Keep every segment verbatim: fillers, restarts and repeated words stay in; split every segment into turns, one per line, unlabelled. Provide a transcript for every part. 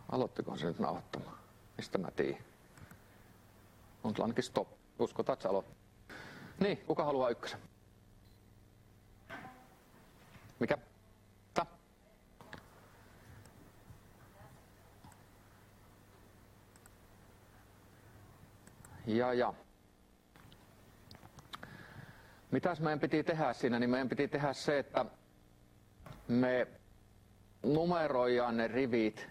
Aloittiko se nyt nauhoittamaan? Mistä mä tiedän? On sulla ainakin stop. Uskotaan, että se aloittaa. Niin, kuka haluaa ykkösen? Mikä? Ta? Ja ja. Mitäs meidän piti tehdä siinä? Niin meidän piti tehdä se, että me numeroidaan ne rivit,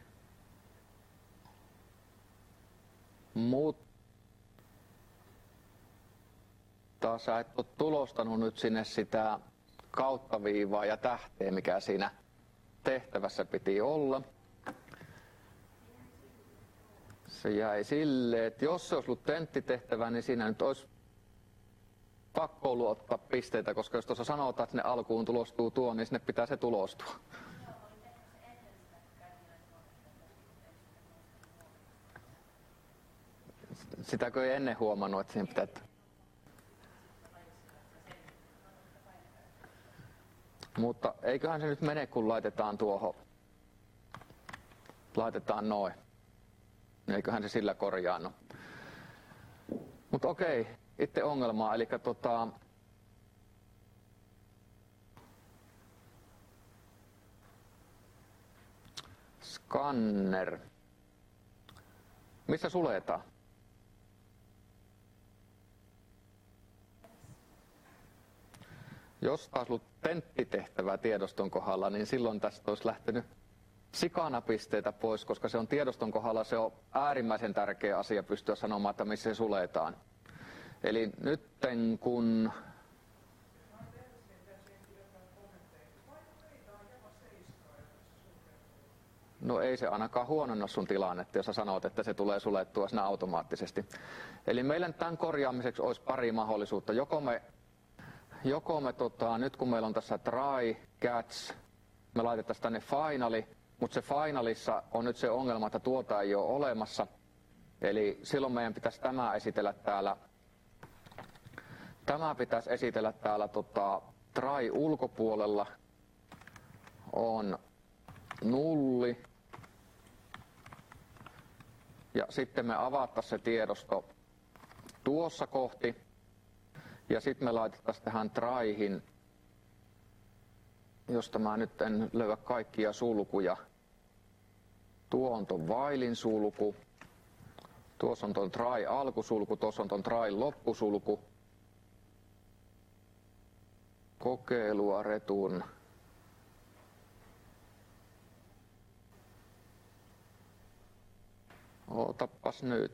mutta sä et ole tulostanut nyt sinne sitä kauttaviivaa ja tähteä, mikä siinä tehtävässä piti olla. Se jäi silleen, että jos se olisi ollut tenttitehtävä, niin siinä nyt olisi pakko ollut ottaa pisteitä, koska jos tuossa sanotaan, että sinne alkuun tulostuu tuo, niin sinne pitää se tulostua. Sitäkö ei ennen huomannut, että siihen pitää... Mutta eiköhän se nyt mene, kun laitetaan tuohon. Laitetaan noin. Eiköhän se sillä korjaannu. Mutta okei, itse ongelmaa, eli tota... Scanner. Missä suletaan? Jos taas ollut tenttitehtävää tiedoston kohdalla, niin silloin tästä olisi lähtenyt sikanapisteitä pois, koska se on tiedoston kohdalla se on äärimmäisen tärkeä asia pystyä sanomaan, että missä se suletaan. Eli nytten kun... No ei se ainakaan huononna sun tilannetta, jos sä sanot, että se tulee sulettua siinä automaattisesti. Eli meillä tämän korjaamiseksi olisi pari mahdollisuutta. Joko me Joko me, tota, nyt kun meillä on tässä try, catch, me laitettaisiin tänne finali, mutta se finalissa on nyt se ongelma, että tuota ei ole olemassa. Eli silloin meidän pitäisi tämä esitellä täällä, tämä pitäisi esitellä täällä tota, try ulkopuolella on nulli. Ja sitten me avattaisiin se tiedosto tuossa kohti. Ja sitten me laitettaisiin tähän tryhin, josta mä nyt en löyä kaikkia sulkuja. Tuo on ton whilein sulku, tuossa on ton try alkusulku, tuossa on ton try loppusulku. Kokeilua return. Ootappas nyt.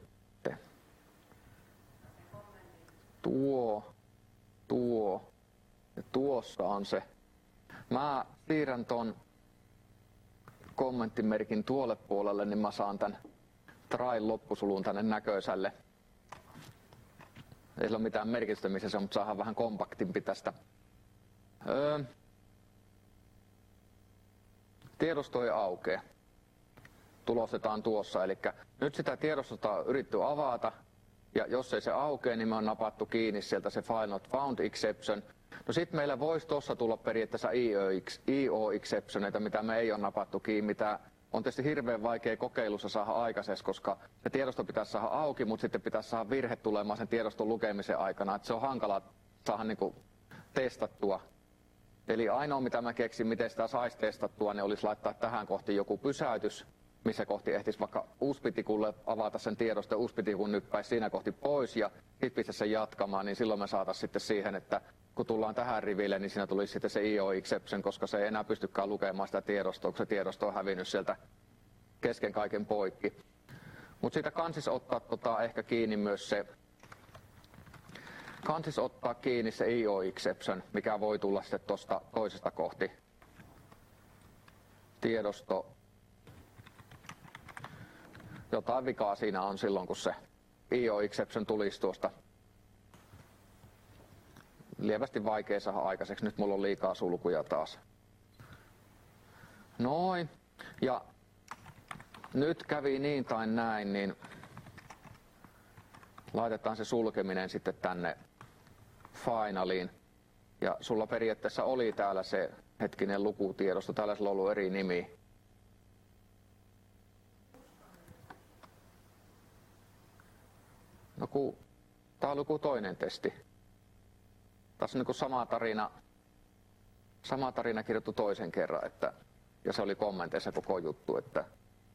Tuo. Tuo ja tuossa on se. Mä siirrän ton kommenttimerkin tuolle puolelle, niin mä saan tän train loppusulun tänne näköiselle. Ei sillä ole mitään merkitystä, missä se on, mutta saadaan vähän kompaktimpi tästä. Öö. Tiedosto ei aukea. Tulostetaan tuossa, eli nyt sitä tiedostosta on yritetty avata. Ja jos ei se aukee, niin me on napattu kiinni sieltä se file not found exception. No sitten meillä voisi tuossa tulla periaatteessa I O exceptioneita, mitä me ei ole napattu kiinni, mitä on tietysti hirveän vaikea kokeilussa saada aikaiseksi, koska se tiedosto pitäisi saada auki, mutta sitten pitäisi saada virhe tulemaan sen tiedoston lukemisen aikana. Että se on hankala saada niin kuin testattua. Eli ainoa mitä mä keksin, miten sitä saisi testattua, niin olisi laittaa tähän kohti joku pysäytys, missä kohti ehtisi vaikka uuspitikulle avata sen tiedosto, uuspitikun nyppäisi siinä kohti pois ja sitten pistäisi sen jatkamaan, niin silloin me saataisiin sitten siihen, että kun tullaan tähän riville, niin siinä tulisi sitten se I O exception, koska se ei enää pystykään lukemaan sitä tiedostoa, kun se tiedosto on hävinnyt sieltä kesken kaiken poikki. Mutta siitä kansis ottaa tota ehkä kiinni myös se, kansis ottaa kiinni se I O exception, mikä voi tulla sitten tuosta toisesta kohti tiedosto. Jotain vikaa siinä on silloin, kun se I O exception tulisi tuosta. Lievästi vaikea saada aikaiseksi. Nyt mulla on liikaa sulkuja taas. Noin. Ja nyt kävi niin tai näin, niin laitetaan se sulkeminen sitten tänne finaliin. Ja sulla periaatteessa oli täällä se hetkinen lukutiedosto. Täällä sulla on ollut eri nimi. No kun tää on joku toinen testi. Tässä on niin kuin sama tarina, sama tarina kirjoittu toisen kerran, että, ja se oli kommenteissa koko juttu, että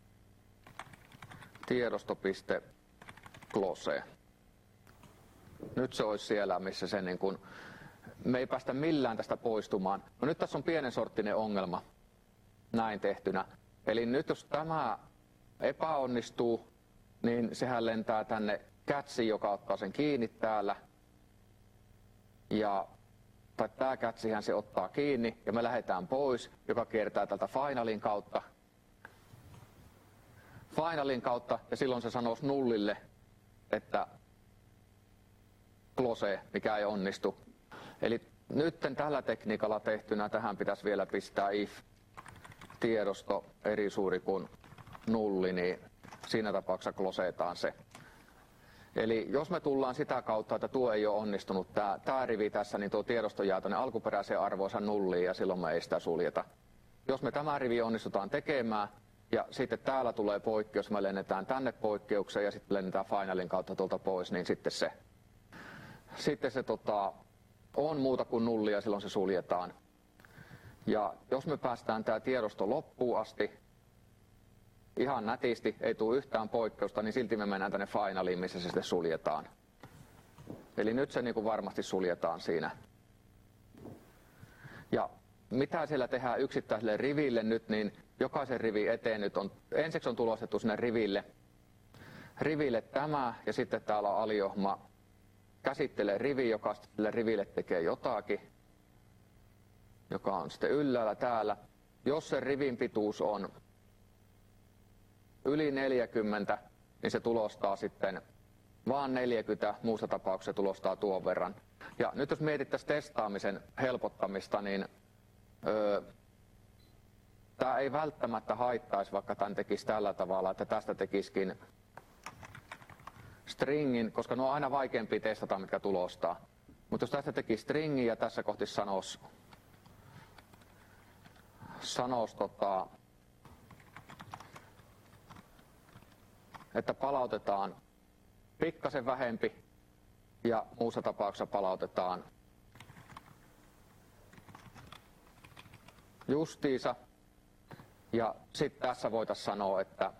tiedosto.close. Nyt se olisi siellä, missä se niin kuin, me ei päästä millään tästä poistumaan. No nyt tässä on pienen sorttinen ongelma näin tehtynä. Eli nyt jos tämä epäonnistuu, niin sehän lentää tänne catchiin, joka ottaa sen kiinni täällä. Ja, tai tämä catchihän se ottaa kiinni ja me lähdetään pois, joka kiertää tältä finalin kautta. Finalin kautta ja silloin se sanoisi nullille, että close, mikä ei onnistu. Eli nyt tällä tekniikalla tehtynä tähän pitäisi vielä pistää if tiedosto eri suuri kuin nulli, niin siinä tapauksessa closetaan se. Eli jos me tullaan sitä kautta, että tuo ei ole onnistunut, tämä, tämä rivi tässä, niin tuo tiedosto jää tuonne alkuperäiseen arvoonsa nulliin ja silloin me ei sitä suljeta. Jos me tämä rivi onnistutaan tekemään ja sitten täällä tulee poikkeus, me lennetään tänne poikkeukseen ja sitten lennetään finalin kautta tuolta pois, niin sitten se, sitten se tota, on muuta kuin nulli ja silloin se suljetaan. Ja jos me päästään tämä tiedosto loppuun asti, ihan nätisti, ei tule yhtään poikkeusta, niin silti me mennään tänne finaliin, missä se sitten suljetaan. Eli nyt se niin kuin varmasti suljetaan siinä. Ja mitä siellä tehdään yksittäiselle riville nyt, niin jokaisen rivin eteen nyt on, ensiksi on tulostettu sinne riville, riville tämä, ja sitten täällä on aliohma käsittelee rivi, joka sille riville tekee jotakin, joka on sitten ylhäällä täällä. Jos se rivin pituus on yli neljäkymmentä, niin se tulostaa sitten vaan neljäkymmentä, muussa tapauksessa tulostaa tuon verran. Ja nyt jos mietittäisiin testaamisen helpottamista, niin öö, tämä ei välttämättä haittaisi, vaikka tämän tekisi tällä tavalla, että tästä tekisikin stringin, koska ne on aina vaikeampia testata, mitkä tulostaa. Mutta jos tästä teki stringin ja tässä kohti sanoisi, sanoisi tota, että palautetaan pikkasen vähempi ja muussa tapauksessa palautetaan justiinsa. Ja sitten tässä voitaisiin sanoa, että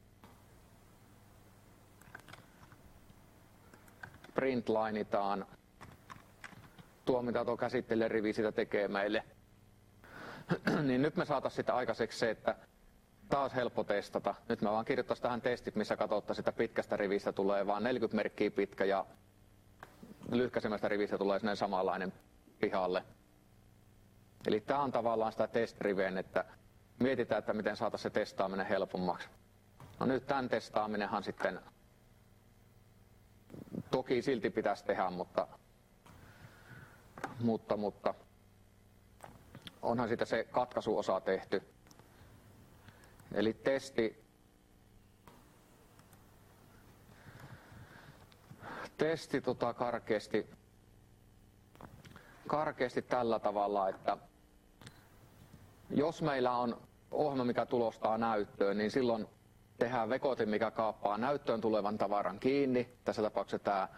printlinetaan tuo, mitä tuo käsittelerivi sitä tekee meille. Niin nyt me saataisiin sitä aikaiseksi se, että taas helppo testata. Nyt mä vaan kirjoittaisin tähän testit, missä katsottaisiin, että pitkästä rivistä tulee vaan neljäkymmentä merkkiä pitkä ja lyhkäisemmästä rivistä tulee sinne samanlainen pihalle. Eli tää on tavallaan sitä testriveen, että mietitään, että miten saataisiin se testaaminen helpommaksi. No nyt tämän testaaminenhan sitten toki silti pitäisi tehdä, mutta, mutta, mutta onhan siitä se katkaisuosa tehty. Eli testi, testi tota karkeasti, karkeasti tällä tavalla, että jos meillä on ohjelma, mikä tulostaa näyttöön, niin silloin tehdään vekotin, mikä kaappaa näyttöön tulevan tavaran kiinni. Tässä tapauksessa tämä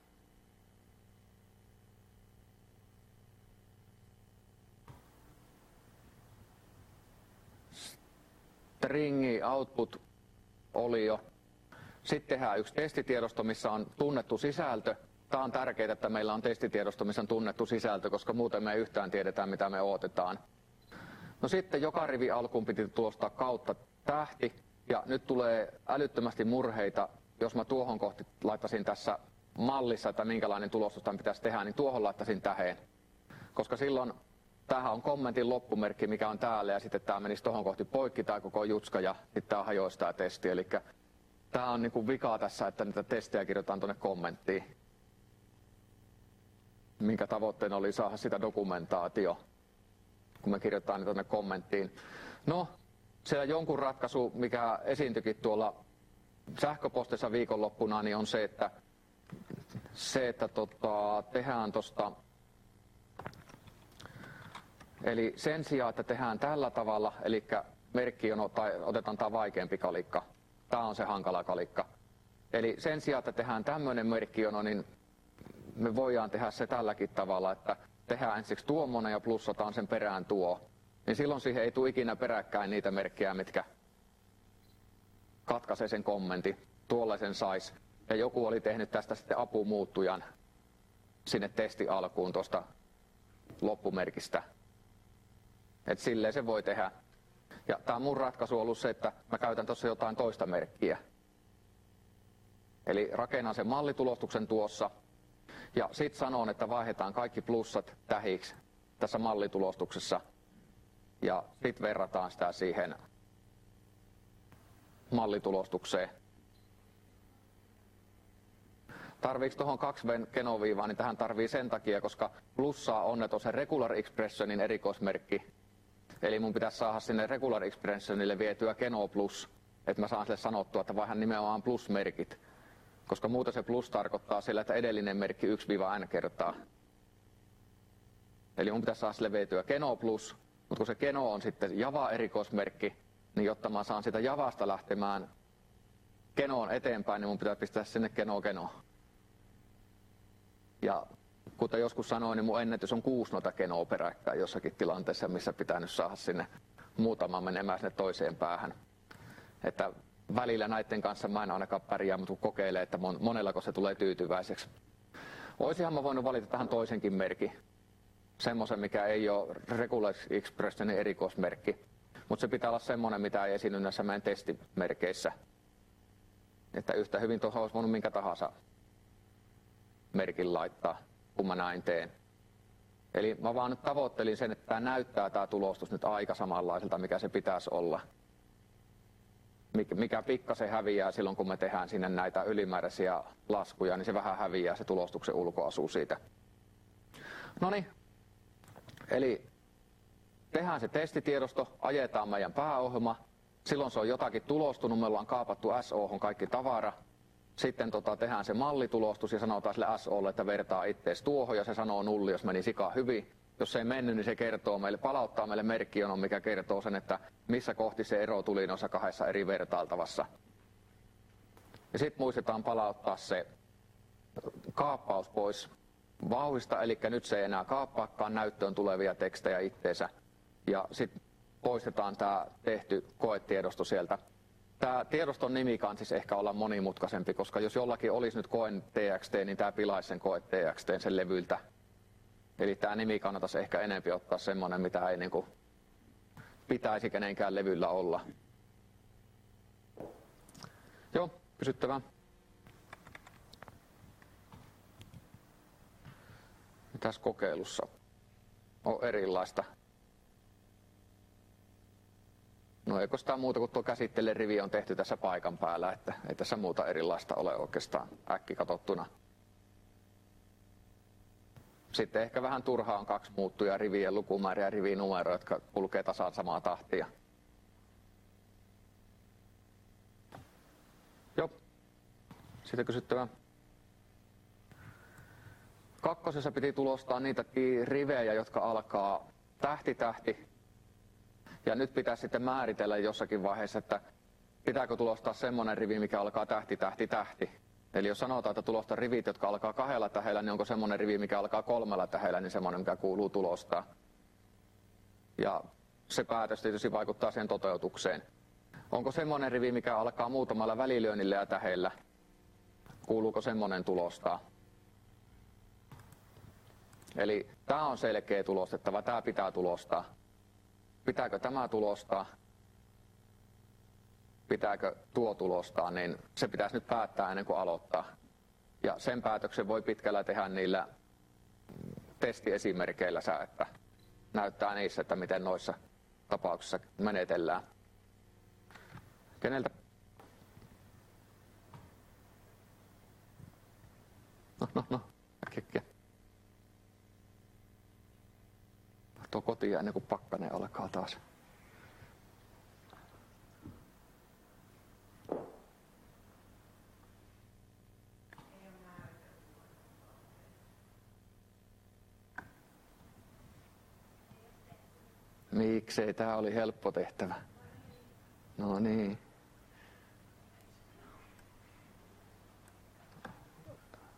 stringi output olio. Sitten tehdään yksi testitiedosto, missä on tunnettu sisältö. Tämä on tärkeää, että meillä on testitiedosto, missä on tunnettu sisältö, koska muuten me ei yhtään tiedetä, mitä me odotetaan. No sitten joka rivi alkuun piti tulostaa kautta tähti. Ja nyt tulee älyttömästi murheita, jos mä tuohon kohti laittaisin tässä mallissa, että minkälainen tulostus tämän pitäisi tehdä, niin tuohon laittaisin täheen. Koska silloin tämähän on kommentin loppumerkki, mikä on täällä, ja sitten tämä menisi tuohon kohti poikki, tämä koko jutska, ja sitten tämä hajoisi tämä testi. Eli tämä on niin kuin vikaa tässä, että niitä testejä kirjoitetaan tuonne kommenttiin. Minkä tavoitteena oli saada sitä dokumentaatio, kun me kirjoitetaan tuonne kommenttiin. No, siellä jonkun ratkaisu, mikä esiintyikin tuolla sähköpostissa viikonloppuna, niin on se, että, se, että tota, tehdään tuosta, eli sen sijaan, että tehdään tällä tavalla, eli merkki on, tai otetaan tämä vaikeampi kalikka, tämä on se hankala kalikka, Eli sen sijaan, että tehdään tämmöinen merkkijono, niin me voidaan tehdä se tälläkin tavalla, että tehdään ensiksi tuommoinen ja plussataan sen perään tuo. Niin silloin siihen ei tule ikinä peräkkäin niitä merkkejä, mitkä katkaisee sen kommentin. Tuollaisen sais. Ja joku oli tehnyt tästä sitten apumuuttujan sinne testi alkuun tuosta loppumerkistä. Et silleen se voi tehdä. Ja tää mun ratkaisu on ollut se, että mä käytän tuossa jotain toista merkkiä. Eli rakennan sen mallitulostuksen tuossa. Ja sit sanon, että vaihdetaan kaikki plussat tähiksi tässä mallitulostuksessa. Ja sit verrataan sitä siihen mallitulostukseen. Tarviiko tuohon kaksi kenoviivaa, niin tähän tarvii sen takia, koska plussaa on että on se regular expressionin erikoismerkki. Eli mun pitäisi saada sinne regular expressionille vietyä keno plus, että mä saan sille sanottua, että vaihdan nimenomaan plusmerkit. Koska muuten se plus tarkoittaa sillä, että edellinen merkki yksi n kertaa. Eli mun pitäisi saada sille vietyä keno plus, mutta kun se keno on sitten Java-erikoismerkki, niin jotta mä saan sitä Javasta lähtemään kenoon eteenpäin, niin mun pitää pistää sinne keno keno. Ja kuten joskus sanoin, niin mun ennätys on kuusi noita kenoa peräkkäin jossakin tilanteessa, missä pitää nyt saada sinne muutama menemään sinne toiseen päähän. Että välillä näiden kanssa mä en ainakaan pärjää, mutta kokeilee, että monellako se tulee tyytyväiseksi. Oisinhan mä voinut valita tähän toisenkin merkin. Semmoisen, mikä ei ole regular expressionin erikoismerkki. Mutta se pitää olla semmoinen, mitä ei esiinny näissä meidän testimerkeissä. Että yhtä hyvin tuohon olisi voinut minkä tahansa merkin laittaa, kun mä näin teen. Eli mä vaan nyt tavoittelin sen, että tämä näyttää tämä tulostus nyt aika samanlaiselta, mikä se pitäisi olla. Mikä pikkasen häviää silloin, kun me tehdään sinne näitä ylimääräisiä laskuja, niin se vähän häviää se tulostuksen ulkoasu siitä. Noniin, eli tehdään se testitiedosto, ajetaan meidän pääohjelma, silloin se on jotakin tulostunut, me ollaan kaapattu S O:hon kaikki tavara. Sitten tota, tehdään se mallitulostus ja sanotaan sille S O:lle, että vertaa ittees tuohon ja se sanoo nulli, jos meni sika hyvin. Jos se ei mennyt, niin se kertoo meille, palauttaa meille merkkijonon, mikä kertoo sen, että missä kohti se ero tuli noissa kahdessa eri vertailtavassa. Ja sitten muistetaan palauttaa se kaappaus pois vauhdista, eli nyt se ei enää kaappaakaan näyttöön tulevia tekstejä itteensä. Ja sitten poistetaan tämä tehty koetiedosto sieltä. Tämä tiedoston nimi kan siis ehkä olla monimutkaisempi, koska jos jollakin olisi nyt koen T X T, niin tämä pilaisi sen koe T X T sen levyltä. Eli tämä nimi kannattaisi ehkä enempi ottaa semmoinen, mitä ei niin kuin pitäisi kenenkään levyllä olla. Joo, kysyttävää. Mitäs kokeilussa on erilaista? No eikö sitä muuta kuin tuo käsittelerivi on tehty tässä paikan päällä, että ei tässä muuta erilaista ole oikeastaan äkki katsottuna. Sitten ehkä vähän turhaa on kaksi muuttujaa, rivien lukumäärä ja rivinumero, jotka kulkee tasan samaa tahtia. Joo, sitten kysyttävää. Kakkosessa piti tulostaa niitä rivejä, jotka alkaa tähti tähti. Ja nyt pitäisi sitten määritellä jossakin vaiheessa, että pitääkö tulostaa semmoinen rivi, mikä alkaa tähti tähti tähti. Eli jos sanotaan, että tulostaa rivit, jotka alkaa kahdella tähdellä, niin onko semmoinen rivi, mikä alkaa kolmella tähdellä, niin semmoinen, mikä kuuluu tulostaa. Ja se päätös tietysti vaikuttaa sen toteutukseen. Onko semmoinen rivi, mikä alkaa muutamalla välilyönnillä ja tähdellä? Kuuluuko semmoinen tulostaa? Eli tämä on selkeä tulostettava, tämä pitää tulostaa. Pitääkö tämä tulostaa? Pitääkö tuo tulostaa, niin se pitäisi nyt päättää ennen kuin aloittaa. Ja sen päätöksen voi pitkällä tehdä niillä testiesimerkeillä, että näyttää niissä, että miten noissa tapauksissa menetellään. Keneltä? No, no, no, äkkiä. Tuo kotiin ennen kuin pakkanen alkaa taas. Miksei, tää oli helppo tehtävä. No niin.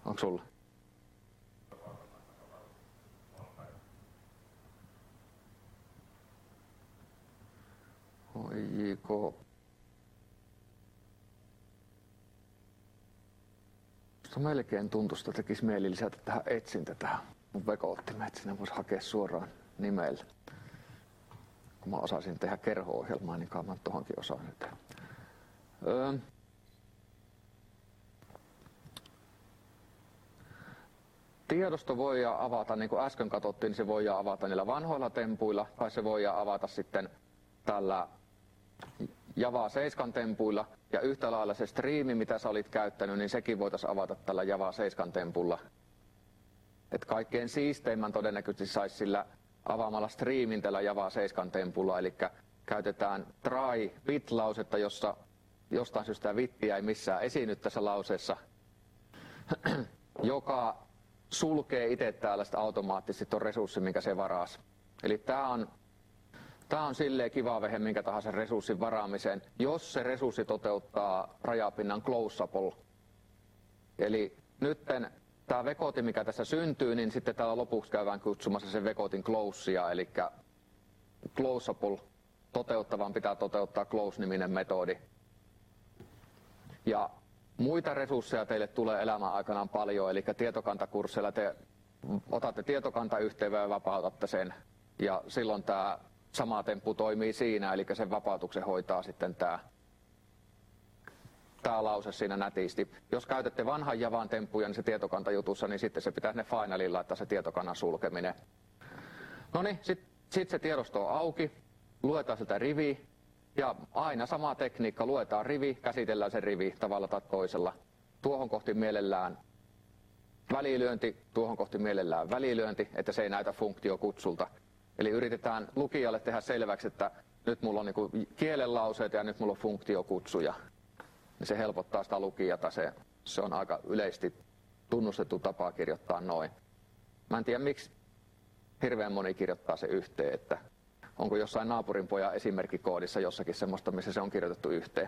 Onko sulla? Ojiko. Musta melkein tuntusta, että tekisi mieli lisätä tähän etsintä tähän mun vekoottimeen, että sinne voisi hakea suoraan nimellä. Kun mä osasin tehdä kerho-ohjelmaa, niin kai mä tohonkin osaan nyt. Öö. Tiedosto voidaan avata, niin kuin äsken katsottiin, niin se voidaan avata niillä vanhoilla tempuilla, tai se voidaan avata sitten tällä Java seitsemän tempuilla, ja yhtä lailla se striimi, mitä sä olit käyttänyt, niin sekin voitaisiin avata tällä Java seitsemän tempulla. Et kaikkein siisteimmän todennäköisesti saisi sillä avaamalla striimin tällä Java seitsemän tempulla, eli käytetään try bit-lausetta, jossa jostain syystä vittiä ei missään esiinny tässä lauseessa, joka sulkee itse täällä automaattisesti tuon resurssin, minkä se varasi. Eli tämä on Tämä on silleen kiva vehe minkä tahansa resurssin varaamiseen, jos se resurssi toteuttaa rajapinnan closable. Eli nytten tämä vekoti, mikä tässä syntyy, niin sitten täällä lopuksi käydään kutsumassa sen vekotin closea, eli closable toteuttavan pitää toteuttaa close-niminen metodi. Ja muita resursseja teille tulee elämän aikanaan paljon, eli tietokantakursseilla te otatte tietokantayhteyden ja vapautatte sen, ja silloin tämä sama temppu toimii siinä, eli sen vapautuksen hoitaa sitten tämä, tämä lause siinä nätisti. Jos käytätte vanhan Javan temppuja, niin se tietokantajutussa, niin sitten se pitää ne finalilla laittaa se tietokannan sulkeminen. No niin, sitten sit se tiedosto on auki, luetaan sitä rivi, ja aina sama tekniikka, luetaan rivi, käsitellään se rivi tavalla tai toisella. Tuohon kohti mielellään välilyönti, tuohon kohti mielellään välilyönti, että se ei näytä funktiokutsulta. Eli yritetään lukijalle tehdä selväksi, että nyt mulla on niinku kielenlauseita ja nyt mulla on funktiokutsuja. Se helpottaa sitä lukijata, se, se on aika yleisesti tunnustettu tapa kirjoittaa noin. Mä en tiedä miksi hirveän moni kirjoittaa se yhteen, että onko jossain naapurin pojan esimerkkikoodissa jossakin semmoista, missä se on kirjoitettu yhteen.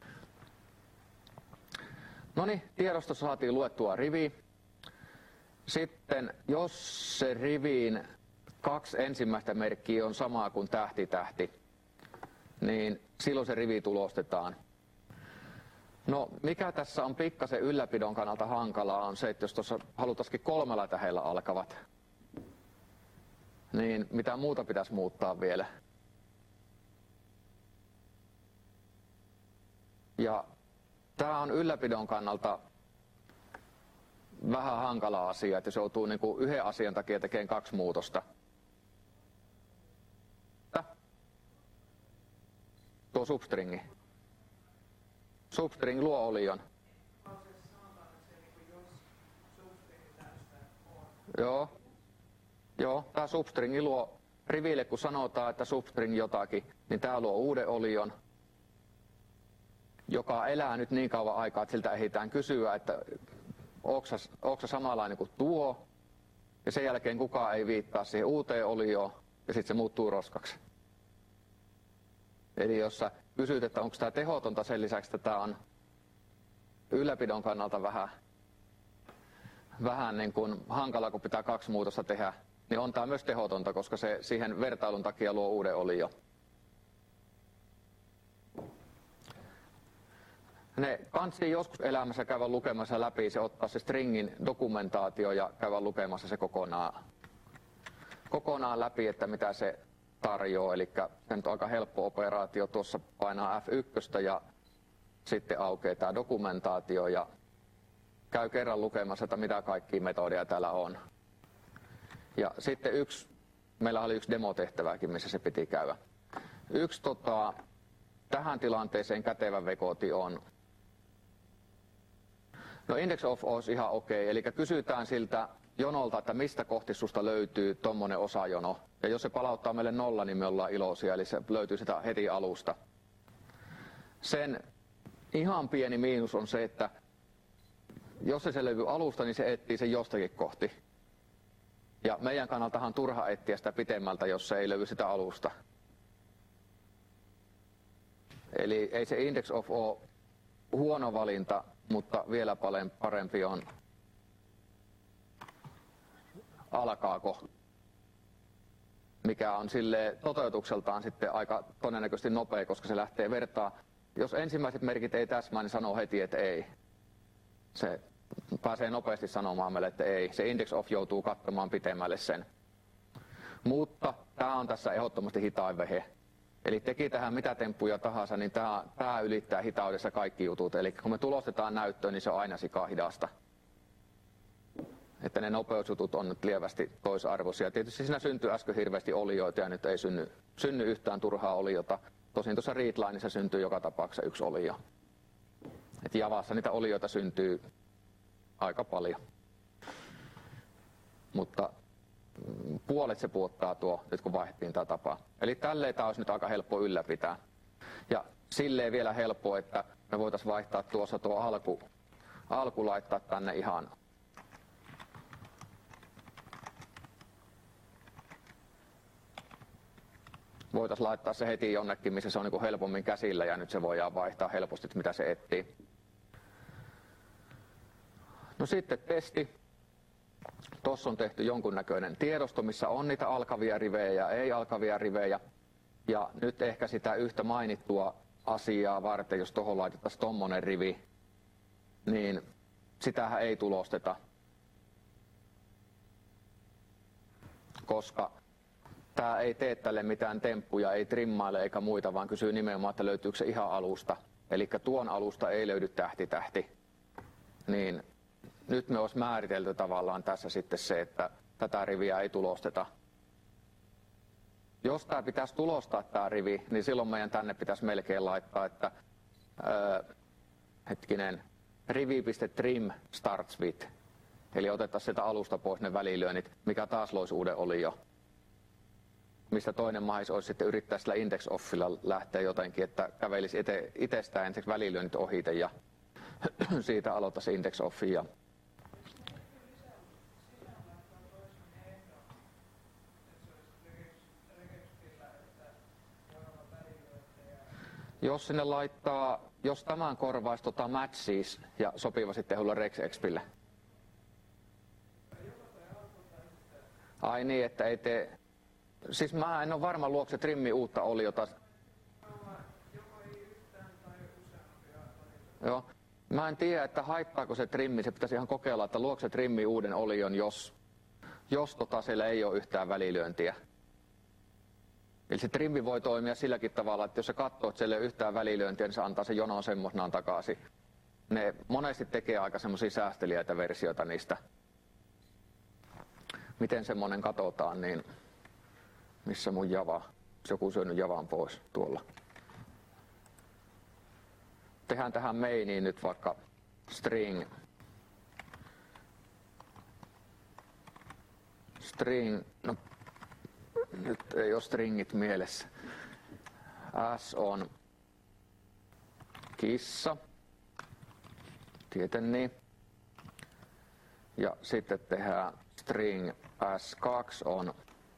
No niin, tiedostossa saatiin luettua rivi. Sitten jos se riviin kaksi ensimmäistä merkkiä on samaa kuin tähti tähti, niin silloin se rivi tulostetaan. No, mikä tässä on pikkasen ylläpidon kannalta hankalaa on se, että jos tuossa halutaisikin kolmella tähdellä alkavat, niin mitä muuta pitäisi muuttaa vielä. Ja tämä on ylläpidon kannalta vähän hankala asia, että se joutuu niin kuin yhden asian takia tekemään kaksi muutosta. Tuo substringi. Substring luo olion. Joo. Joo, tämä substringi luo riville, kun sanotaan, että substring jotakin, niin tämä luo uuden olion, joka elää nyt niin kauan aikaa, että siltä ehditään kysyä, että onko se samanlainen kuin tuo, ja sen jälkeen kukaan ei viittaa siihen uuteen olioon, ja sitten se muuttuu roskaksi. Eli jos sä kysyt, että onko tämä tehotonta sen lisäksi, että tämä on ylläpidon kannalta vähän, vähän niin kuin hankala, kun pitää kaksi muutosta tehdä, niin on tämä myös tehotonta, koska se siihen vertailun takia luo uuden olio. Ne kansi joskus elämässä käydä lukemassa läpi, se ottaa se stringin dokumentaatio ja käydä lukemassa se kokonaan, kokonaan läpi, että mitä se tarjoaa. Eli se on aika helppo operaatio, tuossa painaa F yksi ja sitten aukeaa tämä dokumentaatio ja käy kerran lukemassa, että mitä kaikkia metodeja täällä on. Ja sitten yksi, meillä oli yksi demotehtäväkin, missä se piti käydä. Yksi tota, tähän tilanteeseen kätevä vekoti on, no index of olisi ihan okei, eli kysytään siltä jonolta, että mistä kohti susta löytyy tommonen osajono. Ja jos se palauttaa meille nolla, niin me ollaan iloisia, eli se löytyy sitä heti alusta. Sen ihan pieni miinus on se, että jos se, se löytyy alusta, niin se etsii sen jostakin kohti. Ja meidän kannaltahan on turha etsiä sitä pitemmältä, jos se ei löydy sitä alusta. Eli ei se index of ole huono valinta, mutta vielä parempi on alkaako, mikä on sille toteutukseltaan sitten aika todennäköisesti nopea, koska se lähtee vertaa. Jos ensimmäiset merkit ei täsmää, niin sanoo heti, että ei. Se pääsee nopeasti sanomaan meille, että ei. Se index of joutuu katsomaan pitemmälle sen. Mutta tämä on tässä ehdottomasti hitain vehe. Eli teki tähän mitä temppuja tahansa, niin tämä, tämä ylittää hitaudessa kaikki jutut. Eli kun me tulostetaan näyttöön, niin se on aina sikaa hidasta. Että ne nopeusjutut on nyt lievästi toisarvoisia. Tietysti siinä syntyy äsken hirveästi olioita ja nyt ei synny, synny yhtään turhaa oliota. Tosin tuossa readlineissa syntyy joka tapauksessa yksi olio. Et Javassa niitä olioita syntyy aika paljon. Mutta puolet se puottaa tuo, nyt kun vaihdettiin tämä tapa. Eli tälleen tämä olisi nyt aika helppo ylläpitää. Ja silleen vielä helppo, että me voitaisiin vaihtaa tuossa tuo alku, alku laittaa tänne ihan voitaisiin laittaa se heti jonnekin, missä se on niin helpommin käsillä ja nyt se voidaan vaihtaa helposti, että mitä se etsii. No sitten testi. Tuossa on tehty jonkunnäköinen tiedosto, missä on niitä alkavia rivejä ja ei alkavia rivejä. Ja nyt ehkä sitä yhtä mainittua asiaa varten, jos tuohon laitettaisiin tommonen rivi, niin sitähän ei tulosteta. Koska tämä ei tee tälle mitään temppuja, ei trimmaile eikä muita, vaan kysyy nimenomaan, että löytyykö se ihan alusta. Eli tuon alusta ei löydy tähti tähti. Niin nyt me olisi määritelty tavallaan tässä sitten se, että tätä riviä ei tulosteta. Jos tämä pitäisi tulostaa tämä rivi, niin silloin meidän tänne pitäisi melkein laittaa, että öö, hetkinen, rivi.trim starts with. Eli otettaisiin sieltä alusta pois ne välilyönnit, mikä taas loisi uuden olio. Mistä toinen mahis olisi sitten yrittää sillä index offilla lähteä jotenkin, että kävelisi ite, itsestään ensiksi välilyönnit ohite ja siitä aloittaisi index offia. Jos sinne laittaa, jos tämän korvaisi tota matches ja sopivasti tehulla regexpille. Ai niin, että ei tee. Siis mä en ole varma, luokse se trimmi uutta oliota. Joo. Mä en tiedä, että haittaako se trimmi, se pitäisi ihan kokeilla, että luokse se trimmi uuden olion, jos, jos tota siellä ei ole yhtään välilyöntiä. Eli se trimmi voi toimia silläkin tavalla, että jos se katsoo, että siellä ei ole yhtään välilyöntiä, niin se antaa sen jonon semmoisenaan takaisin. Ne monesti tekee aika semmoisia säästeliäitä versioita niistä. Miten semmoinen katsotaan, niin missä mun Java? Joku syönyt Javan pois tuolla. Tehdään tähän mainiin nyt vaikka string. String, no nyt ei ole stringit mielessä. S on kissa. Tieten niin. Ja sitten tehdään string S kaksi on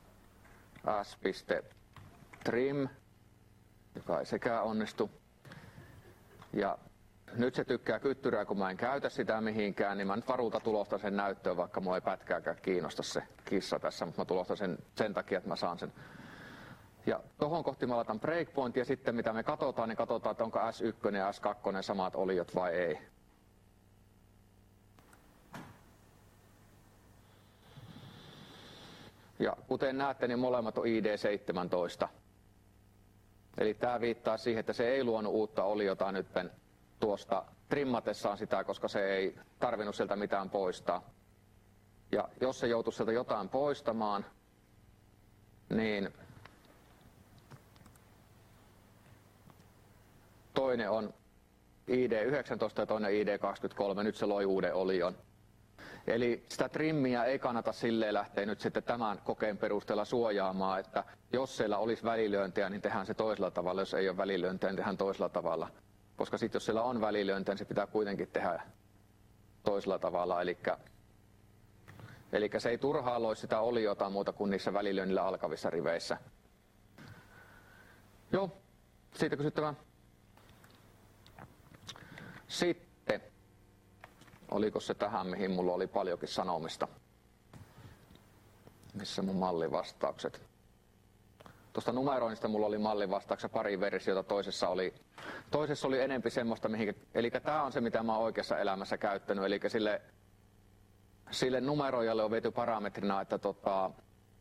s.trim, joka ei sekään onnistu. Ja nyt se tykkää kyttyrää, kun mä en käytä sitä mihinkään, niin mä nyt varulta tulostan sen näyttöön, vaikka mua ei pätkääkään kiinnosta se kissa tässä, mutta mä tulostan sen sen takia, että mä saan sen. Ja tohon kohti mä laitan breakpoint ja sitten mitä me katsotaan, niin katsotaan, että onko S yksi ja S kaksi samat oliot vai ei. Ja kuten näette, niin molemmat on I D seitsemäntoista. Eli tämä viittaa siihen, että se ei luonut uutta oliota nyt tuosta trimmatessaan sitä, koska se ei tarvinnut sieltä mitään poistaa. Ja jos se joutuisi sieltä jotain poistamaan, niin toinen on I D yhdeksäntoista ja toinen I D kaksikymmentäkolme. Nyt se loi uuden olion. Eli sitä trimmiä ei kannata silleen lähteä nyt sitten tämän kokeen perusteella suojaamaan, että jos siellä olisi välilyöntejä, niin tehdään se toisella tavalla. Jos ei ole välilyöntejä, niin tehdään toisella tavalla. Koska sitten jos siellä on välilyöntejä, niin se pitää kuitenkin tehdä toisella tavalla. Eli, eli se ei turhaan loi sitä oliota muuta kuin niissä välilyönnillä alkavissa riveissä. Joo, siitä kysyttävää. Sitten. Oliko se tähän, mihin mulla oli paljonkin sanomista? missä mun mallivastaukset. Tuosta numeroinnista mulla oli mallivastauksia pari versiota, toisessa oli, toisessa oli enempi semmoista, mihin, eli tää on se mitä mä oon oikeassa elämässä käyttänyt, eli sille, sille numeroijalle on viety parametrina, että tota,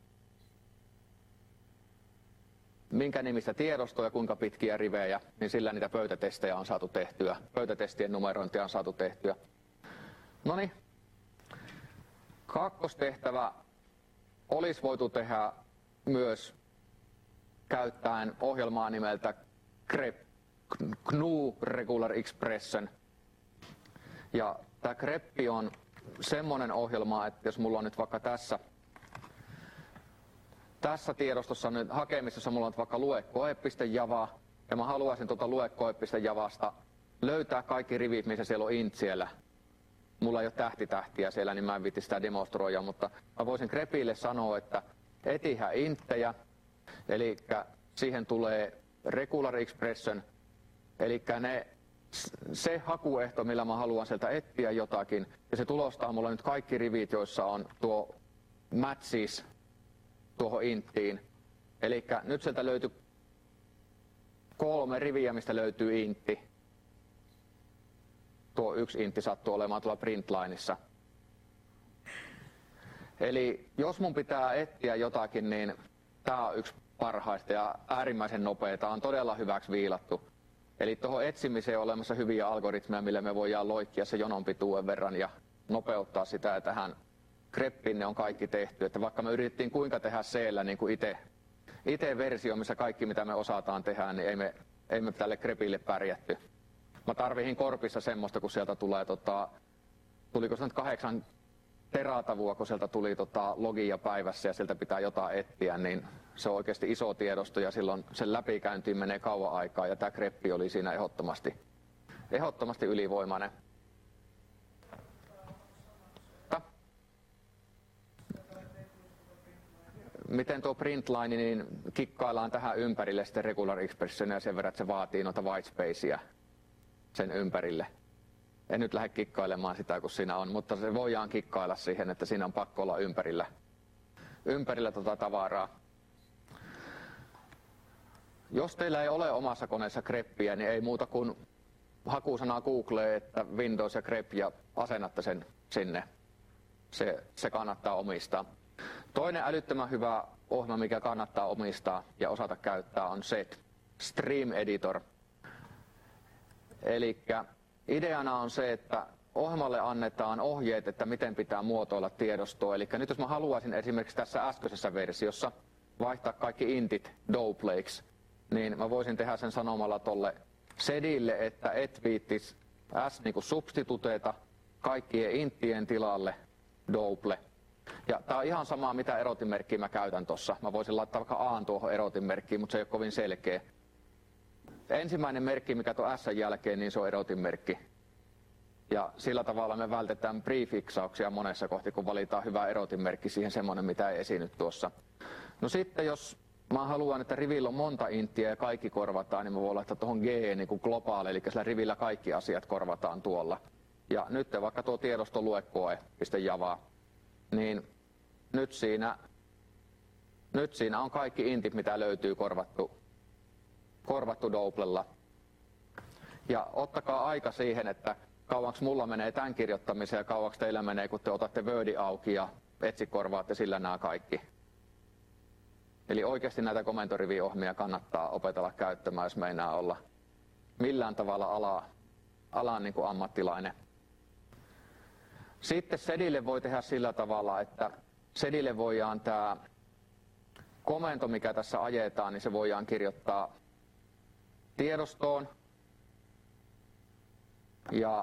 minkä nimistä tiedostoa ja kuinka pitkiä rivejä, niin sillä niitä pöytätestejä on saatu tehtyä, pöytätestien numerointia on saatu tehtyä. Noniin, kakkostehtävä olisi voitu tehdä myös käyttäen ohjelmaa nimeltä grep, G N U Regular Expression. Ja tämä greppi on semmoinen ohjelma, että jos mulla on nyt vaikka tässä, tässä tiedostossa nyt hakemistossa mulla on vaikka luekoe.java, ja mä haluaisin tuota luekoe.javasta löytää kaikki rivit, missä siellä on int siellä. Mulla ei ole tähtitähtiä siellä, niin mä en viitti sitä demonstroida, mutta mä voisin grepille sanoa, että etihä inttejä, eli siihen tulee regular expression, eli ne, se hakuehto, millä mä haluan sieltä etsiä jotakin, ja se tulostaa mulla nyt kaikki rivit, joissa on tuo matches tuohon inttiin. Eli nyt sieltä löytyy kolme riviä, mistä löytyy intti. Tuo yksi intti sattuu olemaan tuolla printlineissa. Eli jos mun pitää etsiä jotakin, niin tää on yksi parhaista ja äärimmäisen nopea. Tää on todella hyväksi viilattu. Eli tuohon etsimiseen on olemassa hyviä algoritmeja, millä me voidaan loikkia se jonon pituuden verran ja nopeuttaa sitä, ja tähän greppiin ne on kaikki tehty. Että vaikka me yritettiin kuinka tehdä C-llä niin kuin ite, ite versio, missä kaikki mitä me osataan tehdä, niin ei me, ei me tälle grepille pärjätty. Mä tarvihin korpissa semmoista, kun sieltä tulee, tota, tuliko se nyt kahdeksan teratavua, kun sieltä tuli tota, logia päivässä ja sieltä pitää jotain etsiä, niin se on oikeasti iso tiedosto ja silloin sen läpikäyntiin menee kauan aikaa ja tämä greppi oli siinä ehdottomasti, ehdottomasti ylivoimainen. Miten tuo printline, niin kikkaillaan tähän ympärille sitten regular expressionia ja sen verran, että se vaatii noita whitespaceja sen ympärille. En nyt lähde kikkailemaan sitä, kun siinä on, mutta se voidaan kikkailla siihen, että siinä on pakko olla ympärillä, ympärillä tota tavaraa. Jos teillä ei ole omassa koneessa greppiä, niin ei muuta kuin hakusanaa Googleen, että Windows ja grep ja asennatte sen sinne. Se, se kannattaa omistaa. Toinen älyttömän hyvä ohjelma, mikä kannattaa omistaa ja osata käyttää, on Z, Stream Editor. Eli ideana on se, että ohjelmalle annetaan ohjeet, että miten pitää muotoilla tiedostoa. Eli nyt jos mä haluaisin esimerkiksi tässä äskeisessä versiossa vaihtaa kaikki intit doubleiksi, niin mä voisin tehdä sen sanomalla tolle sedille, että et viittis s niin kuin substituteeta kaikkien inttien tilalle double. Ja tää on ihan sama, mitä erotinmerkkiä mä käytän tossa. Mä voisin laittaa vaikka A tuohon erotinmerkkiin, mutta se ei ole kovin selkeä. Ensimmäinen merkki, mikä tuo S jälkeen, niin se on erotinmerkki. Ja sillä tavalla me vältetään prefiksauksia monessa kohti, kun valitaan hyvä erotinmerkki siihen semmoinen, mitä ei esiinny tuossa. No sitten jos mä haluan, että rivillä on monta inttiä ja kaikki korvataan, niin mä voin laittaa tuohon G niin kuin globaali, eli sillä rivillä kaikki asiat korvataan tuolla. Ja nyt vaikka tuo tiedosto luekoe.java, niin nyt siinä, nyt siinä on kaikki intit, mitä löytyy korvattu, korvattu doublella. Ja ottakaa aika siihen, että kauanko mulla menee tämän kirjoittamiseen ja kauanko teillä menee, kun te otatte Wordin auki ja etsikorvaatte sillä nämä kaikki. Eli oikeasti näitä komentoriviohjelmia kannattaa opetella käyttämään, jos meinaa olla millään tavalla ala, alan niin kuin ammattilainen. Sitten sedille voi tehdä sillä tavalla, että sedille voidaan tämä komento, mikä tässä ajetaan, niin se voidaan kirjoittaa tiedostoon. Ja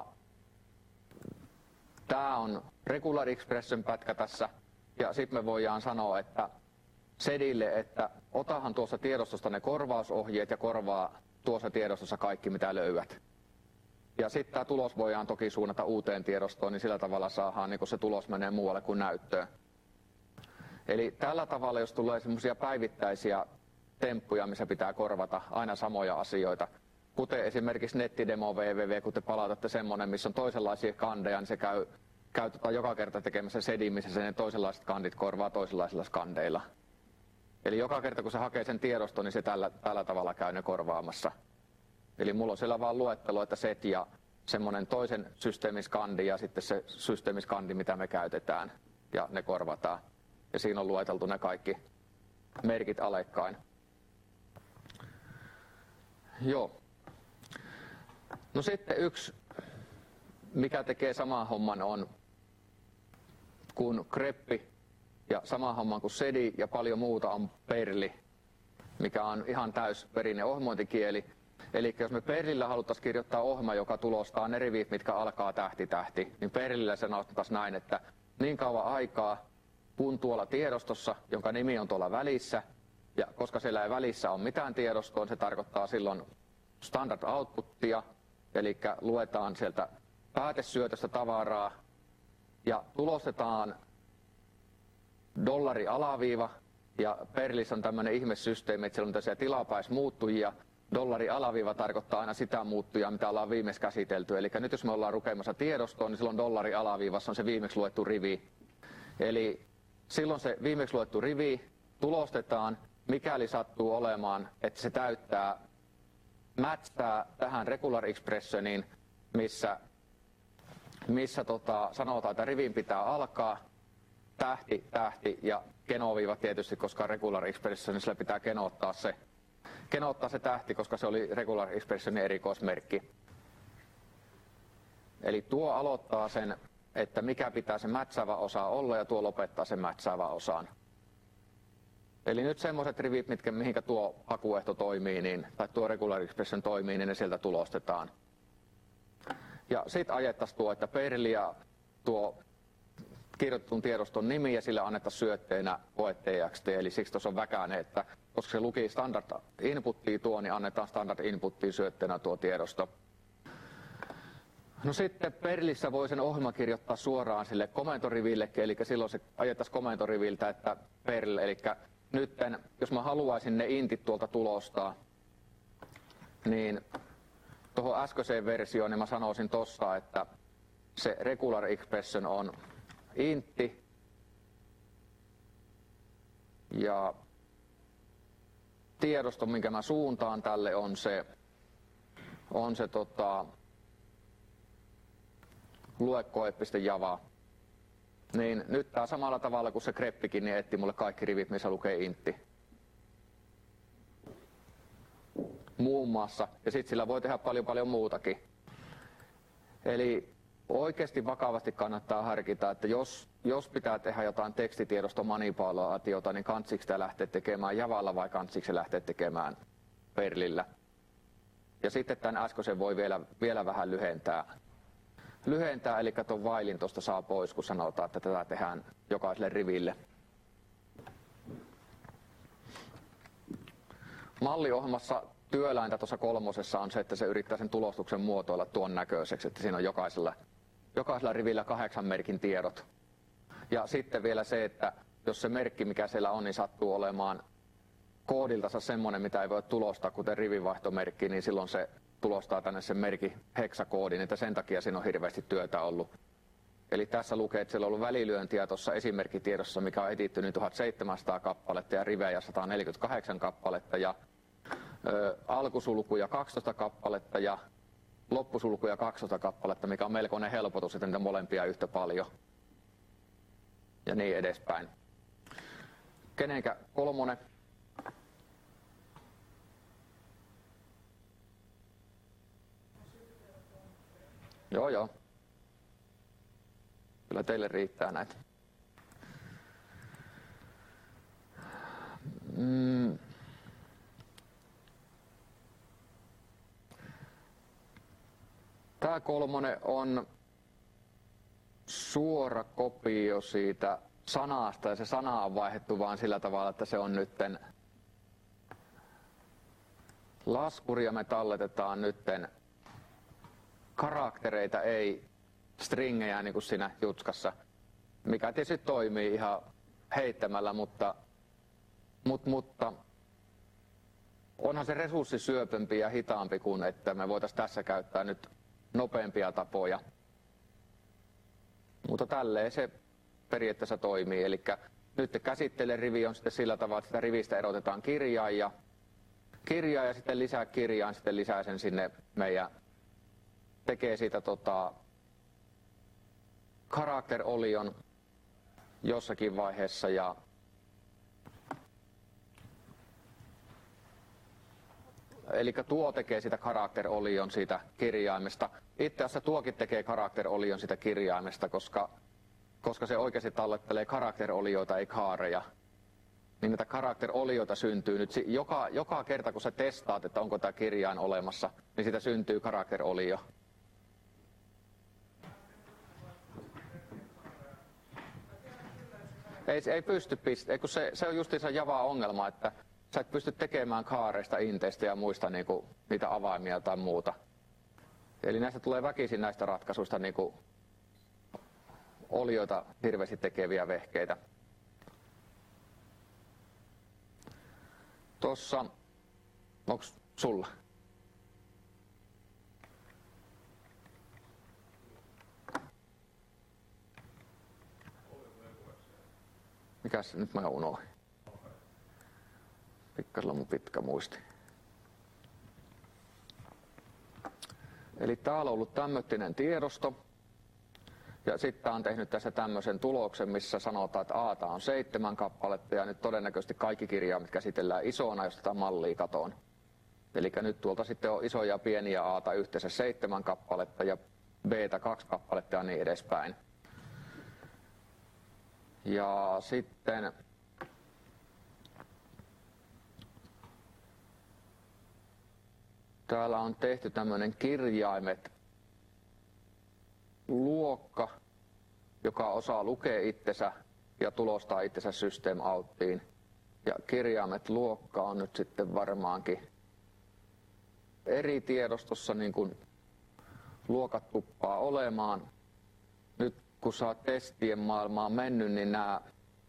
tämä on regular expression pätkä tässä. Ja sitten me voidaan sanoa, että sedille, että otahan tuossa tiedostosta ne korvausohjeet ja korvaa tuossa tiedostossa kaikki, mitä löydät. Ja sitten tämä tulos voidaan toki suunnata uuteen tiedostoon, niin sillä tavalla saadaan niin kun se tulos menee muualle kuin näyttöön. Eli tällä tavalla, jos tulee semmoisia päivittäisiä temppuja, missä pitää korvata aina samoja asioita, kuten esimerkiksi nettidemo www, kun te palautatte semmoinen, missä on toisenlaisia kandeja, niin se käy, käy tota joka kerta tekemässä sedin, missä sen toisenlaiset skandit korvaa toisenlaisilla skandeilla. Eli joka kerta kun se hakee sen tiedoston, niin se tällä, tällä tavalla käy ne korvaamassa. Eli mulla on siellä vaan luettelo, että set ja semmoinen toisen systeemiskandi ja sitten se systeemiskandi, mitä me käytetään, ja ne korvataan. Ja siinä on lueteltu ne kaikki merkit alekkain. Joo. No sitten yksi, mikä tekee saman homman on, kun greppi ja sama homman kuin sedi ja paljon muuta on perli, mikä on ihan täysperinne ohjelmointikieli. Eli jos me perlillä haluttaisiin kirjoittaa ohjelma, joka tulostaa ne rivit, mitkä alkaa tähti tähti, niin perlillä se nostettaisiin näin, että niin kauan aikaa, kun tuolla tiedostossa, jonka nimi on tuolla välissä, ja koska siellä ei välissä ole mitään tiedostoa, se tarkoittaa silloin standard outputtia, eli luetaan sieltä päätesyötöstä tavaraa, ja tulostetaan dollari alaviiva, ja perlissä on tämmöinen ihmesysteemi, että siellä on tällaisia tilapäismuuttujia. Dollari alaviiva tarkoittaa aina sitä muuttujaa, mitä ollaan viimeksi käsitelty. Eli nyt jos me ollaan lukemassa tiedostoon, niin silloin dollari alaviivassa on se viimeksi luettu rivi. Eli silloin se viimeksi luettu rivi tulostetaan, mikäli sattuu olemaan, että se täyttää, matchaa tähän regular expressioniin, missä, missä tota, sanotaan, että rivin pitää alkaa, tähti, tähti ja kenoviiva tietysti, koska regular expressionissa pitää kenottaa se, kenottaa se tähti, koska se oli regular expressionin erikoismerkki. Eli tuo aloittaa sen, että mikä pitää se mätsäävä osa olla, ja tuo lopettaa sen mätsäävä osaan. Eli nyt semmoiset rivit, mitkä, mihinkä tuo hakuehto toimii, niin, tai tuo regular expression toimii, niin ne sieltä tulostetaan. Ja sitten ajettaisiin tuo, että perli ja tuo kirjoitetun tiedoston nimi, ja sillä annettaisiin syötteenä koe.txt, eli siksi tuossa on väkäinen, että koska se luki standard inputtia tuo, niin annetaan standard inputtiin syötteenä tuo tiedosto. No sitten perlissä voi sen ohjelma kirjoittaa suoraan sille komentorivillekin, eli silloin se ajettaisiin komentoriviltä, että perl, eli nytten, jos mä haluaisin ne intit tuolta tulostaa, niin tuohon äskeiseen versioon, niin mä sanoisin tossa, että se regular expression on intti, ja tiedosto, minkä mä suuntaan tälle, on se, on se tota, luekoe.java. Niin nyt tää samalla tavalla kuin se greppikin, niin etti mulle kaikki rivit, missä lukee intti. Muun muassa. Ja sit sillä voi tehdä paljon paljon muutakin. Eli oikeasti vakavasti kannattaa harkita, että jos, jos pitää tehdä jotain tekstitiedostomanipulaatiota, niin kantsiko sitä lähteä tekemään Javalla vai kantsiko se lähteä tekemään Perlillä. Ja sitten tämän äskeisen voi vielä, vielä vähän lyhentää. Lyhentää, eli tuon whilein tuosta saa pois, kun sanotaan, että tätä tehdään jokaiselle riville. Malliohjelmassa työläintä tuossa kolmosessa on se, että se yrittää sen tulostuksen muotoilla tuon näköiseksi, että siinä on jokaisella, jokaisella rivillä kahdeksan merkin tiedot. Ja sitten vielä se, että jos se merkki, mikä siellä on, niin sattuu olemaan koodiltansa semmoinen, mitä ei voi tulostaa, kuten rivivaihtomerkki, niin silloin se tulostaa tänne sen merkin heksakoodin, että sen takia siinä on hirveästi työtä ollut. Eli tässä lukee, että siellä on ollut välilyöntiä tuossa esimerkkitiedossa, mikä on etitty tuhatseitsemänsataa kappaletta ja rivejä sata neljäkymmentäkahdeksan kappaletta ja ö, alkusulkuja kaksitoista kappaletta ja loppusulkuja kaksitoista kappaletta, mikä on melkoinen helpotus, että niitä molempia yhtä paljon. Ja niin edespäin. Kenenkä kolmonen? Joo, joo. Kyllä teille riittää näitä. Mm. Tämä kolmonen on suora kopio siitä sanasta, ja se sana on vaihdettu vaan sillä tavalla, että se on nytten laskuri, ja me talletetaan nytten karaktereita, ei stringejä niin kuin siinä jutskassa, mikä tietysti toimii ihan heittämällä, mutta, mutta, mutta onhan se resurssi syöpempi ja hitaampi kuin, että me voitaisiin tässä käyttää nyt nopeampia tapoja. Mutta tälleen se periaatteessa toimii. Eli nyt käsittelerivi on sitten sillä tavalla, että sitä rivistä erotetaan kirjain ja kirjaa ja sitten lisää kirjaan, sitten lisää sen sinne meidän, tekee siitä tota, character-olion jossakin vaiheessa ja eli tuo tekee sitä character-olion siitä kirjaimesta. Itse asiassa tuokin tekee character-olion siitä kirjaimesta, koska, koska se oikeasti tallettelee character-olioita, ei kaareja. Niin näitä character-olioita syntyy nyt joka, joka kerta, kun sä testaat, että onko tämä kirjain olemassa, niin siitä syntyy character-olio. Ei, ei pysty piste, kun se, se on justiinsa Java-ongelma, että sä et pysty tekemään kaareista, inteistä ja muista niinku, niitä avaimia tai muuta. Eli näistä tulee väkisin näistä ratkaisuista niinku, olioita hirveästi tekeviä vehkeitä. Tossa, onks sulla? Mikäs nyt mä unohdin? Pikkasella mun pitkä muisti. Eli täällä on ollut tämmöinen tiedosto. Ja sitten on tehnyt tässä tämmöisen tuloksen, missä sanotaan, että A:ta on seitsemän kappaletta ja nyt todennäköisesti kaikki kirjaimet käsitellään isona, jos tätä mallia katoon. Eli nyt tuolta sitten on isoja ja pieniä A:ta yhteensä seitsemän kappaletta ja B:tä kaksi kappaletta ja niin edespäin. Ja sitten täällä on tehty tämmöinen kirjaimet luokka, joka osaa lukea itsensä ja tulostaa itsensä system outtiin. Ja kirjaimet luokka on nyt sitten varmaankin eri tiedostossa niin kuin luokat tuppaa olemaan. Nyt kun sä oot testien maailmaan mennyt, niin nämä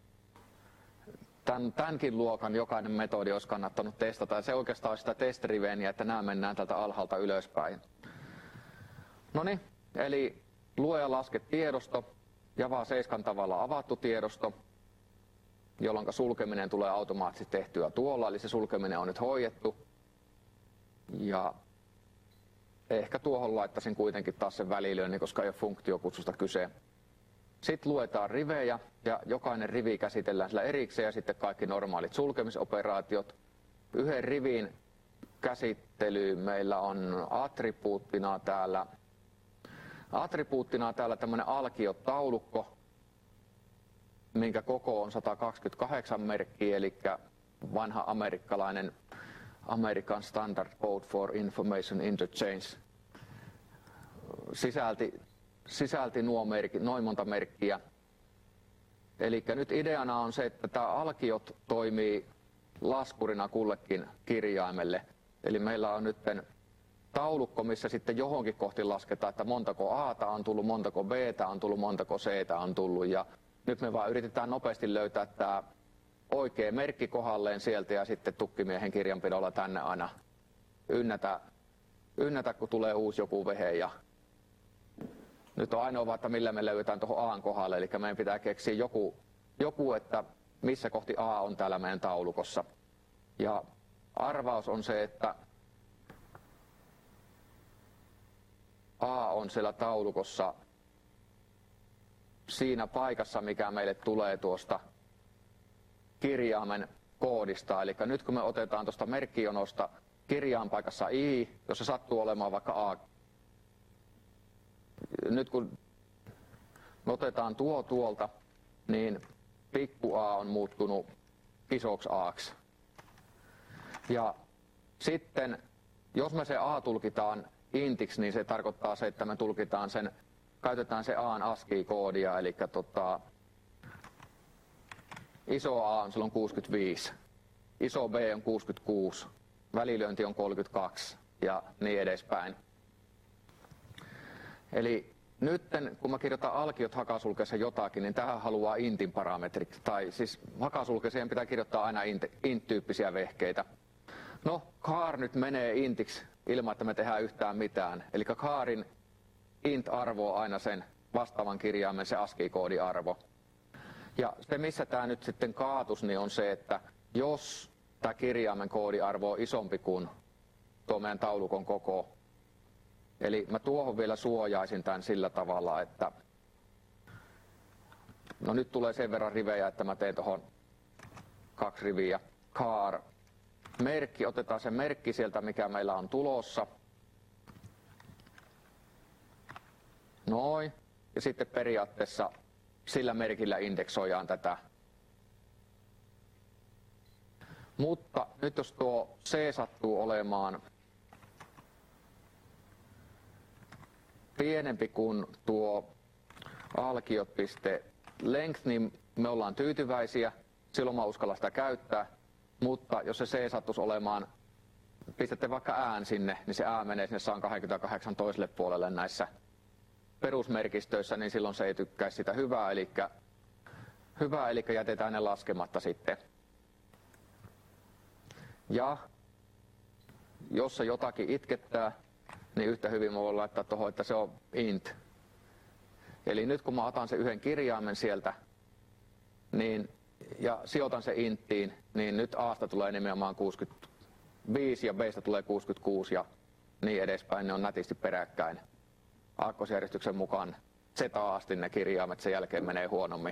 Tän, tämänkin luokan jokainen metodi olisi kannattanut testata. Ja se oikeastaan on sitä testriveniä, että nämä mennään tältä alhaalta ylöspäin. Noniin, eli lue ja laske tiedosto, Java seitsemän tavalla avattu tiedosto, jolloin sulkeminen tulee automaattisesti tehtyä tuolla, eli se sulkeminen on nyt hoidettu. Ja ehkä tuohon laittaisin kuitenkin taas sen välilyönnin, koska ei ole funktiokutsusta kyse. Sitten luetaan rivejä ja jokainen rivi käsitellään sillä erikseen ja sitten kaikki normaalit sulkemisoperaatiot. Yhden rivin käsittelyyn meillä on attribuuttina täällä, attribuuttina täällä tämmöinen alkiotaulukko, minkä koko on sata kaksikymmentäkahdeksan merkkiä, eli vanha amerikkalainen American Standard Code for Information Interchange sisälti sisälti nuo merkit, noin monta merkkiä. Eli nyt ideana on se, että tämä alkiot toimii laskurina kullekin kirjaimelle. Eli meillä on nyt taulukko, missä sitten johonkin kohti lasketaan, että montako A:ta on tullut, montako B:tä on tullut, montako C:tä on tullut. Ja nyt me vaan yritetään nopeasti löytää tämä oikea merkki kohdalleen sieltä ja sitten tukkimiehen kirjanpidolla tänne aina ynnätä, ynnätä kun tulee uusi joku vehe. Ja nyt on ainoa, että millä me löydetään tuohon A:n kohdalle, eli meidän pitää keksiä joku, joku, että missä kohti A on täällä meidän taulukossa. Ja arvaus on se, että A on siellä taulukossa siinä paikassa, mikä meille tulee tuosta kirjaimen koodista. Eli nyt kun me otetaan tuosta merkkijonosta kirjainpaikassa I, jos se sattuu olemaan vaikka A, nyt kun me otetaan tuo tuolta, niin pikku a on muuttunut isoksi aksi. Ja sitten, jos me se a tulkitaan intiksi, niin se tarkoittaa se, että me tulkitaan sen, käytetään se a:n ASCII-koodia, eli tota, iso A on silloin kuusikymmentäviisi, iso B on kuusikymmentäkuusi, välilyönti on kolmekymmentäkaksi ja niin edespäin. Eli nyt kun mä kirjoitan alkiot hakasulkeessa jotakin, niin tähän haluaa intin parametrit. Tai siis hakasulkeeseen pitää kirjoittaa aina int-tyyppisiä vehkeitä. No, char nyt menee intiksi ilman, että me tehdään yhtään mitään. Eli charin int-arvo on aina sen vastaavan kirjaimen se ASCII-koodiarvo. Ja se, missä tämä nyt sitten kaatus, niin on se, että jos tämä kirjaimen koodiarvo on isompi kuin tuo meidän taulukon koko, eli mä tuohon vielä suojaisin tämän sillä tavalla, että no nyt tulee sen verran rivejä, että mä teen tuohon kaksi riviä. Car. Merkki, otetaan se merkki sieltä, mikä meillä on tulossa. Noin. Ja sitten periaatteessa sillä merkillä indeksoidaan tätä. Mutta nyt jos tuo C sattuu olemaan pienempi kuin tuo alkiot.length, niin me ollaan tyytyväisiä. Silloin mä uskallan sitä käyttää. Mutta jos se C sattuisi olemaan, pistätte vaikka ään sinne, niin se ää menee sinne sata kaksikymmentäkahdeksan toiselle puolelle näissä perusmerkistöissä, niin silloin se ei tykkäisi sitä hyvää, eli, hyvää, eli jätetään ne laskematta sitten. Ja jos se jotakin itkettää, niin yhtä hyvin mä voin laittaa tuohon, että se on int. Eli nyt kun mä otan sen yhden kirjaimen sieltä, niin, ja sijoitan se inttiin, niin nyt A:sta tulee nimenomaan kuusikymmentäviisi ja B:stä tulee kuusikymmentäkuusi ja niin edespäin. Ne on nätisti peräkkäin. Aakkosjärjestyksen mukaan Z:ään asti ne kirjaimet, sen jälkeen menee huonommin.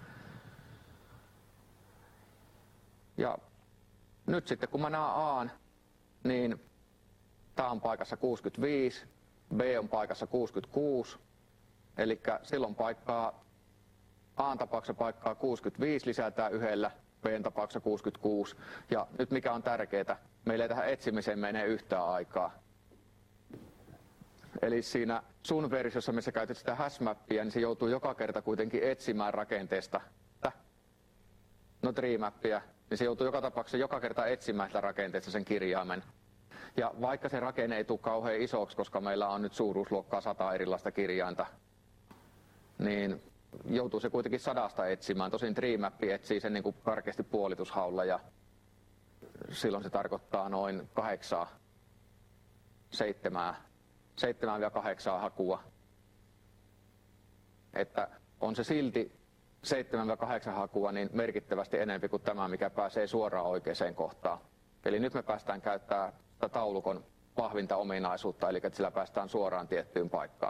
Ja nyt sitten kun mä näen A:n, niin tää on paikassa kuusikymmentäviisi, B on paikassa kuusikymmentäkuusi, eli silloin paikkaa, A:n tapauksessa paikkaa kuusikymmentäviisi lisätään yhdellä, B:n tapauksessa kuusikymmentäkuusi. Ja nyt mikä on tärkeää, meillä ei tähän etsimiseen mene yhtään aikaa. Eli siinä sun versiossa, missä käytät sitä hashmappia, niin se joutuu joka kerta kuitenkin etsimään rakenteesta. No tree-mappia, niin se joutuu joka tapauksessa joka kerta etsimään sitä rakenteesta sen kirjaimen. Ja vaikka se rakenne ei tule kauhean isoksi, koska meillä on nyt suuruusluokkaa sata erilaista kirjainta, niin joutuu se kuitenkin sadasta etsimään. Tosin tree-mappi etsii sen niin kuin karkeasti puolitushaulla ja silloin se tarkoittaa noin kahdeksaa, seitsemää, seitsemää ja kahdeksaa hakua. Että on se silti seitsemän ja kahdeksan hakua niin merkittävästi enemmän kuin tämä, mikä pääsee suoraan oikeaan kohtaan. Eli nyt me päästään käyttämään sitä taulukon vahvinta ominaisuutta, eli että sillä päästään suoraan tiettyyn paikkaan.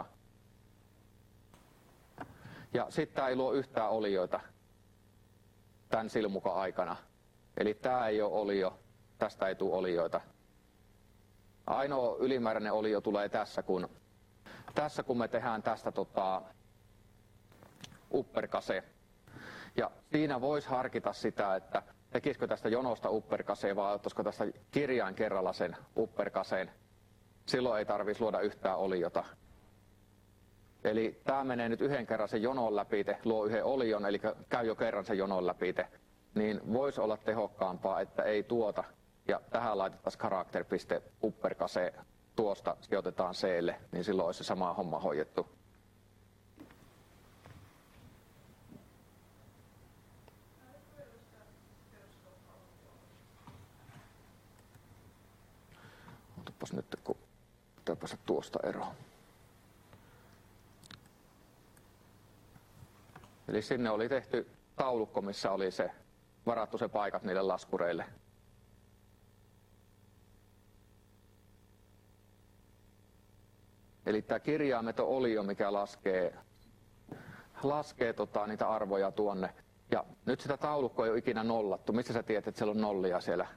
Ja sitten tämä ei luo yhtään olioita tämän silmukan aikana. Eli tämä ei ole olio, tästä ei tule olioita. Ainoa ylimääräinen olio tulee tässä, kun, tässä, kun me tehdään tästä tota, uppercase. Ja siinä voisi harkita sitä, että tekisikö tästä jonosta uppercasea vai ottaisiko tästä kirjain kerralla sen uppercaseen. Silloin ei tarvitsisi luoda yhtään oliota. Eli tämä menee nyt yhden kerran sen jonon läpi, luo yhden olion, eli käy jo kerran sen jonon läpi. Niin voisi olla tehokkaampaa, että ei tuota. Ja tähän laitettaisiin character.uppercase, tuosta sijoitetaan C:lle, niin silloin olisi se sama homma hoidettu. Otapas nyt, kun pitää päästä tuosta eroon. Eli sinne oli tehty taulukko, missä oli se varattu se paikat niille laskureille. Eli tämä kirjaimeton olio, mikä laskee, laskee tota, niitä arvoja tuonne. Ja nyt sitä taulukkoa ei ole ikinä nollattu. Mistä sä tiedät, että siellä on nollia siellä?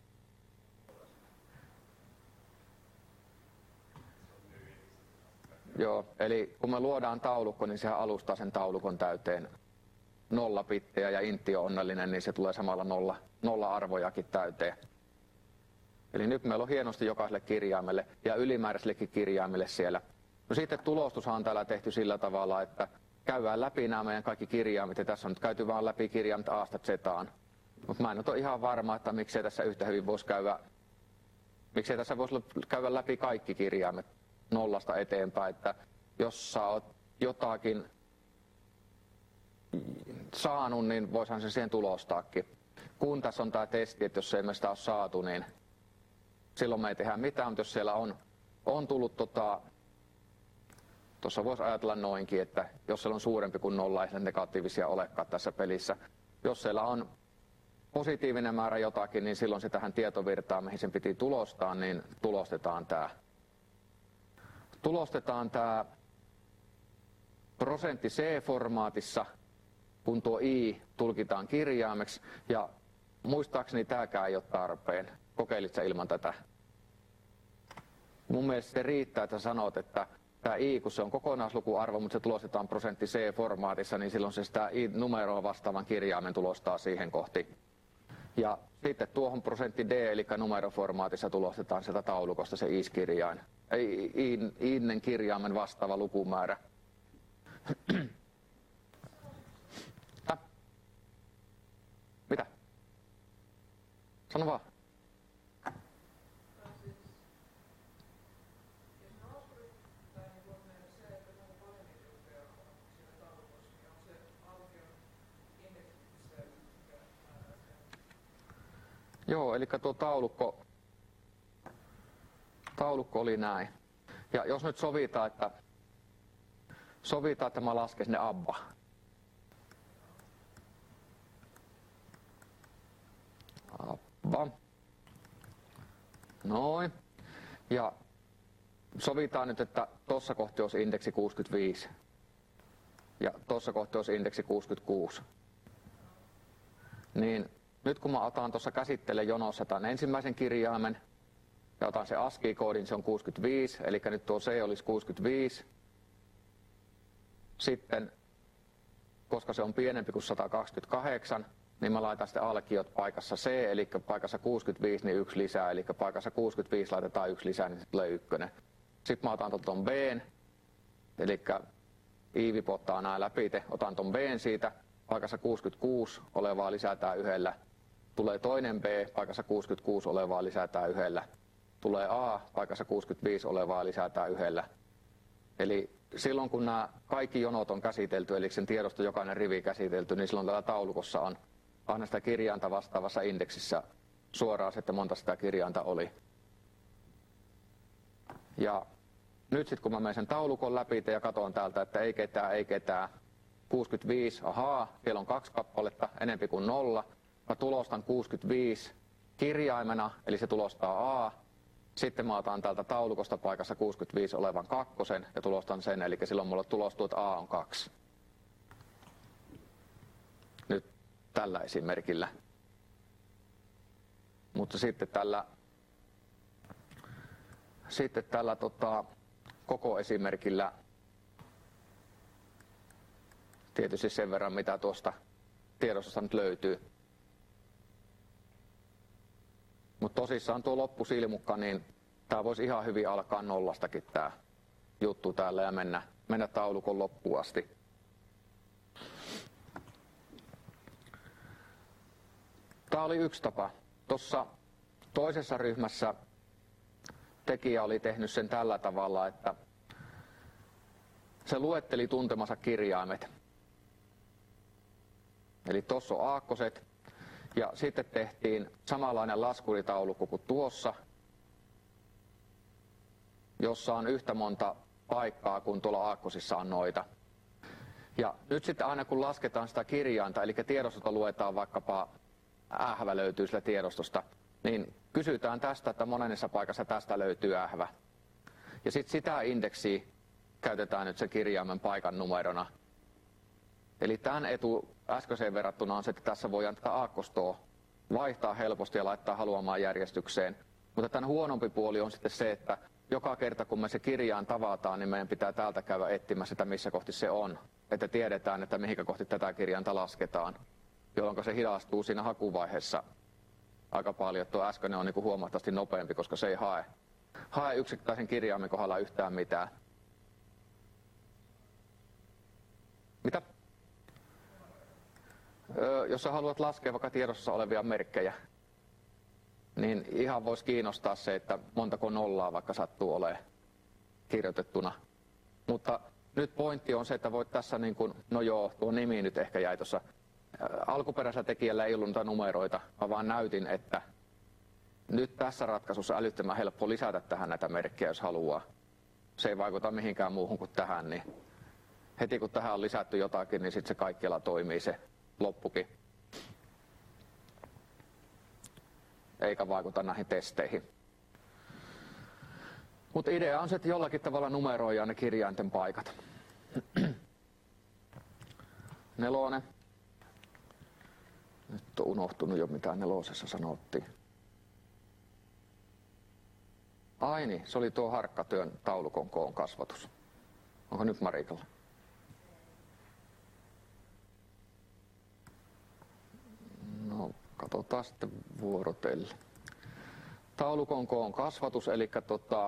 Joo, eli kun me luodaan taulukko, niin sehän alustaa sen taulukon täyteen nolla pittejä ja intti on onnellinen, niin se tulee samalla nolla, nolla arvojakin täyteen. Eli nyt meillä on hienosti jokaiselle kirjaimelle ja ylimääräisellekin kirjaimelle siellä. No sitten tulostushan on täällä tehty sillä tavalla, että käydään läpi nämä meidän kaikki kirjaimet, ja tässä on nyt käyty vaan läpi kirjaimet A:sta Z:ään. Mutta mä en ole ihan varma, että miksei tässä yhtä hyvin voisi käydä, miksei tässä voisi käydä läpi kaikki kirjaimet nollasta eteenpäin, että jos sä oot jotakin saanut, niin voisihan se siihen tulostaakin. Kun tässä on tämä testi, että jos ei me sitä ole saatu, niin silloin me ei tehdä mitään, mutta jos siellä on, on tullut tota, Tuossa voisi ajatella noinkin, että jos siellä on suurempi kuin nolla, ei negatiivisia olekaan tässä pelissä. Jos siellä on positiivinen määrä jotakin, niin silloin se tähän tietovirtaan, mihin sen piti tulostaa, niin tulostetaan tämä. Tulostetaan tämä prosentti C-formaatissa, kun tuo I tulkitaan kirjaimeksi. Ja muistaakseni tämäkään ei ole tarpeen. Kokeilit sä ilman tätä? Mun mielestä se riittää, että sanot, että tämä I, kun se on kokonaislukuarvo, mutta se tulostetaan prosentti C-formaatissa, niin silloin se sitä I-numeroa vastaavan kirjaimen tulostaa siihen kohti. Ja sitten tuohon prosentti D, eli numeroformaatissa tulostetaan sieltä taulukosta se I-kirjain. Ei, I-nen kirjaimen vastaava lukumäärä. Mitä? Sano vaan. Joo, eli tuo taulukko, taulukko oli näin. Ja jos nyt sovitaan, että, sovitaan, että mä lasken sinne abba. Abba. Noin. Ja sovitaan nyt, että tuossa kohti olisi indeksi kuusikymmentäviisi. Ja tuossa kohti olisi indeksi kuusikymmentäkuusi. Niin nyt kun mä otan tuossa käsittelen jonossa tämän ensimmäisen kirjaimen ja otan se ASCII-koodin, se on kuusikymmentäviisi, eli nyt tuo C olisi kuusikymmentäviisi. Sitten, koska se on pienempi kuin sata kaksikymmentäkahdeksan, niin mä laitan sitten alkiot paikassa C, eli paikassa kuusikymmentäviisi, niin yksi lisää, eli paikassa kuusikymmentäviisi laitetaan yksi lisää, niin se tulee ykkönen. Sitten mä otan tuon B:n, eli I vipottaa nämä läpi, otan tuon B:n siitä, paikassa kuusikymmentäkuusi olevaa lisätään yhdellä. Tulee toinen B, paikassa kuusikymmentäkuusi olevaa lisätään yhdellä. Tulee A, paikassa kuusikymmentäviisi olevaa lisätään yhdellä. Eli silloin kun nämä kaikki jonot on käsitelty, eli sen tiedosto jokainen rivi käsitelty, niin silloin täällä taulukossa on aina sitä kirjainta vastaavassa indeksissä suoraan se, että monta sitä kirjainta oli. Ja nyt sitten kun mä menen sen taulukon läpi ja katson täältä, että ei ketään, ei ketään, kuusikymmentäviisi, ahaa, siellä on kaksi kappaletta, enempi kuin nolla. Mä tulostan kuusikymmentäviisi kirjaimena, eli se tulostaa A. Sitten mä otan täältä taulukosta paikassa kuusikymmentäviisi olevan kakkosen ja tulostan sen, eli silloin mulle tulostuu, että A on kaksi. Nyt tällä esimerkillä. Mutta sitten tällä, sitten tällä tota, koko esimerkillä, tietysti sen verran mitä tuosta tiedostosta nyt löytyy. Mutta tosissaan tuo loppusilmukka, niin tämä voisi ihan hyvin alkaa nollastakin tämä juttu täällä ja mennä, mennä taulukon loppuun asti. Tämä oli yksi tapa. Tuossa toisessa ryhmässä tekijä oli tehnyt sen tällä tavalla, että se luetteli tuntemansa kirjaimet. Eli tuossa on aakkoset. Ja sitten tehtiin samanlainen laskuritaulukko kuin tuossa, jossa on yhtä monta paikkaa kuin tuolla aakkosissa on noita. Ja nyt sitten aina kun lasketaan sitä kirjainta, eli tiedostota luetaan vaikkapa ähvä löytyy sillä tiedostosta, niin kysytään tästä, että monennessa paikassa tästä löytyy ähvä. Ja sitten sitä indeksiä käytetään nyt se kirjaimen paikan numerona. Eli tämän etu äskeiseen verrattuna on se, että tässä voidaan tätä aakkostoa vaihtaa helposti ja laittaa haluamaan järjestykseen. Mutta tämän huonompi puoli on sitten se, että joka kerta kun me se kirjaan tavataan, niin meidän pitää täältä käydä etsimässä, että missä kohti se on. Että tiedetään, että mihinkä kohti tätä kirjainta lasketaan, jolloin se hidastuu siinä hakuvaiheessa aika paljon. Tuo äskeinen on niin kuin huomattavasti nopeampi, koska se ei hae, hae yksittäisen kirjaimen kohdalla yhtään mitään. Mitä? Öö, jos sä haluat laskea vaikka tiedossa olevia merkkejä, niin ihan voisi kiinnostaa se, että montako nollaa vaikka sattuu olemaan kirjoitettuna. Mutta nyt pointti on se, että voit tässä niin kuin, no joo, tuo nimi nyt ehkä jäi tuossa. Alkuperäisellä tekijällä ei ollut niitä numeroita, mä vaan näytin, että nyt tässä ratkaisussa älyttömän helppo lisätä tähän näitä merkkejä, jos haluaa. Se ei vaikuta mihinkään muuhun kuin tähän, niin heti kun tähän on lisätty jotakin, niin sitten se kaikkialla toimii se loppukin. Eikä vaikuta näihin testeihin. Mutta idea on se, että jollakin tavalla numeroidaan ne kirjainten paikat. Nelonen. Nyt on unohtunut jo, mitä nelosessa sanottiin. Ai niin, se oli tuo harkkatyön taulukon koon kasvatus. Onko nyt Marikalla? No, katsotaan sitten vuorotelle. Taulukon koon kasvatus, eli tota,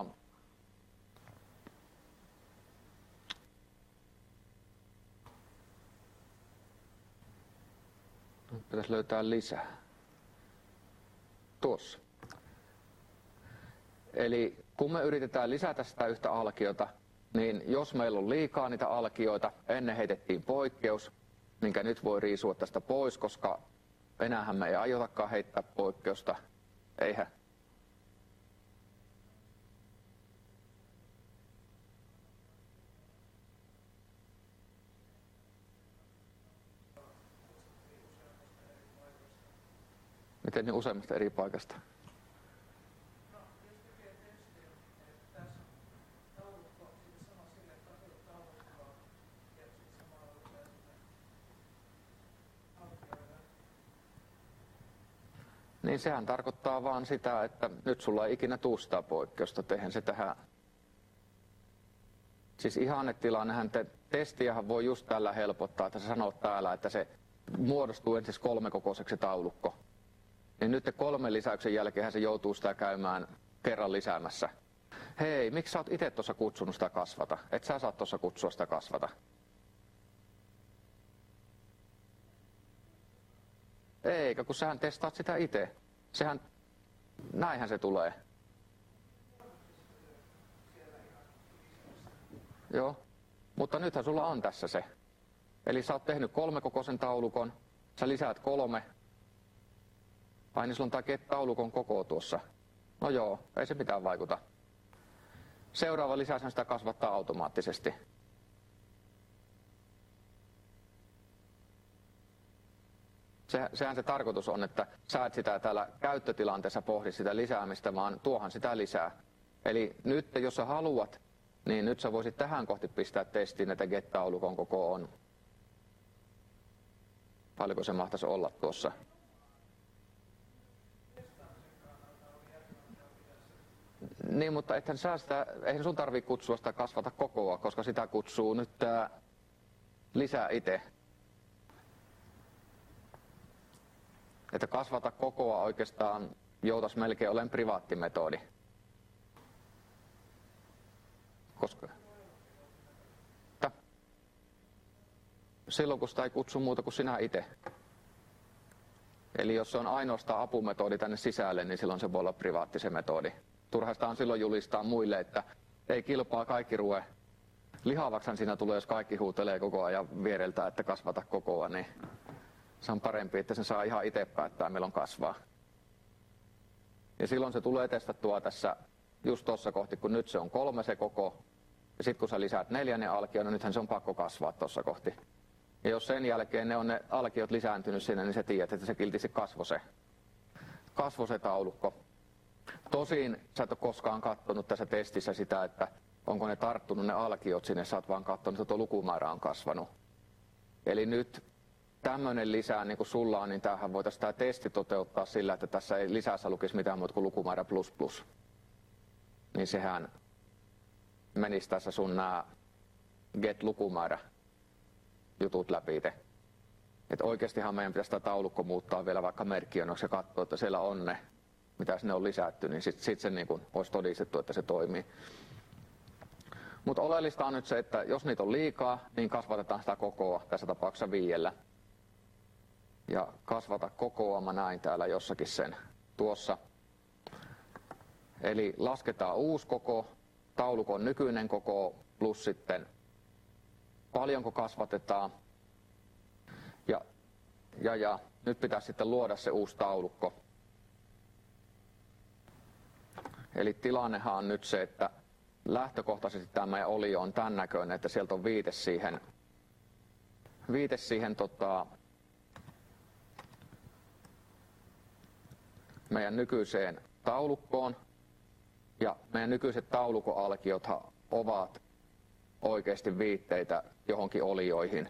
nyt pitäisi löytää lisää. Tuossa. Eli kun me yritetään lisätä sitä yhtä alkiota, niin jos meillä on liikaa niitä alkioita, ennen heitettiin poikkeus, minkä nyt voi riisua tästä pois, koska enäähän me ei aiotakaan heittää poikkeusta. Eihän. Miten niin useammasta eri paikasta? Niin sehän tarkoittaa vaan sitä, että nyt sulla ei ikinä tuu sitä poikkeusta, teihän se tähän. Siis ihannetilannehän te testiähän voi just tällä helpottaa, että sä sanot täällä, että se muodostuu ensin kolmekokoiseksi taulukko. Niin nyt kolmen lisäyksen jälkeen se joutuu sitä käymään kerran lisäämässä. Hei, miksi sä oot itse tuossa kutsunut sitä kasvata? Et sä saa tuossa kutsua sitä kasvata. Eikä, kun sähän testaat sitä itse. Sehän, näinhän se tulee. Joo, mutta nythän sulla on tässä se. Eli sä oot tehnyt kolmekokoisen taulukon, sä lisäät kolme. Ai niin sulla on tää get-taulukon koko tuossa. No joo, ei se mitään vaikuta. Seuraava lisäys sitä kasvattaa automaattisesti. Se, sehän se tarkoitus on, että sä et sitä täällä käyttötilanteessa pohdi sitä lisäämistä, vaan tuohan sitä lisää. Eli nyt jos sä haluat, niin nyt sä voisit tähän kohti pistää testiin, että get-taulukon koko on. Paljonko se mahtaisi olla tuossa? Niin, mutta ethän sä sitä, eihän sun tarvii kutsua sitä kasvata kokoa, koska sitä kutsuu nyt tää lisää itse. Että kasvata kokoa oikeastaan joutais melkein olen privaattimetodi. Koska Tä? Silloin kun sitä ei kutsu muuta kuin sinä itse. Eli jos se on ainoastaan apumetodi tänne sisälle, niin silloin se voi olla privaattisen metodi. Turhasta on silloin julistaa muille, että ei kilpaa kaikki rue. Lihavaksan siinä tulee, jos kaikki huutelee koko ajan viereltä, että kasvata kokoa, niin se on parempi, että sen saa ihan itse päättää, milloin kasvaa. Ja silloin se tulee testattua tässä just tuossa kohti, kun nyt se on kolme se koko. Ja sitten kun sä lisäät neljännen alkion, no nythän se on pakko kasvaa tuossa kohti. Ja jos sen jälkeen ne on ne alkiot lisääntynyt sinne, niin sä tiedät, että se kiltisti kasvo se. Kasvo se taulukko. Tosin sä et ole koskaan katsonut tässä testissä sitä, että onko ne tarttunut ne alkiot sinne, sä oot vaan katsonut, että tuo lukumäärä on kasvanut. Eli nyt tämmöinen lisää, niin kuin sulla on, niin tämähän voitaisiin tämä testi toteuttaa sillä, että tässä ei lisässä lukisi mitään muuta kuin lukumäärä plus plus. Niin sehän menisi tässä sun nämä get-lukumäärä jutut läpi itse. Että oikeastihan meidän pitäisi tämä taulukko muuttaa vielä vaikka merkkijonoksi ja katsoa, että siellä on ne, mitä sinne on lisätty, niin sitten sit se niin kuin olisi todistettu, että se toimii. Mutta oleellista on nyt se, että jos niitä on liikaa, niin kasvatetaan sitä kokoa, tässä tapauksessa viidellä. Ja kasvata kokoa, mä näin täällä jossakin sen tuossa. Eli lasketaan uusi koko, taulukon nykyinen koko plus sitten paljonko kasvatetaan. Ja, ja, ja nyt pitäisi sitten luoda se uusi taulukko. Eli tilannehan on nyt se, että lähtökohtaisesti tämä meidän olio on tämän näköinen, että sieltä on viite siihen, viite siihen tota, meidän nykyiseen taulukkoon. Ja meidän nykyiset taulukoalkiothan ovat oikeasti viitteitä johonkin olioihin.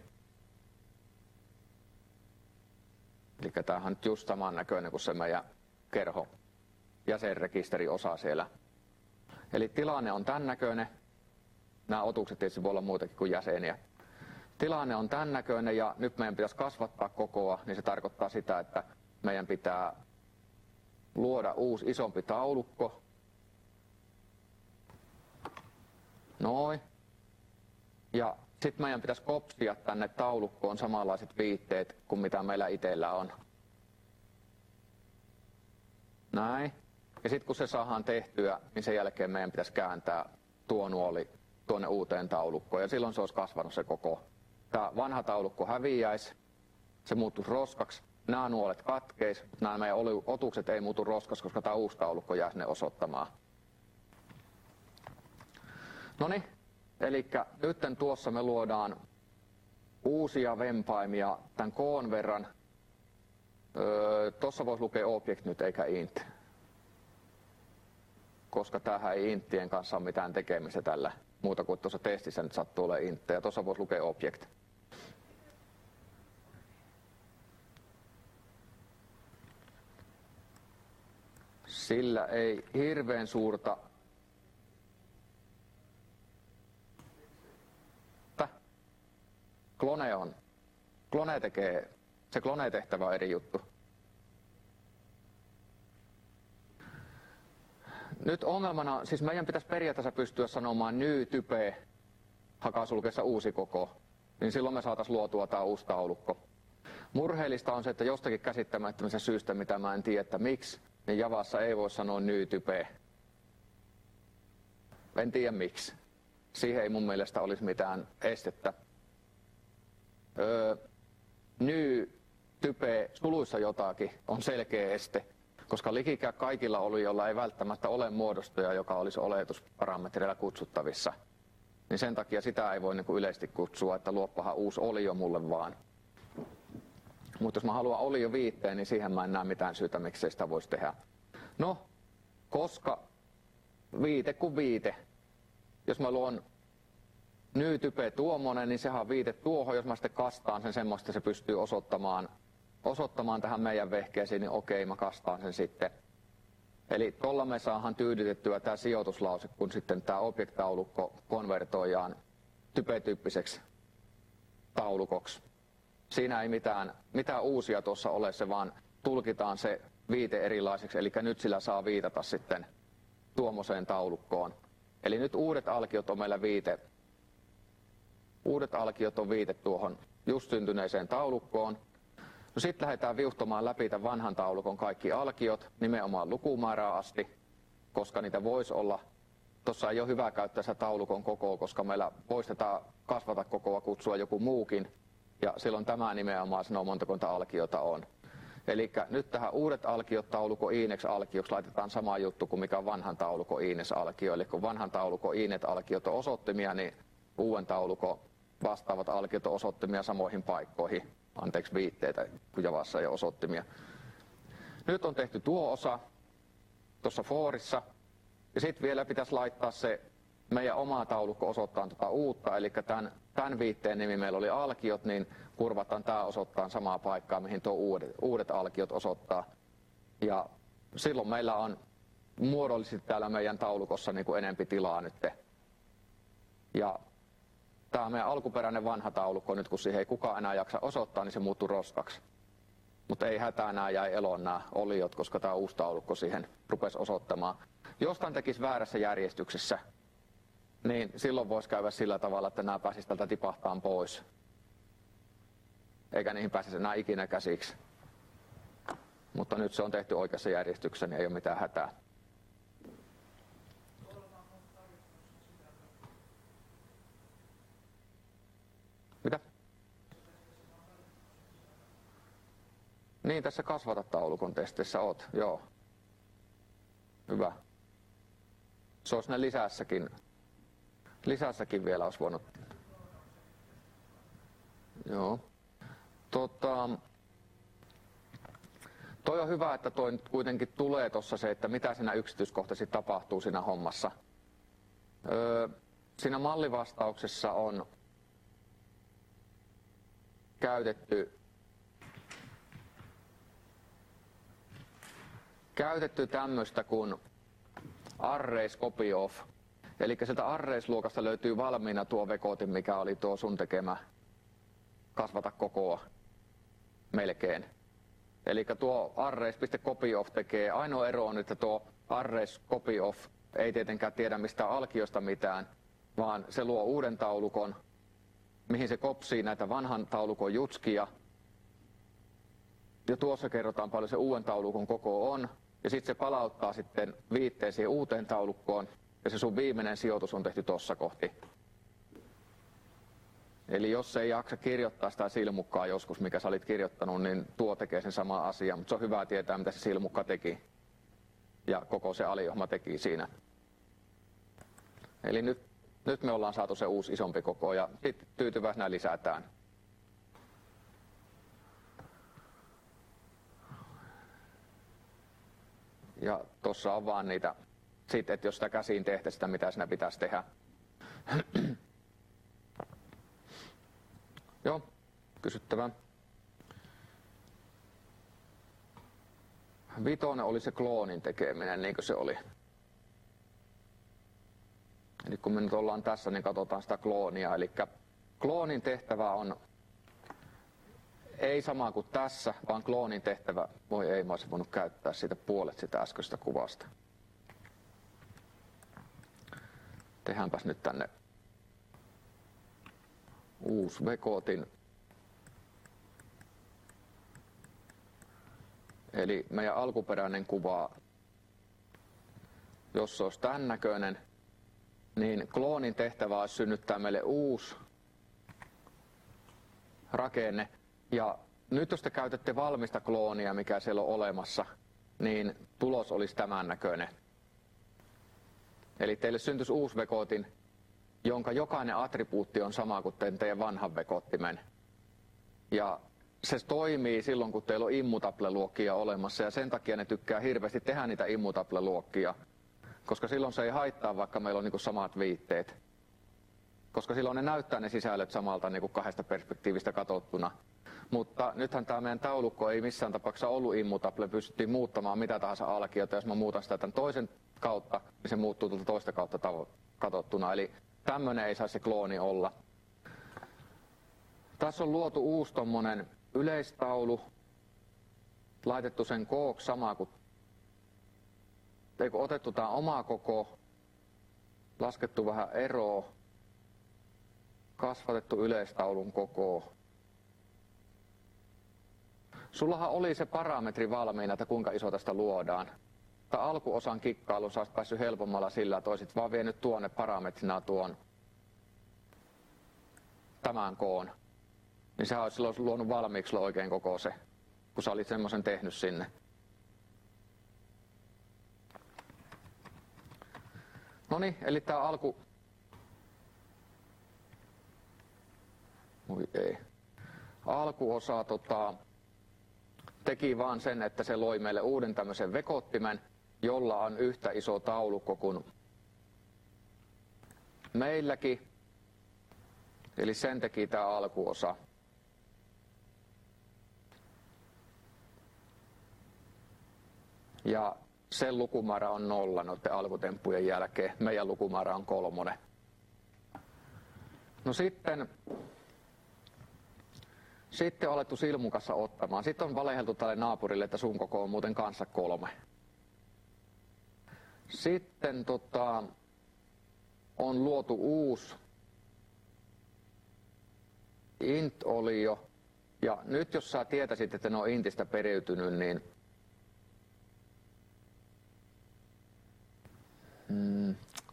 Eli tämähän on nyt just saman näköinen kuin se meidän kerho jäsenrekisteriosa siellä. Eli tilanne on tämän näköinen. Nämä otukset tietysti voi olla muitakin kuin jäseniä. Tilanne on tämän näköinen ja nyt meidän pitäisi kasvattaa kokoa, niin se tarkoittaa sitä, että meidän pitää luoda uusi isompi taulukko. Noin. Ja sitten meidän pitäisi kopsia tänne taulukkoon samanlaiset viitteet kuin mitä meillä itsellä on. Näin. Ja sitten kun se saadaan tehtyä, niin sen jälkeen meidän pitäisi kääntää tuo nuoli tuonne uuteen taulukkoon. Ja silloin se olisi kasvanut se koko. Tämä vanha taulukko häviäisi, se muuttuisi roskaksi. Nämä nuolet katkeisi, mutta nämä meidän otukset ei muutu roskaksi, koska tämä uusi taulukko jää sinne osoittamaan. Noniin, eli nyt tuossa me luodaan uusia vempaimia tämän koon verran. Öö, tuossa voisi lukea object nyt eikä int, koska tämähän ei inttien kanssa ole mitään tekemistä tällä, muuta kuin tuossa testissä nyt sattuu olemaan int, ja tuossa voisi lukea object. Sillä ei hirveän suurta Klone on. Klone tekee, se klone-tehtävä on eri juttu. Nyt ongelmana, siis meidän pitäisi periaatteessa pystyä sanomaan ny type hakasulkeessa uusi koko, niin silloin me saataisiin luotua tämä uusi taulukko. Murheellista on se, että jostakin käsittämättömästä syystä, mitä mä en tiedä, että miksi, niin Javassa ei voi sanoa ny type. En tiedä miksi. Siihen ei mun mielestä olisi mitään estettä. Öö, ny type suluissa jotakin on selkeä este, koska likikään kaikilla olioilla ei välttämättä ole muodostoja, joka olisi oletusparametreilla kutsuttavissa. Niin sen takia sitä ei voi niin kuin yleisesti kutsua, että luoppahan uusi olio mulle vaan. Mutta jos mä haluan olio viitteen, niin siihen mä en näe mitään syytä, miksei sitä voisi tehdä. No, koska viite kuin viite. Jos mä luon ny type tuommoinen, niin sehän on viite tuohon, jos mä sitten kastaan sen semmoista, se pystyy osoittamaan, osoittamaan tähän meidän vehkeeseen, niin okei, mä kastaan sen sitten. Eli tuolla me saadaan tyydytettyä tämä sijoituslause, kun sitten tämä object-taulukko konvertoidaan type-tyyppiseksi taulukoksi. Siinä ei mitään, mitään uusia tuossa ole, se vaan tulkitaan se viite erilaiseksi, eli nyt sillä saa viitata sitten tuommoiseen taulukkoon. Eli nyt uudet alkiot on meillä viite. Uudet alkiot on viite tuohon just syntyneeseen taulukkoon. No sitten lähdetään viuhtomaan läpi tämän vanhan taulukon kaikki alkiot, nimenomaan lukumäärää asti, koska niitä voisi olla. Tuossa ei ole hyvä käyttää sitä taulukon kokoa, koska meillä poistetaan kasvata kokoa kutsua joku muukin. Ja silloin tämä nimenomaan sanoo montako niitä alkiota on. Eli nyt tähän uudet alkiot taulukon iinex-alkioksi laitetaan sama juttu kuin mikä on vanhan taulukon iines-alkio. Eli kun vanhan taulukon iinet-alkiot on osoittimia, niin uuden taulukon vastaavat alkiot on osoittimia samoihin paikkoihin. Anteeksi, viitteitä, kun Javassa ei ole osoittimia. Nyt on tehty tuo osa tuossa forissa. Ja sitten vielä pitäisi laittaa se meidän oma taulukko osoittaa tuota uutta. Eli tämän, tämän viitteen nimi meillä oli alkiot, niin kurvataan tämä osoittaa samaa paikkaa, mihin tuo uudet, uudet alkiot osoittaa. Ja silloin meillä on muodollisesti täällä meidän taulukossa niin kuin enempi tilaa nyt. Ja tämä on meidän alkuperäinen vanha taulukko, nyt kun siihen ei kukaan enää jaksa osoittaa, niin se muuttuu roskaksi. Mutta ei hätää, nämä jäi eloon nämä oliot, koska tämä uusi taulukko siihen rupesi osoittamaan. Jos tämän tekisi väärässä järjestyksessä, niin silloin voisi käydä sillä tavalla, että nämä pääsisi tältä tipahtaan pois. Eikä niihin pääsisi enää ikinä käsiksi. Mutta nyt se on tehty oikeassa järjestyksessä, niin ei ole mitään hätää. Mitä? Niin, tässä kasvata taulukon testissä oot, joo. Hyvä. Se olisi ne lisässäkin Lisässäkin vielä olisi voinut. Joo. Tota, toi on hyvä, että toi nyt kuitenkin tulee tossa se, että mitä siinä yksityiskohtaisesti tapahtuu siinä hommassa. Öö, siinä mallivastauksessa on käytetty, käytetty tämmöistä kuin arrays copy of. Eli sieltä arrays-luokasta löytyy valmiina tuo vekotin, mikä oli tuo sun tekemä kasvata kokoa melkein. Eli tuo arrays.copyof tekee, ainoa ero on, että tuo arrays.copyof ei tietenkään tiedä mistään alkiosta mitään, vaan se luo uuden taulukon, mihin se kopsii näitä vanhan taulukon jutskia. Ja tuossa kerrotaan paljon se uuden taulukon koko on, ja sitten se palauttaa sitten viitteen siihen uuteen taulukkoon, ja se sun viimeinen sijoitus on tehty tossa kohti. Eli jos ei jaksa kirjoittaa sitä silmukkaa joskus, mikä sä olit kirjoittanut, niin tuo tekee sen sama asia. Mutta se on hyvä tietää, mitä se silmukka teki. Ja koko se aliohma teki siinä. Eli nyt, nyt me ollaan saatu se uusi isompi koko ja sitten tyytyväisenä lisätään. Ja tuossa on vaan niitä, sit, että jos sitä käsiin tehtäisiin sitä, mitä siinä pitäisi tehdä. Joo, kysyttävä. Vitonen oli se kloonin tekeminen, niin kuin se oli. Eli kun me nyt ollaan tässä, niin katsotaan sitä kloonia. Eli kloonin tehtävä on ei sama kuin tässä, vaan kloonin tehtävä, voi ei, mä olisin voinut käyttää siitä puolet sitä äskeistä kuvasta. Tehdäänpäs nyt tänne uusi vekotin. Eli meidän alkuperäinen kuva, jos se olisi tämän näköinen, niin kloonin tehtävä olisi synnyttää meille uusi rakenne. Ja nyt jos te käytätte valmista kloonia, mikä siellä on olemassa, niin tulos olisi tämän näköinen. Eli teille syntyisi uusi vekotin, jonka jokainen attribuutti on sama kuin teidän vanhan vekottimen. Ja se toimii silloin, kun teillä on immutable-luokkia olemassa, ja sen takia ne tykkää hirveästi tehdä niitä immutable-luokkia, koska silloin se ei haittaa, vaikka meillä on niin kuin samat viitteet. Koska silloin ne näyttää ne sisällöt samalta niin kuin kahdesta perspektiivistä katsottuna. Mutta nythän tämä meidän taulukko ei missään tapauksessa ollut immutable, pystyttiin muuttamaan mitä tahansa alkiota. Jos mä muutan sitä tämän toisen kautta, niin se muuttuu tuolta toista kautta katsottuna. Eli tämmöinen ei saisi se klooni olla. Tässä on luotu uusi tommonen yleistaulu, laitettu sen kooksi sama kuin, eikö otettu tämä oma koko, laskettu vähän eroa, kasvatettu yleistaulun koko. Sullahan oli se parametri valmiina, että kuinka iso tästä luodaan. Tämä alkuosan kikkailu sä olisit päässyt helpommalla sillä, että olisit vaan vienyt tuonne parametrina tuon tämän koon. Niin sä olisit silloin luonut valmiiksi oikein koko se, kun sä olit semmoisen tehnyt sinne. Noniin, eli tää alku... Oi ei. Alkuosa tota, teki vaan sen, että se loi meille uuden tämmöisen vekottimen, jolla on yhtä iso taulukko kuin meilläkin. Eli sen teki tää alkuosa. Ja sen lukumäärä on nolla noiden alkutemppujen jälkeen. Meidän lukumäärä on kolmonen. No sitten, sitten on alettu silmukassa ottamaan. Sitten on valeheltu tälle naapurille, että sun koko on muuten kanssa kolme. Sitten tota, on luotu uusi int-olio. Ja nyt jos sä tietäisit, että ne on intistä periytynyt, niin Hmm.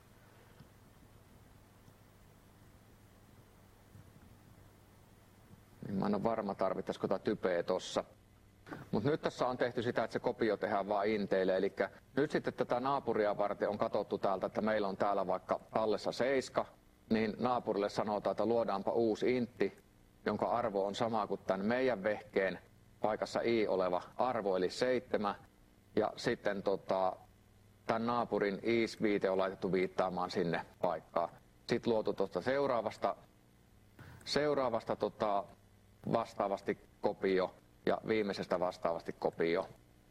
Niin mä en ole varma, tarvittaisiko tätä typeä tossa. Mutta nyt tässä on tehty sitä, että se kopio tehdään vaan inteille. Eli nyt sitten tätä naapuria varten on katsottu täältä, että meillä on täällä vaikka tallessa seiska, niin naapurille sanotaan, että luodaanpa uusi intti, jonka arvo on sama kuin tämän meidän vehkeen paikassa i oleva arvo, eli seitsemän. Ja sitten tota, tämän naapurin is-viite on laitettu viittaamaan sinne paikkaan. Sitten luotu tuosta seuraavasta, seuraavasta tota, vastaavasti kopio ja viimeisestä vastaavasti kopio.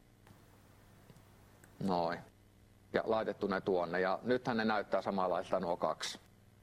Noin. Ja laitettu ne tuonne. Ja nythän ne näyttää samanlaista nuo kaksi.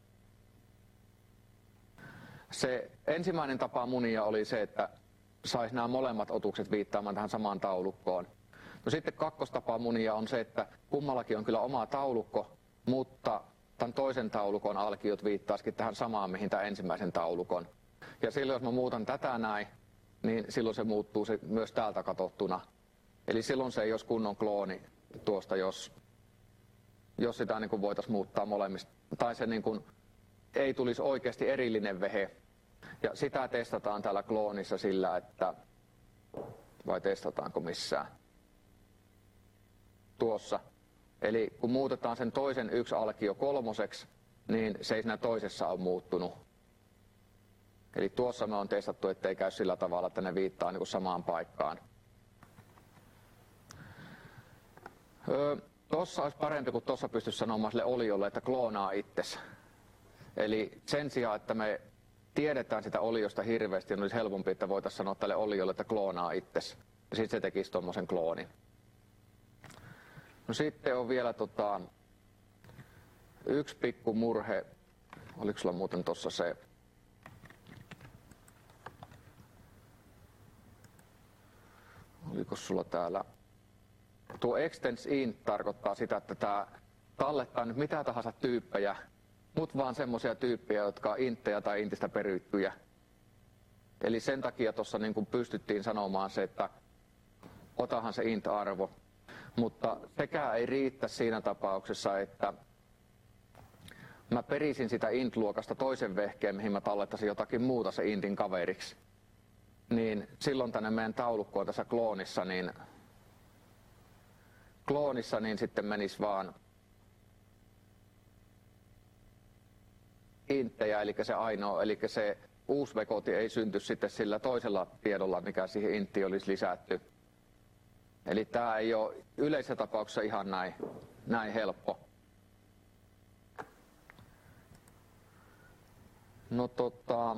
Se ensimmäinen tapa munia oli se, että saisi nämä molemmat otukset viittaamaan tähän samaan taulukkoon. No sitten kakkostapa munia on se, että kummallakin on kyllä oma taulukko, mutta tämän toisen taulukon alkiot viittaisikin tähän samaan, mihin tämä ensimmäisen taulukon. Ja silloin jos mä muutan tätä näin, niin silloin se muuttuu se myös täältä katsottuna. Eli silloin se ei olisi kunnon klooni tuosta, jos, jos sitä niin kuin voitaisiin muuttaa molemmista. Tai se niin kuin ei tulisi oikeasti erillinen vehe. Ja sitä testataan täällä kloonissa sillä, että, vai testataanko missään? Tuossa. Eli kun muutetaan sen toisen yksi alkio kolmoseksi, niin se ei siinä toisessa ole muuttunut. Eli tuossa me on testattu, ettei käy sillä tavalla, että ne viittaa niin kuin samaan paikkaan. Öö, tuossa olisi parempi, kun tuossa pystyisi sanomaan sille oliolle, että kloonaa itsesi. Eli sen sijaan, että me tiedetään sitä oliosta hirveästi, niin olisi helpompi, että voitaisiin sanoa tälle oliolle, että kloonaa itsesi. Ja sitten se tekisi tuommoisen kloonin. No sitten on vielä tota, yksi pikku murhe. Oliko sulla muuten tuossa se? Oliko sulla täällä? Tuo extends int tarkoittaa sitä, että tämä tallettaa nyt mitä tahansa tyyppejä, mutta vaan semmoisia tyyppejä, jotka on inttejä tai intistä periyttyjä. Eli sen takia tuossa niin kuin pystyttiin sanomaan se, että otahan se int-arvo. Mutta sekään ei riitä siinä tapauksessa, että mä perisin sitä int-luokasta toisen vehkeen, mihin mä tallettaisin jotakin muuta se intin kaveriksi. Niin silloin tänne meidän taulukkoon tässä kloonissa, niin kloonissa niin sitten menisi vaan inttejä, eli se ainoa, eli se uusi vekoti ei synty sitten sillä toisella tiedolla, mikä siihen inttiin olisi lisätty. Eli tämä ei ole yleisessä tapauksessa ihan näin, näin helppo. No tota,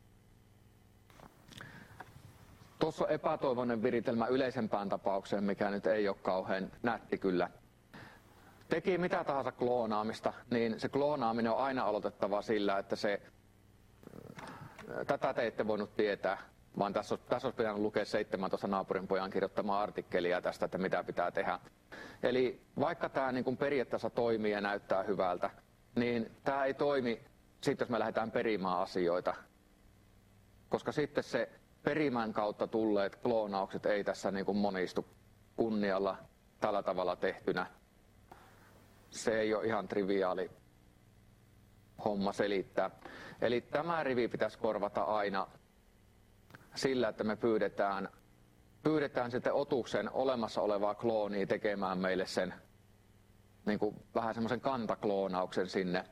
tuossa on epätoivoinen viritelmä yleisempään tapaukseen, mikä nyt ei ole kauhean nätti kyllä. Teki mitä tahansa kloonaamista, niin se kloonaaminen on aina aloitettava sillä, että se, tätä te ette voinut tietää, vaan tässä olisi, tässä olisi pitänyt lukea seitsemän tuossa naapurin pojan kirjoittamaa artikkelia tästä, että mitä pitää tehdä. Eli vaikka tämä niin kuin periaatteessa toimii ja näyttää hyvältä, niin tämä ei toimi sitten, jos me lähdetään perimään asioita. Koska sitten se perimän kautta tulleet kloonaukset ei tässä niin kuin monistu kunnialla tällä tavalla tehtynä. Se ei ole ihan triviaali homma selittää. Eli tämä rivi pitäisi korvata aina sillä, että me pyydetään, pyydetään sitten otuksen olemassa olevaa kloonia tekemään meille sen niin kuin vähän semmoisen kantakloonauksen sinne.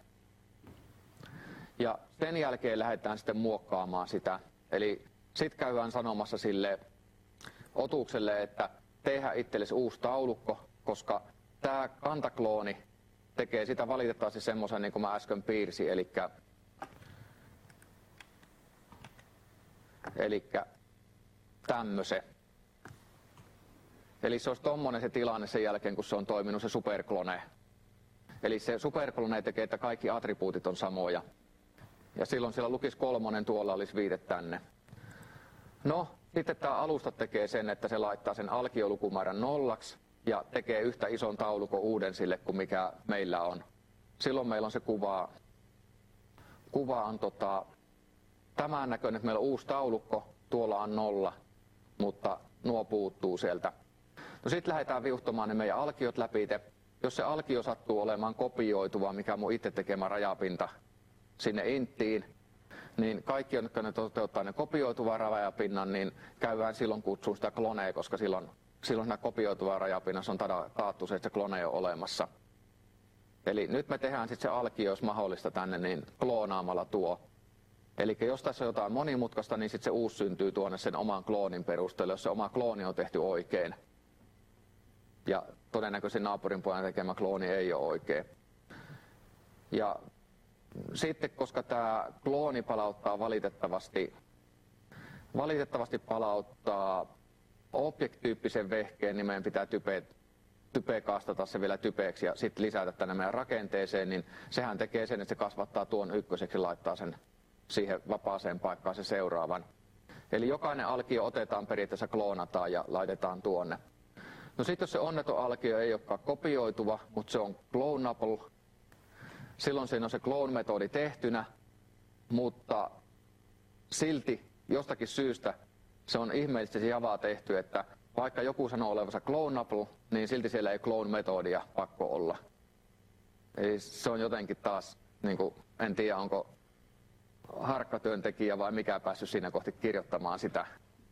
Ja sen jälkeen lähdetään sitten muokkaamaan sitä. Eli sitten käydään sanomassa sille otukselle, että tehdään itsellesi uusi taulukko, koska tämä kantaklooni tekee sitä valitettavasti semmoisen, niin kuin mä äsken piirsin, eli Elikkä tämmöse. Eli se olisi tommonen se tilanne sen jälkeen, kun se on toiminut se superklone. Eli se superklone tekee, että kaikki attribuutit on samoja. Ja silloin siellä lukisi kolmonen, tuolla olisi viite tänne. No, sitten tämä alusta tekee sen, että se laittaa sen alkiolukumäärän nollaksi ja tekee yhtä ison taulukon uuden sille kuin mikä meillä on. Silloin meillä on se kuva, kuva on tota, tämän näköinen, että meillä on uusi taulukko, tuolla on nolla, mutta nuo puuttuu sieltä. No sitten lähdetään viuhtomaan ne meidän alkiot läpi. Jos se alkio sattuu olemaan kopioituva, mikä on mun itse tekemä rajapinta sinne inttiin, niin kaikki, jotka ne toteuttaa ne kopioituva rajapinnan, niin käydään silloin kutsuun sitä klonea, koska silloin, silloin siinä kopioituva rajapinnassa on taattu se, että se klone on olemassa. Eli nyt me tehdään sitten se alkio, jos mahdollista tänne, niin kloonaamalla tuo. Eli jos tässä on jotain monimutkaista, niin sitten se uusi syntyy tuonne sen oman kloonin perusteella, jos se oma klooni on tehty oikein. Ja todennäköisesti naapurin pojan tekemä klooni ei ole oikein. Ja sitten, koska tämä klooni palauttaa valitettavasti, valitettavasti palauttaa object-tyyppisen vehkeen, niin meidän pitää type, type kastata se vielä typeeksi ja sitten lisätä tänne meidän rakenteeseen, niin sehän tekee sen, että se kasvattaa tuon ykköseksi ja laittaa sen siihen vapaaseen paikkaan se seuraavan. Eli jokainen alkio otetaan periaatteessa, kloonataan ja laitetaan tuonne. No sitten jos se onneton alkio ei olekaan kopioituva, mutta se on clonable, silloin siinä on se clone-metodi tehtynä, mutta silti jostakin syystä se on ihmeellisesti se Javaa tehty, että vaikka joku sanoo olevansa clonable, niin silti siellä ei clone-metodia pakko olla. Eli se on jotenkin taas, niin kuin, en tiedä onko harkkatyöntekijä vai mikä päässyt siinä kohti kirjoittamaan sitä.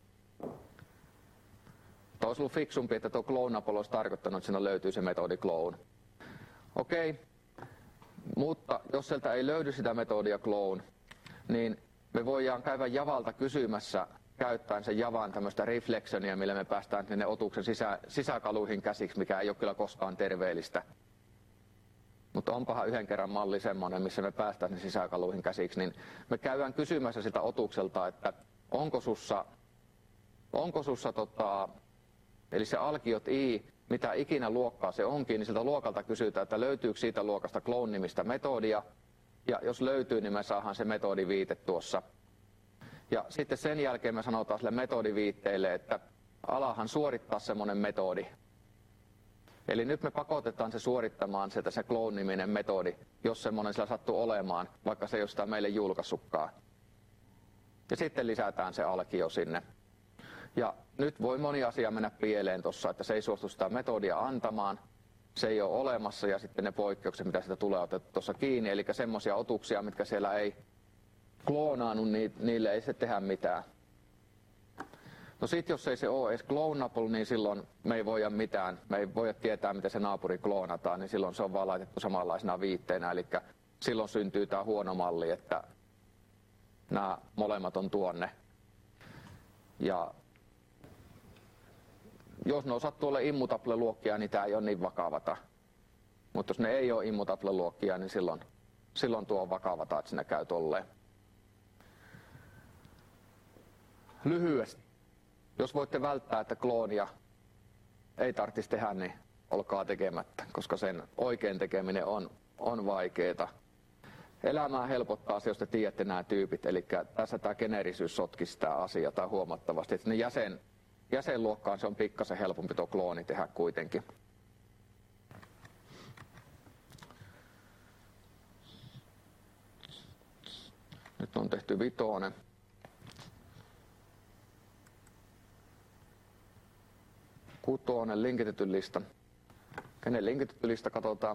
Tuo olisi ollut fiksumpi, että tuo clonable olisi tarkoittanut, että siinä löytyy se metodi clone. Okei, okay. Mutta jos sieltä ei löydy sitä metodia clone, niin me voidaan käydä Javalta kysymässä käyttäen sen Javan tämmöistä reflexionia, millä me päästään sinne otuksen sisä, sisäkaluihin käsiksi, mikä ei ole kyllä koskaan terveellistä. Mutta onpahan yhden kerran malli semmoinen, missä me päästään sinne sisäkaluihin käsiksi, niin me käydään kysymässä siltä otukselta, että onko sussa, onko sussa tota, eli se alkiot I, mitä ikinä luokkaa se onkin, niin siltä luokalta kysytään, että löytyykö siitä luokasta clone-nimistä metodia, ja jos löytyy, niin me saadaan se metodiviite tuossa. Ja sitten sen jälkeen me sanotaan sille metodiviitteille, että alahan suorittaa semmoinen metodi. Eli nyt me pakotetaan se suorittamaan sieltä se clone-niminen metodi, jos semmoinen sillä sattuu olemaan, vaikka se ei ole sitä meille julkaissutkaan. Ja sitten lisätään se alkio sinne. Ja nyt voi moni asia mennä pieleen tuossa, että se ei suostu sitä metodia antamaan, se ei ole olemassa ja sitten ne poikkeukset, mitä sitä tulee otettu tuossa kiinni, eli semmoisia otuksia, mitkä siellä ei kloonaanut, niin niille ei se tehdä mitään. No sit jos ei se ole edes clonable, niin silloin me ei voida mitään, me ei voida tietää, miten se naapuri kloonataan, niin silloin se on vaan laitettu samanlaisena viitteinä, eli silloin syntyy tämä huono malli, että nämä molemmat on tuonne. Ja jos ne sattuu olla immutable-luokkia, niin tämä ei ole niin vakavata. Mutta jos ne ei ole immutable-luokkia, niin silloin, silloin tuo on vakavata, että siinä käy tolleen. Lyhyesti. Jos voitte välttää, että kloonia ei tarvitsisi tehdä, niin olkaa tekemättä, koska sen oikein tekeminen on, on vaikeaa. Elämää helpottaa se, jos te tiedätte nämä tyypit, eli tässä tämä geneerisyys sotki sitä asiaa huomattavasti. Että ne jäsen, jäsenluokkaan se on pikkasen helpompi tuo klooni tehdä kuitenkin. Nyt on tehty vitonen. Kutonen, linkitetyn listan. Kenen linkitetty lista katsotaan?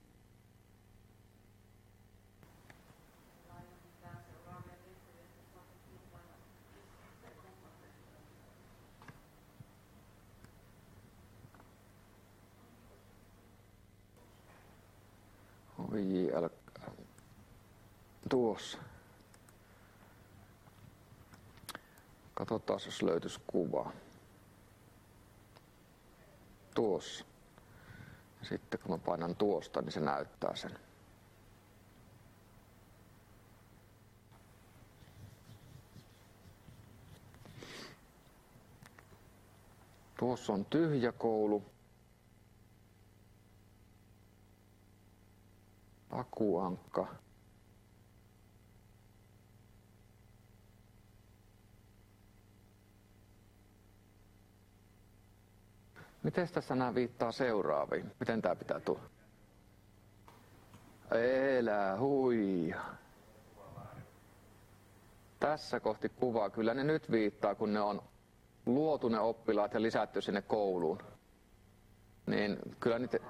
Oi, älä... Tuossa. Katsotaan, jos löytyisi kuva. Tuossa. Sitten kun mä painan tuosta, niin se näyttää sen. Tuossa on tyhjä koulu. Akuankka. Miten tässä nämä viittaa seuraaviin? Miten tämä pitää tulla? Elä huija. Tässä kohti kuvaa. Kyllä ne nyt viittaa, kun ne on luotu ne oppilaat ja lisätty sinne kouluun. Niin kyllä niitä...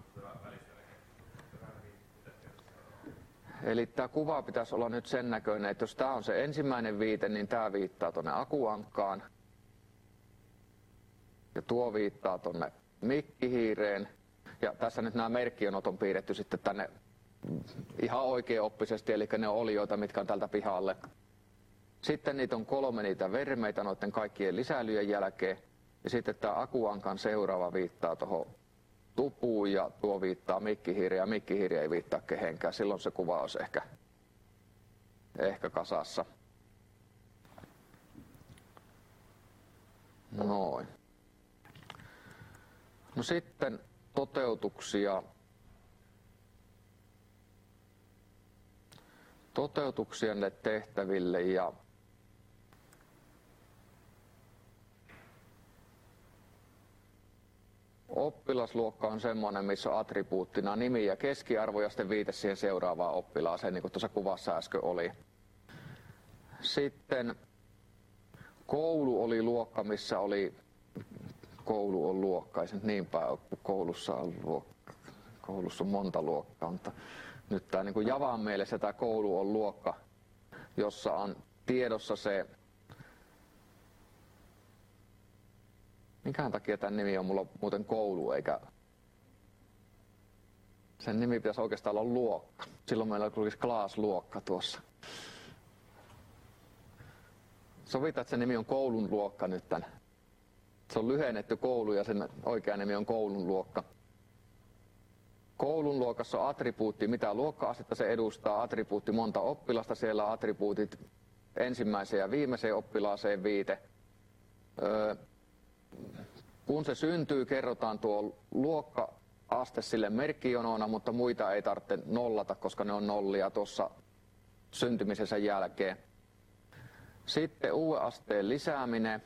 Eli tämä kuva pitäisi olla nyt sen näköinen, että jos tämä on se ensimmäinen viite, niin tämä viittaa tuonne akuankkaan. Ja tuo viittaa tuonne mikkihiireen. Ja tässä nyt nämä merkkionot on piirretty sitten tänne ihan oikeaoppisesti, eli ne on olioita, mitkä on tältä pihalle. Sitten niitä on kolme niitä vermeitä noiden kaikkien lisäilyjen jälkeen. Ja sitten tämä akuankan seuraava viittaa tuohon tupuun ja tuo viittaa mikkihiiri ja mikkihiiri ei viittaa kehenkään. Silloin se kuva olisi ehkä, ehkä kasassa. Noin. No sitten toteutuksia. Toteutuksia näille tehtäville ja oppilasluokka on semmoinen, missä on attribuuttina nimi ja keskiarvo ja sitten viite siihen seuraavaan oppilaaseen, niin kuin tuossa kuvassa äsken oli. Sitten koulu oli luokka, missä oli, koulu on luokka, ei se nyt niin päin ole, kun koulussa on luokka. Koulussa on monta luokkaa, mutta nyt tämä niin kuin Javan mielessä tämä koulu on luokka, jossa on tiedossa se, minkään takia tämän nimi on mulla muuten koulu, eikä sen nimi pitäisi oikeastaan olla luokka. Silloin meillä olisi class-luokka tuossa. Sovitaan, että sen nimi on koulun luokka nyt tän. Se on lyhennetty koulu ja sen oikea nimi on koulun luokka. Koulun luokassa on attribuutti, mitä luokka-astetta se edustaa, attribuutti monta oppilasta, siellä on attribuutit ensimmäiseen ja viimeiseen oppilaaseen viite. Öö, kun se syntyy, kerrotaan tuo luokka-aste sille merkkijonona, mutta muita ei tarvitse nollata, koska ne on nollia tuossa syntymisensä jälkeen. Sitten uuden asteen lisääminen,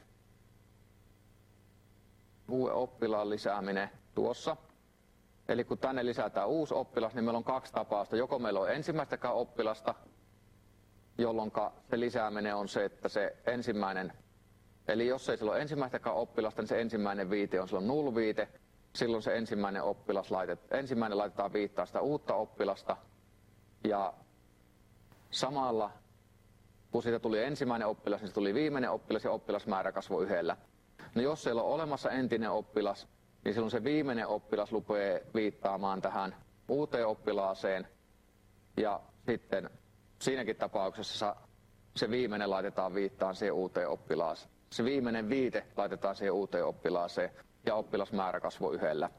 uuden oppilaan lisääminen tuossa. Eli kun tänne lisätään uusi oppilas, niin meillä on kaksi tapausta. Joko meillä on ensimmäistäkään oppilasta, jolloin se lisääminen on se, että se ensimmäinen, eli jos ei sillä ole ensimmäistäkään oppilasta, niin se ensimmäinen viite on silloin null-viite. Silloin se ensimmäinen oppilas laitet, ensimmäinen laitetaan viittaa sitä uutta oppilasta. Ja samalla, kun siitä tuli ensimmäinen oppilas, niin se tuli viimeinen oppilas ja oppilasmäärä kasvoi yhdellä. No jos siellä on olemassa entinen oppilas, niin silloin se viimeinen oppilas rupeaa viittaamaan tähän uuteen oppilaaseen. Ja sitten siinäkin tapauksessa se viimeinen laitetaan viittaan siihen uuteen oppilaaseen. Se viimeinen viite laitetaan siihen uuteen oppilaaseen ja oppilasmäärä kasvoi yhdellä.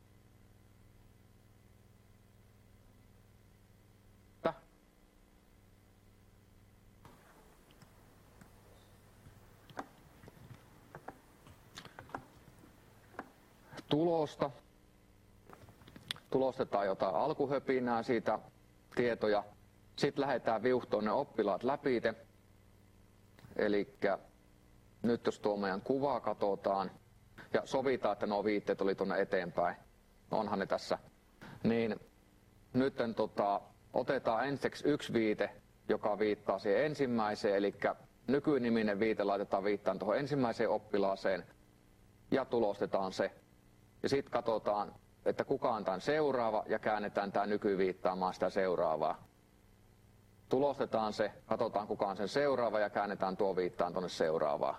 Tulosta. Tulostetaan jotain alkuhöpinää siitä tietoja. Sitten lähdetään viuhtoon ne oppilaat läpi. Eli nyt jos tuo meidän kuva katsotaan ja sovitaan, että nuo viitteet oli tuonne eteenpäin, onhan ne tässä, niin nyt tota, otetaan ensiksi yksi viite, joka viittaa siihen ensimmäiseen, eli nykyniminen viite laitetaan viittaan tuohon ensimmäiseen oppilaaseen ja tulostetaan se. Ja sitten katsotaan, että kuka on tämän seuraava ja käännetään tämä nykyviittaamaan sitä seuraavaa. Tulostetaan se, katsotaan kuka on sen seuraava ja käännetään tuo viittaan tuonne seuraavaan.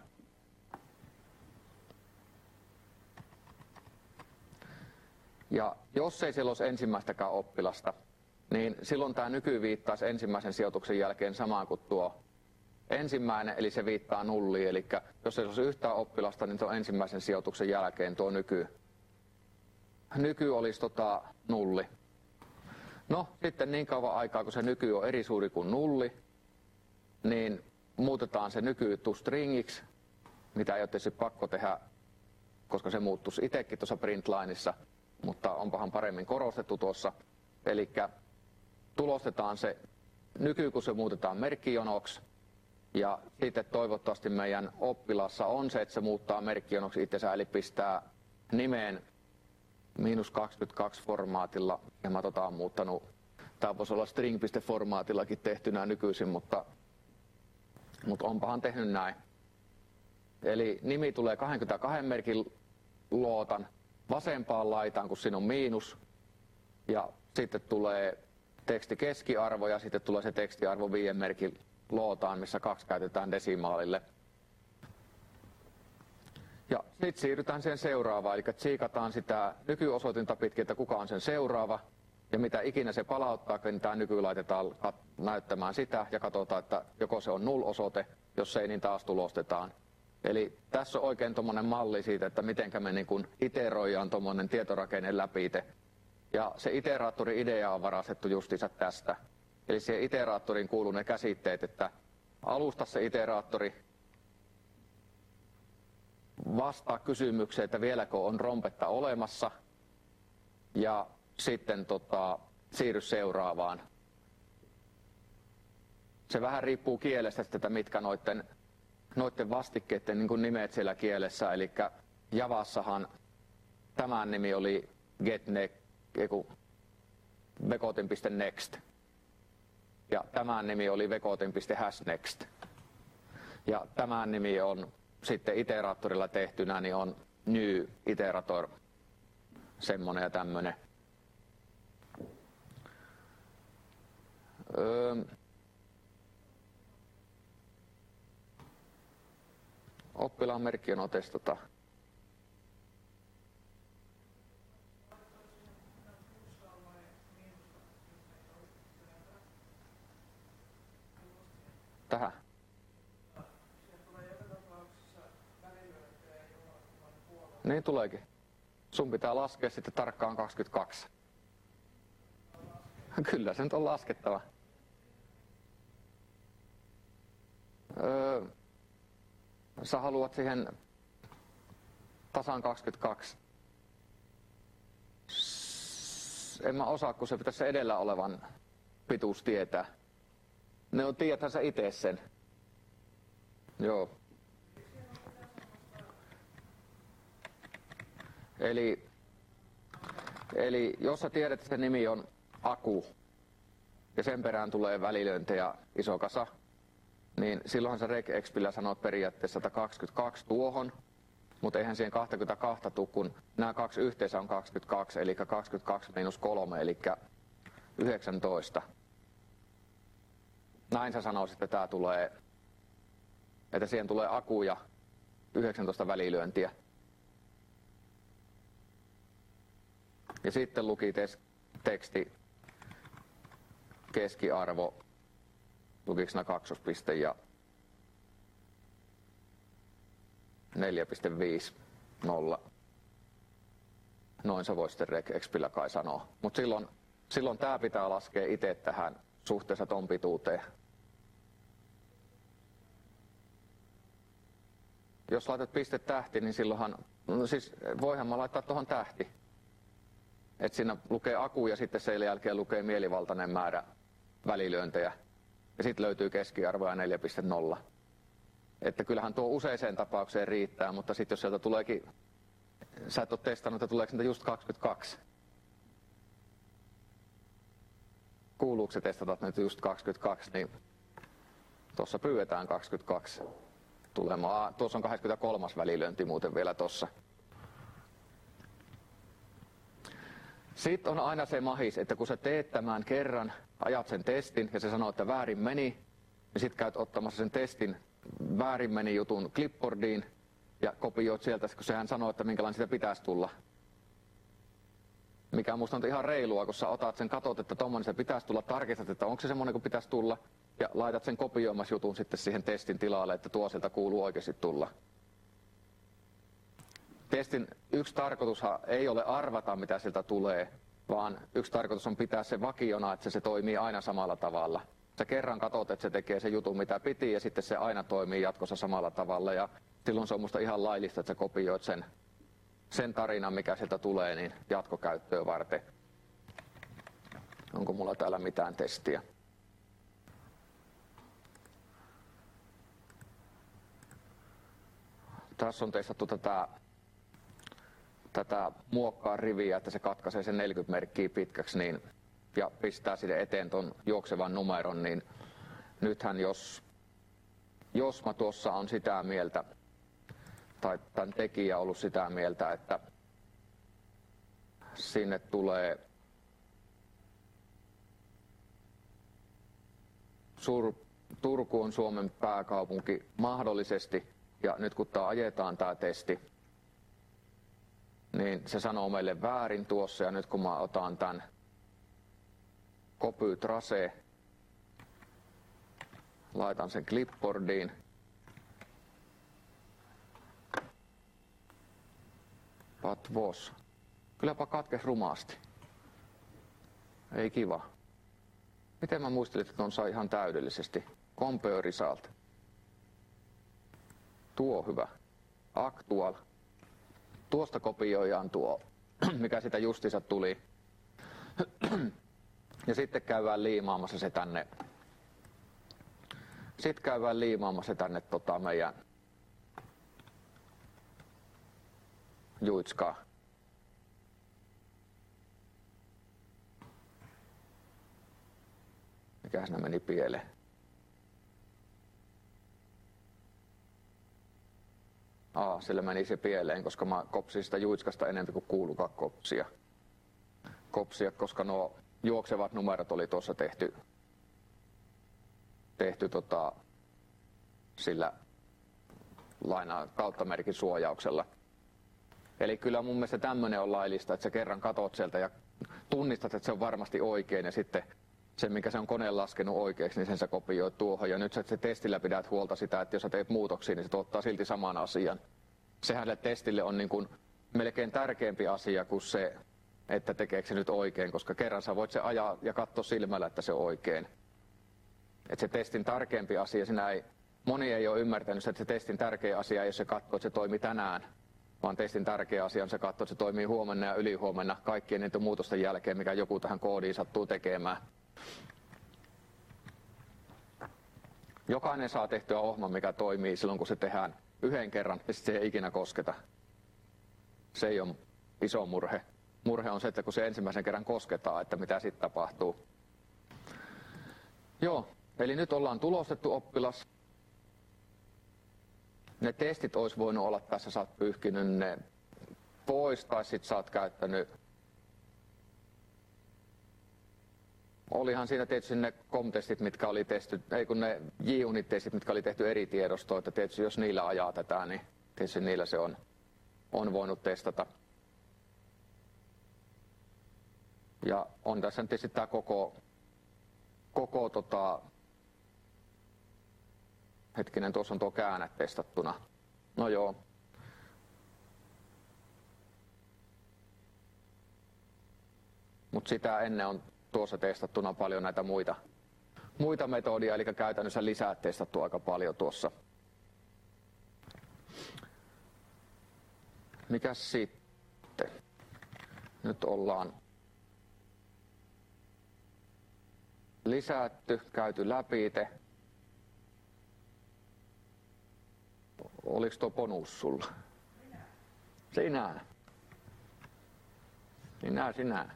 Ja jos ei siellä olisi ensimmäistäkään oppilasta, niin silloin tämä nykyviittaisi ensimmäisen sijoituksen jälkeen samaan kuin tuo ensimmäinen, eli se viittaa nulliin. Eli jos ei olisi yhtään oppilasta, niin tuon ensimmäisen sijoituksen jälkeen tuo nyky, nyky olisi tota nulli. No, sitten niin kauan aikaa, kun se nyky on eri suuri kuin nulli, niin muutetaan se nyky to stringiksi, mitä ei ole tietysti pakko tehdä, koska se muuttuisi itsekin tuossa printlineissa, mutta onpahan paremmin korostettu tuossa. Eli tulostetaan se nyky, kun se muutetaan merkkijonoksi, ja sitten toivottavasti meidän oppilaassa on se, että se muuttaa merkkijonoksi itsensä, eli pistää nimeen miinus kaksikymmentäkaksi formaatilla, ja mä tota on muuttanut, tää voisi olla string.formaatillakin tehtynä nykyisin, mutta, mutta onpahan tehnyt näin. Eli nimi tulee kaksikymmentäkaksi merkin lootan vasempaan laitaan, kun siinä on miinus, ja sitten tulee teksti keskiarvo, ja sitten tulee se tekstiarvo viiden merkin lootaan, missä kaksi käytetään desimaalille. Ja sitten siirrytään siihen seuraavaan, eli tsiikataan sitä nykyosoitinta pitkin, että kuka on sen seuraava. Ja mitä ikinä se palauttaa, niin tämä nyky laitetaan näyttämään sitä ja katsotaan, että joko se on null-osoite, jos ei, niin taas tulostetaan. Eli tässä on oikein tuommoinen malli siitä, että miten me niin kuin iteroidaan tuommoinen tietorakenne läpi. Ja se iteraattorin idea on varastettu justiinsa tästä. Eli siihen iteraattoriin kuuluu ne käsitteet, että alusta se iteraattori vastaa kysymykseen, että vieläkö on rompetta olemassa, ja sitten tota, siirry seuraavaan. Se vähän riippuu kielestä, että mitkä noiden, noiden vastikkeiden niin kuin nimet siellä kielessä. Eli Javassahan tämän nimi oli getnext, ja tämän nimi oli vekotin.hashNext. Ja tämän nimi on sitten iteraattorilla tehtynä, niin on new iterator, semmonen ja tämmönen. Öö, oppilaan merkki on testata. Tähän. Niin tuleekin. Sun pitää laskea sitten tarkkaan kaksikymmentäkaksi. Kyllä se nyt on laskettava. Öö, sä haluat siihen tasan kaksikymmentäkaksi. En mä osaa, kun se pitäisi se edellä olevan pituus tietää. Ne on, tiedäthän sä itse sen. Joo. Eli, eli jos sä tiedät, että se nimi on Aku, ja sen perään tulee välilyöntejä iso kasa, niin silloinhan sä regexpillä sanot periaatteessa sata kaksikymmentäkaksi tuohon, mutta eihän siihen kaksikymmentäkaksi tule, kun nämä kaksi yhteensä on kaksikymmentäkaksi, eli kaksikymmentäkaksi miinus kolme, eli yhdeksäntoista. Näin sä sanoisit, että tää tulee, että siihen tulee Aku ja yhdeksäntoista välilyöntiä. Ja sitten luki teksti keskiarvo, lukiks nää kaksospiste ja neljä pilkku viisi nolla. Noin sä vois sitten regexpillä kai sanoa. Mut silloin, silloin tää pitää laskea itse tähän suhteessa ton pituuteen. Jos laitat piste tähti, niin silloinhan, no siis voihan mä laittaa tuohon tähti. Että siinä lukee Aku ja sitten sen jälkeen lukee mielivaltainen määrä välilyöntejä. Ja sitten löytyy keskiarvoja neljä pilkku nolla. Että kyllähän tuo useiseen tapaukseen riittää, mutta sitten jos sieltä tuleekin, sä et ole testannut, että tuleeko niitä just kaksikymmentäkaksi. Kuuluuko se testata nyt just kaksikymmentäkaksi, niin tuossa pyydetään kaksikymmentäkaksi tulemaan. Tuossa on kaksikymmentäkolme välilyönti muuten vielä tuossa. Sitten on aina se mahis, että kun sä teet tämän kerran, ajat sen testin ja se sanoo, että väärin meni, niin sit käyt ottamassa sen testin väärin meni jutun clipboardiin ja kopioit sieltä, kun sehän sanoo, että minkälainen sitä pitäisi tulla. Mikä musta on ihan reilua, kun sä otat sen, katot, että tommonen se pitäisi tulla, tarkistat, että onko se semmoinen kuin pitäisi tulla, ja laitat sen kopioimas jutun sitten siihen testin tilalle, että tuo sieltä kuuluu oikeasti tulla. Testin yksi tarkoitushan ei ole arvata, mitä sieltä tulee, vaan yksi tarkoitus on pitää se vakiona, että se toimii aina samalla tavalla. Sä kerran katot, että se tekee se jutun, mitä piti, ja sitten se aina toimii jatkossa samalla tavalla, ja silloin se on musta ihan laillista, että sä kopioit sen, sen tarinan, mikä sieltä tulee, niin jatkokäyttöön varten. Onko mulla täällä mitään testiä? Tässä on testattu tätä, tätä muokkaa riviä, että se katkaisee sen neljäkymmentä merkkiä pitkäksi niin, ja pistää sinne eteen ton juoksevan numeron, niin nythän jos, jos mä tuossa on sitä mieltä, tai tämän tekijä ollut sitä mieltä, että sinne tulee Sur, Turku on Suomen pääkaupunki mahdollisesti, ja nyt kun tää ajetaan tää testi, niin se sanoo meille väärin tuossa, ja nyt kun mä otan tämän copy trace, laitan sen clipboardiin, but was. Kylläpä katkes rumaasti. Ei kiva. Miten mä muistelin, että on saa ihan täydellisesti? Compare result. Tuo hyvä. Actual. Tuosta kopioidaan tuo, mikä sitä justiinsa tuli. Ja sitten käydään liimaamassa se tänne. Sitten käydään liimaamassa se tänne tota meidän juitskaa. Mikäs ne meni pieleen? Aa, sillä meni se pieleen, koska mä kopsin sitä juitskasta enemmän kuin kuulukaan kopsia. Kopsia, koska nuo juoksevat numerot oli tuossa tehty, tehty tota, sillä laina kauttamerkin suojauksella. Eli kyllä mun mielestä tämmönen on laillista, että sä kerran katot sieltä ja tunnistat, että se on varmasti oikein, ja sitten se, mikä se on koneen laskenut oikeaksi, niin sen sä kopioit tuohon. Ja nyt sä se testillä pidät huolta sitä, että jos sä teet muutoksia, niin se tuottaa silti saman asian. Sehän sille testille on niin kuin melkein tärkeämpi asia kuin se, että tekeekö se nyt oikein, koska kerran sä voit se ajaa ja katsoa silmällä, että se on oikein. Että se testin tärkeämpi asia, sinä ei, moni ei ole ymmärtänyt, että se testin tärkeä asia ei ole se katsoa, että se toimii tänään, vaan testin tärkeä asia on se katsoa, että se toimii huomenna ja ylihuomenna kaikkien niiden muutosten jälkeen, mikä joku tähän koodiin sattuu tekemään. Jokainen saa tehtyä ohjelman, mikä toimii silloin, kun se tehdään yhden kerran, ja sitten se ei ikinä kosketa. Se ei ole iso murhe. Murhe on se, että kun se ensimmäisen kerran kosketaan, että mitä sitten tapahtuu. Joo, eli nyt ollaan tulostettu oppilas. Ne testit olisi voinut olla tässä, sä oot pyyhkinyt ne pois, tai sit sä oot käyttänyt. Olihan siinä tietysti ne com-testit, mitkä oli tehty, ei kun ne J-unit-testit, mitkä oli tehty eri tiedostoa, että tietysti jos niillä ajaa tätä, niin tietysti niillä se on, on voinut testata. Ja on tässä tietysti tämä koko, koko tota, hetkinen, tuossa on tuo käänne testattuna. No joo. Mutta sitä ennen on tuossa testattuna paljon näitä muita, muita metodia, eli käytännössä lisää testattu aika paljon tuossa. Mikäs sitten? Nyt ollaan lisätty, käyty läpi te. Oliko tuo bonus sulla? Sinä. Sinä, sinä.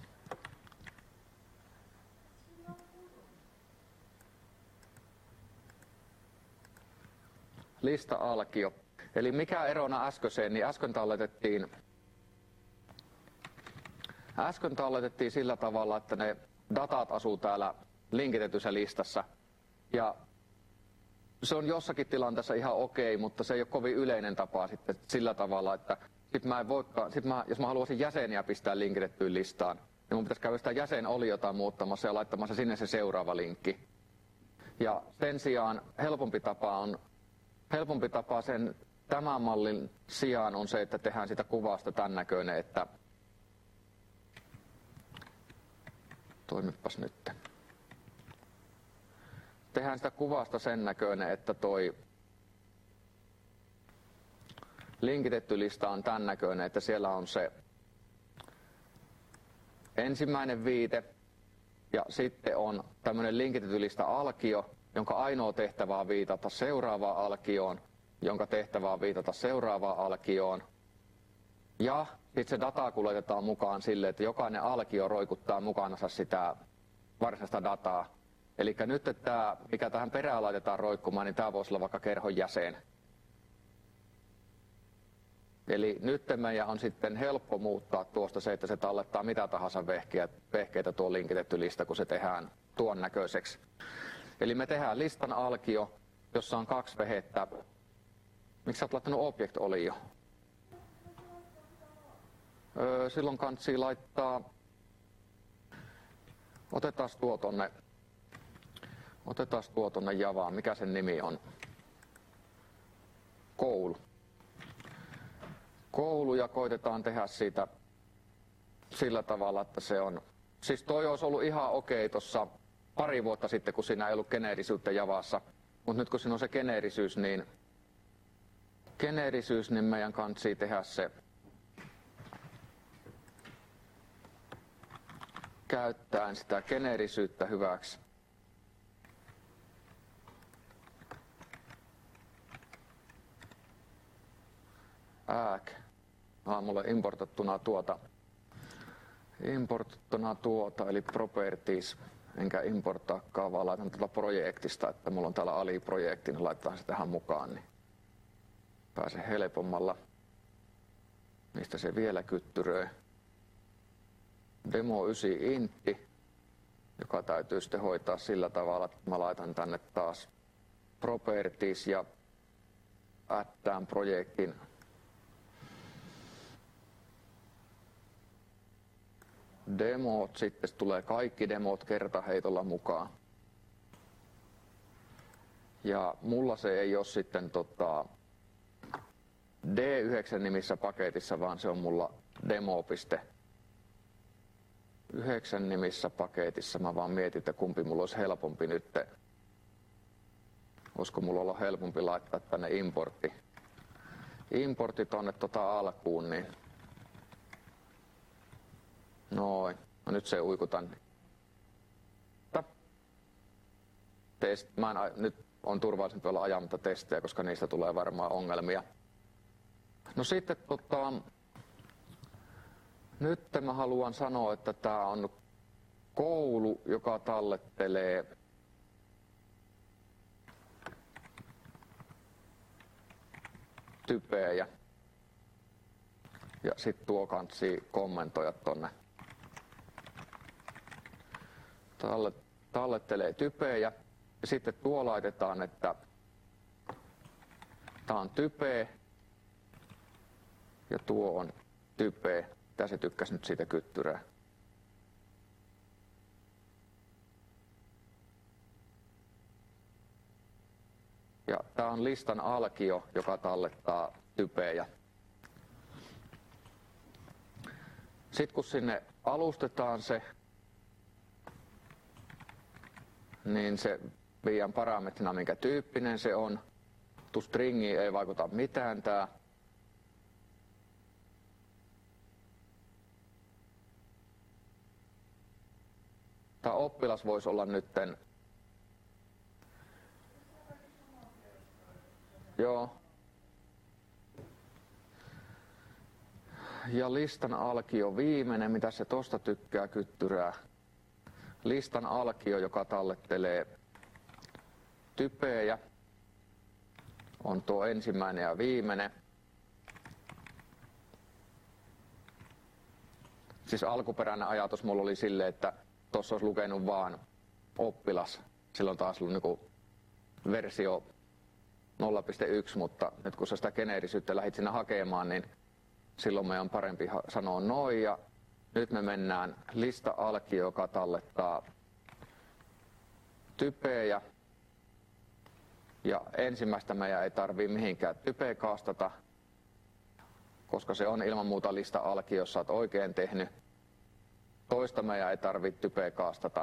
Lista-alkio. Eli mikä erona äskeiseen, niin äsken talletettiin, äsken talletettiin sillä tavalla, että ne datat asuu täällä linkitetyssä listassa. Ja se on jossakin tilanteessa ihan okei, mutta se ei ole kovin yleinen tapa sitten sillä tavalla, että sit mä en voikaan, sit mä, jos mä haluaisin jäseniä pistää linkitettyyn listaan, niin mun pitäisi käydä sitä jäsenoliota muuttamassa ja laittamassa sinne se seuraava linkki. Ja sen sijaan helpompi tapa on Helpompi tapa sen tämän mallin sijaan on se, että tehdään sitä kuvasta tämän näköinen, että toimipas nyt. Tehdään sitä kuvasta sen näköinen, että toi linkitetty lista on tämän näköinen, että siellä on se ensimmäinen viite ja sitten on tämmöinen linkitetty lista alkio, jonka ainoa tehtävä on viitata seuraavaan alkioon, jonka tehtävä on viitata seuraavaan alkioon. Ja sitten se data kuljetetaan mukaan sille, että jokainen alkio roikuttaa mukanansa sitä varsinaista dataa. Eli nyt tämä, mikä tähän perään laitetaan roikkumaan, niin tämä voisi olla vaikka kerhon jäsen. Eli nyt meidän on sitten helppo muuttaa tuosta se, että se tallettaa mitä tahansa vehkeitä, vehkeitä tuo linkitetty lista, kun se tehdään tuon näköiseksi. Eli me tehdään listan alkio, jossa on kaksi vehettä. Miksi sä oot laittanut object oli jo? Öö, silloin kansi laittaa, otetaan tuo tonne, otetaan tuo tonne Javaan, mikä sen nimi on? Koulu. Koulu ja koitetaan tehdä siitä sillä tavalla, että se on, siis toi olisi ollut ihan okei tossa pari vuotta sitten, kun siinä ei ollut geneerisyyttä Javassa, mutta nyt kun siinä on se geneerisyys, niin geneerisyys, niin meidän kansi tehdä se käyttäen sitä geneerisyyttä hyväksi. Ääk. Ah, mulle importattuna tuota, importattuna tuota, eli properties, enkä importtaakaan, vaan laitan tuota projektista, että mulla on täällä aliprojekti, niin laitetaan se tähän mukaan, niin pääsee helpommalla. Mistä se vielä kyttyröi? Demo yhdeksän intti, joka täytyy sitten hoitaa sillä tavalla, että mä laitan tänne taas properties ja attään projektin demot, sitten tulee kaikki demot kertaheitolla mukaan. Ja mulla se ei ole sitten tota D yhdeksän nimissä paketissa, vaan se on mulla demo. yhdeksän nimissä paketissa. Mä vaan mietin, että kumpi mulla olisi helpompi nyt. Olisiko mulla olla helpompi laittaa tänne importti. Importti tonne tota alkuun, niin noin. No nyt se uikutan. Test. Mä en, nyt on turvallisempi olla ajamatta testejä, koska niistä tulee varmaan ongelmia. No sitten tota, nyt mä haluan sanoa, että tää on koulu, joka tallettelee typejä. Ja sit tuo kansi kommentoida tonne. Tallet, tallettelee typejä. Ja sitten tuo laitetaan, että tää on type ja tuo on type. Tää se tykkäs nyt siitä kyttyrää. Ja tää on listan alkio, joka tallettaa typejä. Sitten kun sinne alustetaan se, niin se viian parametrina, minkä tyyppinen se on. Tu stringiin ei vaikuta mitään tää. Tää oppilas voisi olla nytten. Joo. Ja listan alkio viimeinen, mitä se tosta tykkää kyttyrää. Listan alkio, joka tallettelee typejä, on tuo ensimmäinen ja viimeinen. Siis alkuperäinen ajatus mulla oli silleen, että tuossa olisi lukenut vaan oppilas. Silloin taas ollut niinku versio nolla piste yksi, mutta nyt kun sä sitä geneerisyyttä lähdit sinne hakemaan, niin silloin meidän on parempi sanoa noin. Ja nyt me mennään lista alkio, joka tallettaa typejä. Ja ensimmäistä meidän ei tarvii mihinkään typeä kaastata, koska se on ilman muuta lista alkio, jos sä oot oikein tehnyt. Toista meidän ei tarvitse typeä kaastata.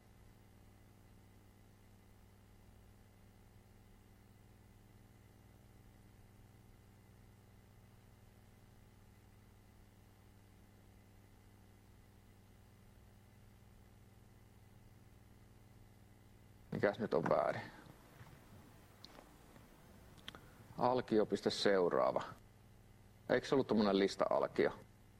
Mikäs nyt on väärin? Alkio piste seuraava. Eikö se ollut tommonen lista alkio?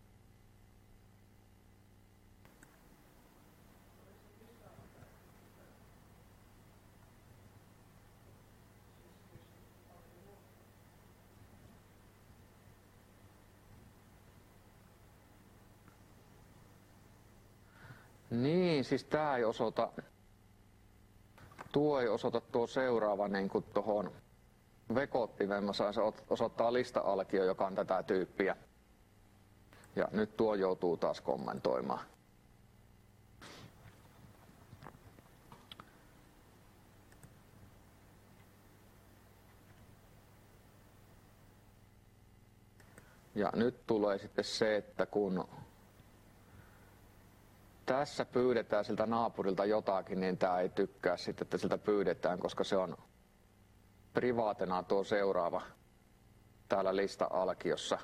Niin, siis tää ei osoita, tuo ei osoita tuo seuraava niin kuin tohon vekottimeen. Mä saan se osoittaa lista-alkio, joka on tätä tyyppiä. Ja nyt tuo joutuu taas kommentoimaan. Ja nyt tulee sitten se, että kun tässä pyydetään siltä naapurilta jotakin, niin tämä ei tykkää sitten, että siltä pyydetään, koska se on privaatena tuo seuraava täällä lista-alkiossa.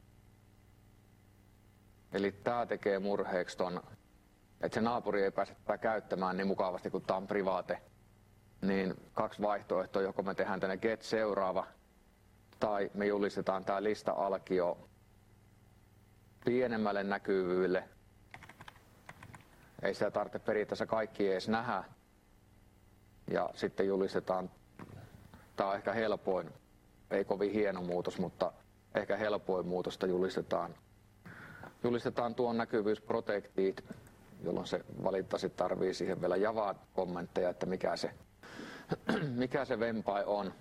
Eli tämä tekee murheeksi ton, että se naapuri ei pääse tätä käyttämään niin mukavasti, kun tämä on privaate. Niin kaksi vaihtoehtoa, joko me tehdään tänne get seuraava, tai me julistetaan tämä lista-alkio pienemmälle näkyvyydelle. Ei sitä tarvitse periaatteessa kaikki edes nähdä. Ja sitten julistetaan, tämä on ehkä helpoin, ei kovin hieno muutos, mutta ehkä helpoin muutosta julistetaan. Julistetaan tuon näkyvyys protected, jolloin se valitettavasti tarvii siihen vielä Java-kommentteja, että mikä se, mikä se vempai on.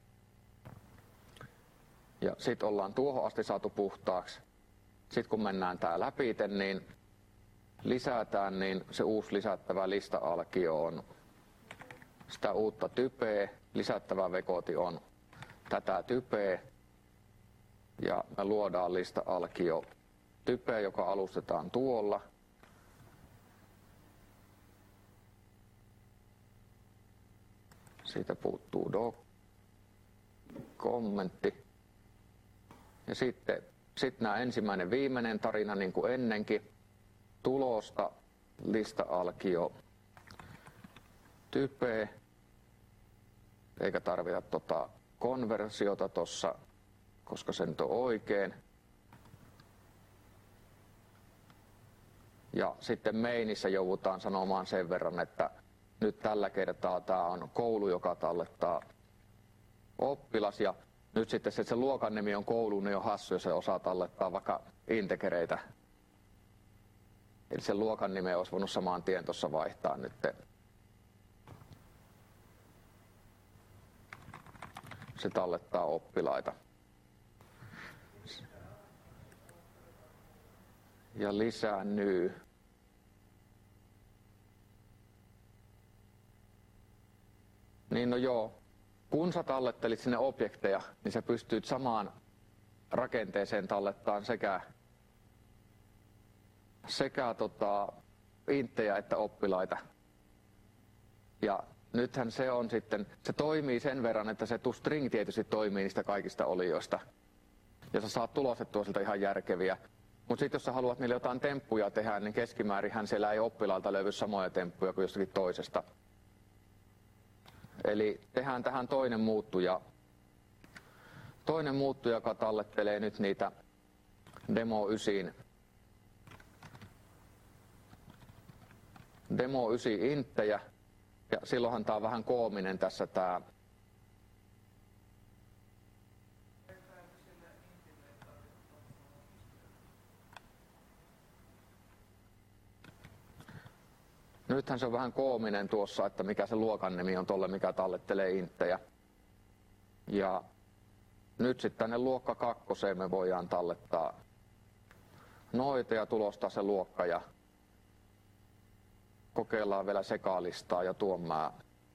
Ja sitten ollaan tuohon asti saatu puhtaaksi. Sitten kun mennään tää läpi, niin lisätään, niin se uusi lisättävä lista-alkio on sitä uutta typeä. Lisättävä vekoti on tätä typeä. Ja me luodaan lista-alkio typeä, joka alustetaan tuolla. Siitä puuttuu doc-kommentti. Ja sitten sit nämä ensimmäinen viimeinen tarina niin kuin ennenkin. Tulosta, lista-alkio, type, eikä tarvita tota konversiota tossa, koska se nyt on oikein. Ja sitten mainissä joudutaan sanomaan sen verran, että nyt tällä kertaa tämä on koulu, joka tallettaa oppilas. Ja nyt sitten se, se luokan nimi on koulu, niin on hassu, jos se osaa tallettaa vaikka integereitä. Eli sen luokan nimeä olisi voinut samaan tien tuossa vaihtaa nyt. Se tallettaa oppilaita. Ja lisää new. Niin no joo, kun sä tallettelit sinne objekteja, niin sä pystyt samaan rakenteeseen tallettaan sekä sekä tota, inttejä että oppilaita. Ja nythän se on sitten, se toimii sen verran, että se toString tietysti toimii niistä kaikista olijoista. Ja sä saat tulostettua siltä ihan järkeviä. Mutta sitten jos sä haluat niille jotain temppuja tehdä, niin keskimäärinhän siellä ei oppilaalta löydy samoja temppuja kuin jostakin toisesta. Eli tehdään tähän toinen muuttuja. Toinen muuttuja, joka tallettelee nyt niitä demo yhdeksän demo yhdeksän inttejä, ja silloinhan tää on vähän koominen tässä tää. Nythän se on vähän koominen tuossa, että mikä se luokan nimi on tolle, mikä tallettelee inttejä. Ja nyt sitten tänne luokka kakkoseen me voidaan tallettaa noita ja tulostaa se luokka ja kokeillaan vielä sekalistaa ja tuon mä,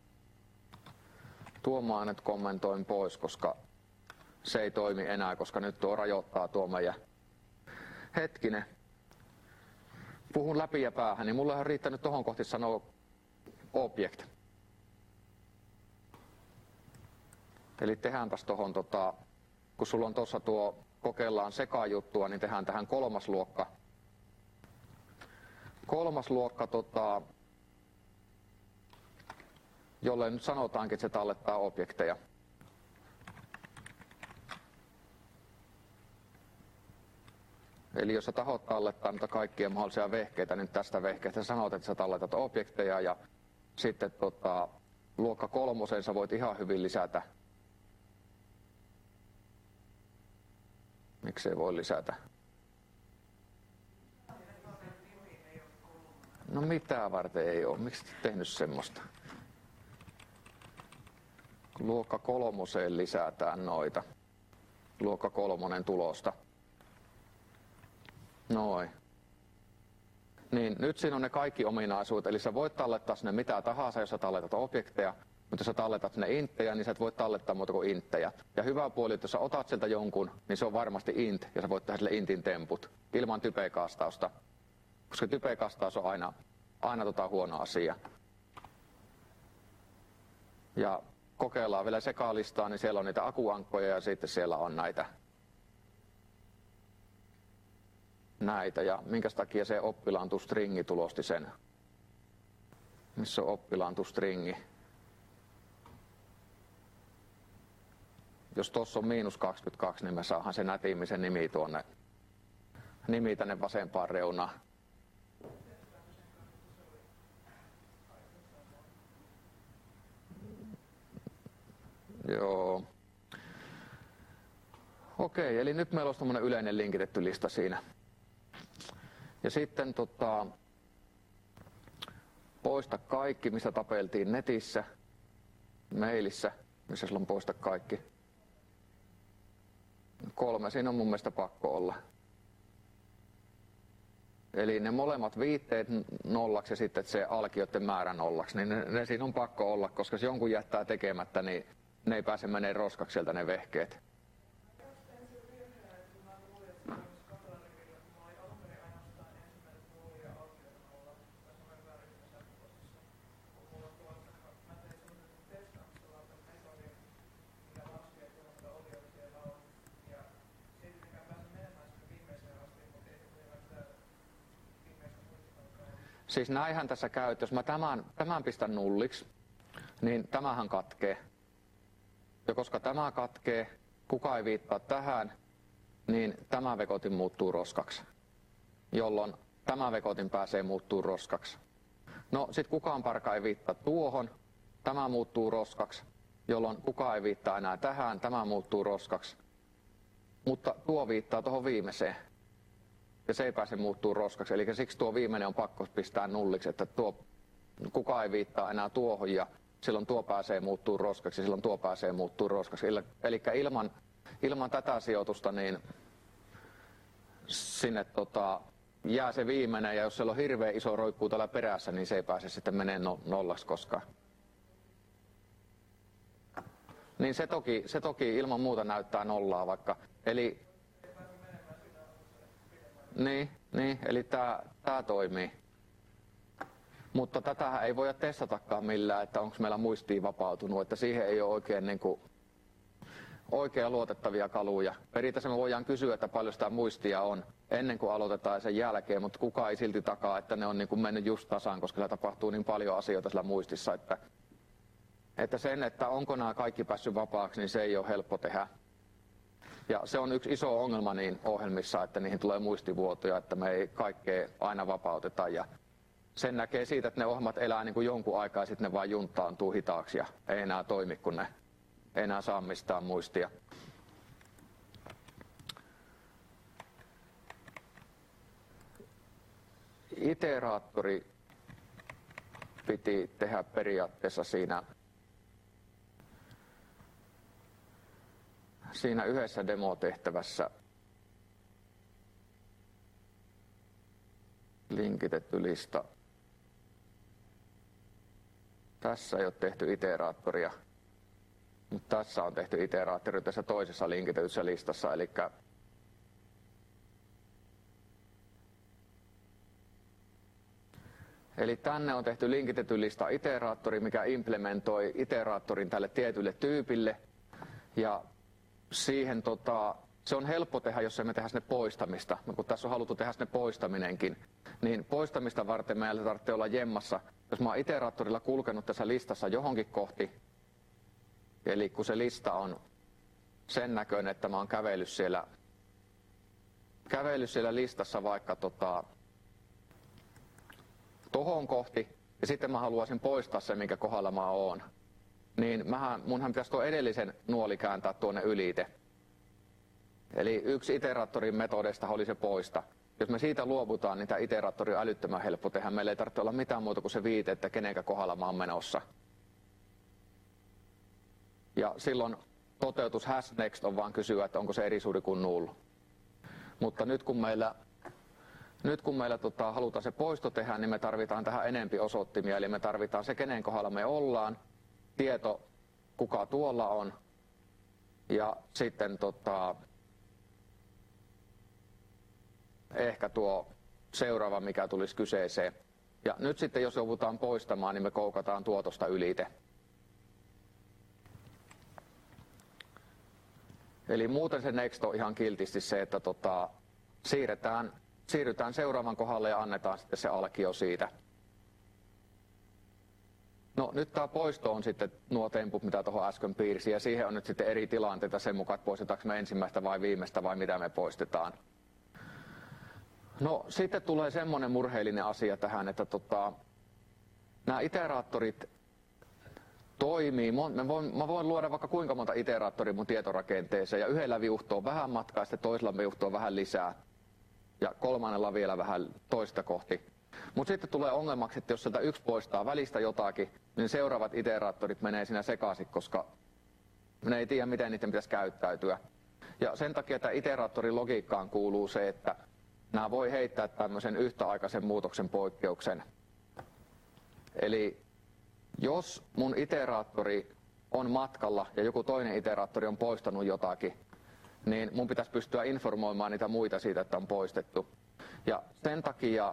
tuon mä nyt kommentoin pois, koska se ei toimi enää, koska nyt tuo rajoittaa tuo meidän hetkinen. Puhun läpi ja päähän, niin mulla on riittänyt tohon kohti sanoa object. Eli tehdäänpäs tohon, tota, kun sulla on tuossa tuo kokeillaan sekajuttua, niin tehdään tähän kolmas luokka. Kolmas luokka, tota, jolle nyt sanotaankin, että se tallettaa objekteja. Eli jos sä tahot tallettaa niitä kaikkia mahdollisia vehkeitä, niin tästä vehkeestä sanot, että sä talletat objekteja ja sitten tota, luokka kolmoseen sä voit ihan hyvin lisätä. Miksei voi lisätä? No mitä varten ei ole? Miksi et tehnyt semmoista? Luokka kolmoseen lisätään noita. Luokka kolmonen tulosta. Noin. Niin nyt siinä on ne kaikki ominaisuudet, eli sä voit tallettaa sinne mitä tahansa, jos sä talletat objekteja, mutta jos sä talletat sinne inttejä, niin sä et voi tallettaa muuta kuin inttejä. Ja hyvä puoli, että jos sä otat sieltä jonkun, niin se on varmasti int, ja sä voit tehdä sille intin temput, ilman typekastausta. Koska typekastaus on aina, aina tota huono asia. Ja kokeillaan vielä sekalistaa, niin siellä on niitä akuankkoja ja sitten siellä on näitä. Näitä. Ja minkä takia se oppilaantustringi tulosti sen? Missä on oppilaantustringi? Jos tuossa on miinus kaksikymmentäkaksi, niin me saadaan se nätimisen nimi tuonne, nimi tänne vasempaan reunaan. Joo. Okei, eli nyt meillä on tämmöinen yleinen linkitetty lista siinä. Ja sitten tota, poista kaikki, mistä tapeltiin netissä, mailissä, missä sulla on poista kaikki. Kolme, siinä on mun mielestä pakko olla. Eli ne molemmat viitteet nollaksi ja sitten se alkioiden määrä nollaksi, niin ne, ne siinä on pakko olla, koska jos jonkun jättää tekemättä, niin ne ei pääse menee roskaksi sieltä ne vehkeet. Siis näinhän tässä käy, että jos mä tämän, tämän pistän nulliksi, niin tämähän katkee. Ja koska tämä katkee, kuka ei viittaa tähän, niin tämä vekotin muuttuu roskaksi. Jolloin tämä vekotin pääsee muuttuu roskaksi. No sit kukaan parka ei viittaa tuohon, tämä muuttuu roskaksi. Jolloin kukaan ei viittaa enää tähän, tämä muuttuu roskaksi. Mutta tuo viittaa tuohon viimeiseen. Ja se ei pääse muuttuu roskaksi. Eli siksi tuo viimeinen on pakko pistää nulliksi, että tuo, kukaan ei viittaa enää tuohon ja silloin tuo pääsee muuttuu roskaksi ja silloin tuo pääsee muuttuu roskaksi. Eli ilman, ilman tätä sijoitusta niin sinne tota, jää se viimeinen ja jos siellä on hirveän iso roikkuu täällä perässä, niin se ei pääse sitten menee no, nollaksi koskaan. Niin se toki, se toki ilman muuta näyttää nollaa vaikka. Eli Niin, niin, eli tää, tää toimii. Mutta tätähän ei voida testatakaan millään, että onko meillä muistiin vapautunut, että siihen ei ole oikein niin kuin, oikein luotettavia kaluja. Periaatteessa me voidaan kysyä, että paljon sitä muistia on ennen kuin aloitetaan ja sen jälkeen, mutta kukaan ei silti takaa, että ne on niin kuin mennyt just tasan, koska siellä tapahtuu niin paljon asioita sillä muistissa, että, että sen, että onko nämä kaikki päässyt vapaaksi, niin se ei ole helppo tehdä. Ja se on yksi iso ongelma niin ohjelmissa, että niihin tulee muistivuotoja, että me ei kaikkea aina vapauteta. Ja sen näkee siitä, että ne ohjelmat elää niin kuin jonkun aikaa ja sitten ne vaan juntaantuu hitaaksi ja ei enää toimi, kun ne ei enää saa mistään muistia. Iteraattori piti tehdä periaatteessa siinä Siinä yhdessä demotehtävässä linkitetty lista. Tässä ei ole tehty iteraattoria, mutta tässä on tehty iteraattori tässä toisessa linkitetyssä listassa. Eli Eli tänne on tehty linkitetty lista iteraattori, mikä implementoi iteraattorin tälle tietylle tyypille. Ja siihen tota, se on helppo tehdä, jos emme tehdä sinne poistamista. No, kun tässä on haluttu tehdä sinne poistaminenkin, niin poistamista varten meillä tarvitsee olla jemmassa. Jos mä oon iteraattorilla kulkenut tässä listassa johonkin kohti, eli kun se lista on sen näköinen, että mä oon kävellyt siellä, kävellyt siellä listassa vaikka tota, tohon kohti, ja sitten mä haluaisin poistaa sen, minkä kohdalla mä oon. Niin mähän, munhan pitäisi tuo edellisen nuoli kääntää tuonne ylite. Eli yksi iteraattorin metodeista oli se poista. Jos me siitä luovutaan, niin tämä iteraattori on älyttömän helppo tehdä. Meillä ei tarvitse olla mitään muuta kuin se viite, että kenenkä kohdalla mä oon menossa. Ja silloin toteutus hash next on vaan kysyä, että onko se eri suuri kuin null. Mutta nyt kun meillä nyt kun meillä tota, halutaan se poisto tehdä, niin me tarvitaan tähän enempi osoittimia, eli me tarvitaan se, kenen kohdalla me ollaan, tieto, kuka tuolla on, ja sitten tota, ehkä tuo seuraava, mikä tulisi kyseeseen. Ja nyt sitten, jos joudutaan poistamaan, niin me koukataan tuotosta ylite. Eli muuten se next on ihan kiltisti se, että tota, siirretään, siirrytään seuraavan kohdalle ja annetaan sitten se alkio siitä. No nyt tämä poisto on sitten nuo temput, mitä tuohon äsken piirsin, ja siihen on nyt sitten eri tilanteita sen mukaan, että poistetaanko me ensimmäistä vai viimeistä vai mitä me poistetaan. No sitten tulee semmoinen murheellinen asia tähän, että tota, nämä iteraattorit toimii. Mä voin, mä voin luoda vaikka kuinka monta iteraattoria mun tietorakenteeseen, ja yhdellä viuhtoo vähän matkaa, sitten toisella viuhtoo vähän lisää, ja kolmannella vielä vähän toista kohti. Mutta sitten tulee ongelmaksi, että jos sieltä yksi poistaa välistä jotakin, niin seuraavat iteraattorit menee siinä sekaisin, koska ne ei tiedä, miten niiden pitäisi käyttäytyä. Ja sen takia tämä iteraattorin logiikkaan kuuluu se, että nämä voi heittää tämmöisen yhtäaikaisen muutoksen poikkeuksen. Eli jos mun iteraattori on matkalla ja joku toinen iteraattori on poistanut jotakin, niin mun pitäisi pystyä informoimaan niitä muita siitä, että on poistettu. Ja sen takia,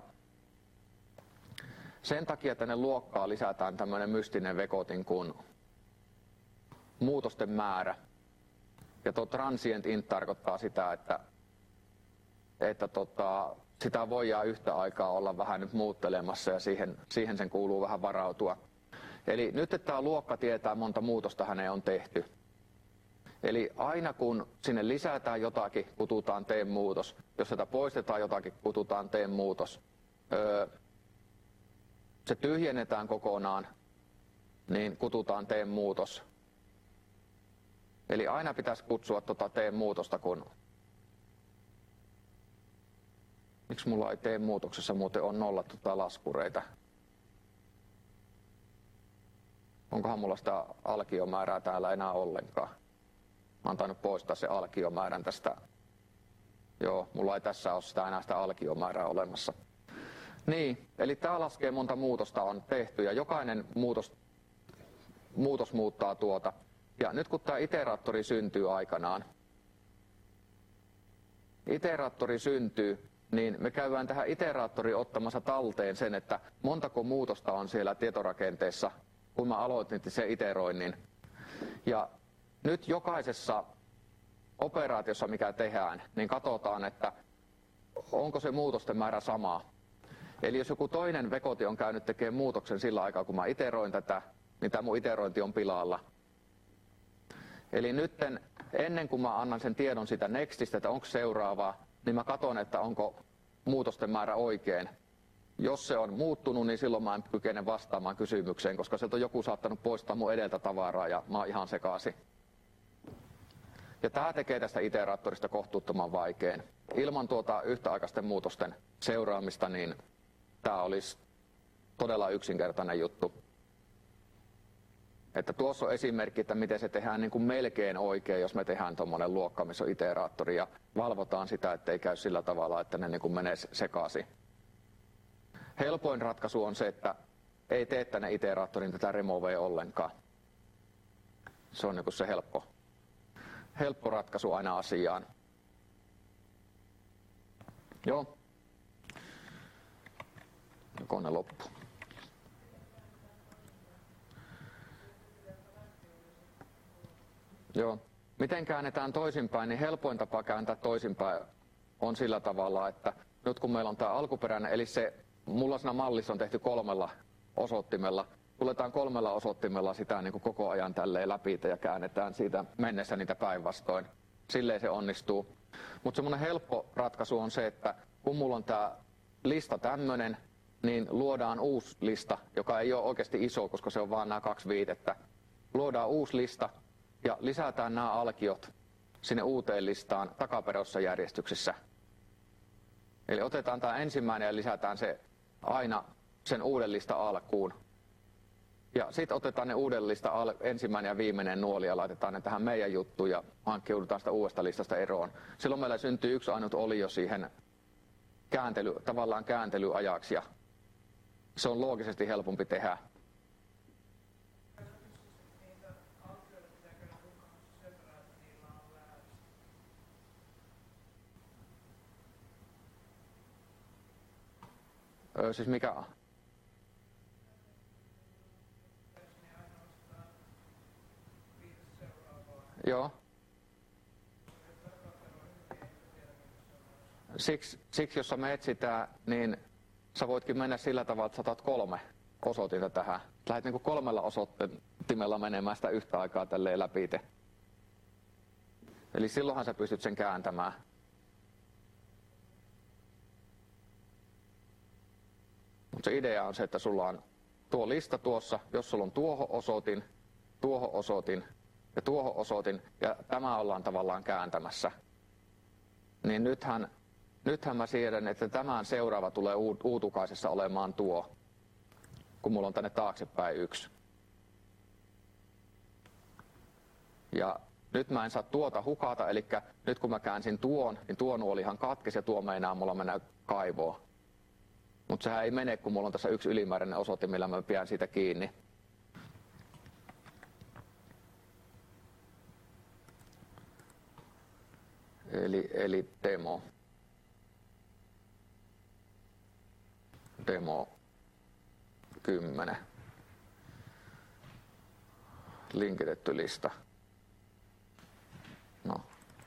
sen takia tänne luokkaan lisätään tämmöinen mystinen vekotin kuin muutosten määrä. Ja tuo transient int tarkoittaa sitä, että, että tota, sitä voidaan yhtä aikaa olla vähän nyt muuttelemassa, ja siihen, siihen sen kuuluu vähän varautua. Eli nyt, että tämä luokka tietää, monta muutosta häneen on tehty. Eli aina kun sinne lisätään jotakin, kututaan tee muutos. Jos sieltä poistetaan jotakin, kututaan tee muutos. Öö, se tyhjennetään kokonaan, niin kututaan tee muutos. Eli aina pitäisi kutsua tuota tee muutosta, kun... Miksi mulla ei tee muutoksessa muuten on nollattu tää laskureita? Onkohan mulla sitä alkiomäärää täällä enää ollenkaan? Mä oon tainnut poistaa se alkiomäärän tästä. Joo, mulla ei tässä ole sitä enää sitä alkiomäärää olemassa. Niin, eli tää laskee monta muutosta on tehty, ja jokainen muutos, muutos muuttaa tuota. Ja nyt kun tää iteraattori syntyy aikanaan, iteraattori syntyy, niin me käydään tähän iteraattoriin ottamassa talteen sen, että montako muutosta on siellä tietorakenteessa, kun mä aloitin sen iteroinnin. Ja nyt jokaisessa operaatiossa, mikä tehdään, niin katsotaan, että onko se muutosten määrä sama. Eli jos joku toinen vekoti on käynyt tekemään muutoksen sillä aikaa, kun mä iteroin tätä, niin tämä mun iterointi on pilalla. Eli nyt ennen kuin mä annan sen tiedon sitä nextistä, että onko seuraavaa, niin mä katson, että onko muutosten määrä oikein. Jos se on muuttunut, niin silloin mä en kykene vastaamaan kysymykseen, koska sieltä on joku saattanut poistaa mun edeltä tavaraa ja mä oon ihan sekaisin. Ja tämä tekee tästä iteraattorista kohtuuttoman vaikean. Ilman tuota yhtäaikaisten muutosten seuraamista, niin tämä olisi todella yksinkertainen juttu. Että tuossa on esimerkki, että miten se tehdään niin kuin melkein oikein, jos me tehdään tuommoinen luokka, missä on iteraattori, ja valvotaan sitä, ettei käy sillä tavalla, että ne niin kuin menee sekaisin. Helpoin ratkaisu on se, että ei tee tänne iteraattorin tätä removea ollenkaan. Se on niin kuin se helppo, helppo ratkaisu aina asiaan. Joo. Kone loppu. Joo. Miten käännetään toisinpäin, niin helpoin tapa kääntää toisinpäin on sillä tavalla, että nyt kun meillä on tämä alkuperäinen, eli se mulla siinä mallissa on tehty kolmella osoittimella, tuletaan kolmella osoittimella sitä niin kuin koko ajan tälleen läpi ja käännetään siitä mennessä niitä päinvastoin. Silleen se onnistuu. Mutta semmoinen helppo ratkaisu on se, että kun mulla on tämä lista tämmöinen, niin luodaan uusi lista, joka ei ole oikeasti iso, koska se on vaan nämä kaksi viitettä. Luodaan uusi lista ja lisätään nämä alkiot sinne uuteen listaan takaperäisessä järjestyksessä. Eli otetaan tämä ensimmäinen ja lisätään se aina sen uuden listan alkuun. Ja sitten otetaan ne uuden listan al- ensimmäinen ja viimeinen nuoli ja laitetaan ne tähän meidän juttuun ja hankkiudutaan sitä uudesta listasta eroon. Silloin meillä syntyy yksi ainut olio siihen kääntely, tavallaan kääntelyajaksi ja se on loogisesti helpompi tehdä. Öö, siis mikä? Joo. Siksi, siksi jos sä menet sitä, niin sä voitkin mennä sillä tavalla, että sä otat kolme osoitinta tähän. Lähdet niin kuin kolmella osoittimella menemään sitä yhtä aikaa tälleen läpi. Eli silloinhan sä pystyt sen kääntämään. Mutta se idea on se, että sulla on tuo lista tuossa, jos sulla on tuohon osoitin, tuohon osoitin ja tuohon osoitin, ja tämä ollaan tavallaan kääntämässä. Niin nythän, nythän mä siedän, että tämän seuraava tulee uutukaisessa olemaan tuo, kun mulla on tänne taaksepäin yksi. Ja nyt mä en saa tuota hukata, eli nyt kun mä käänsin tuon, niin tuo nuolihan katkesi ja tuo meinaa mulla mennä kaivoon. Mutta sehän ei mene, kun mulla on tässä yksi ylimääräinen osoite, millä mä pidän siitä kiinni. Eli, eli demo. Demo kymmenen. Linkitetty lista. No.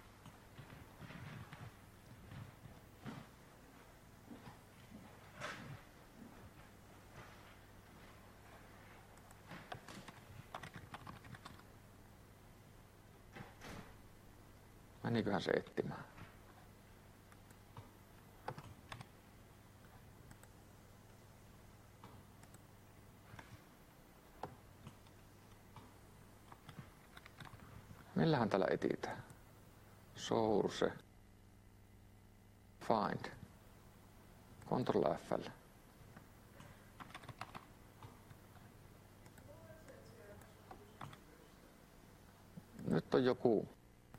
Meniköhän se etsimään? Millähän täällä etsitään? Source. Find. Control F L. Nyt on joku.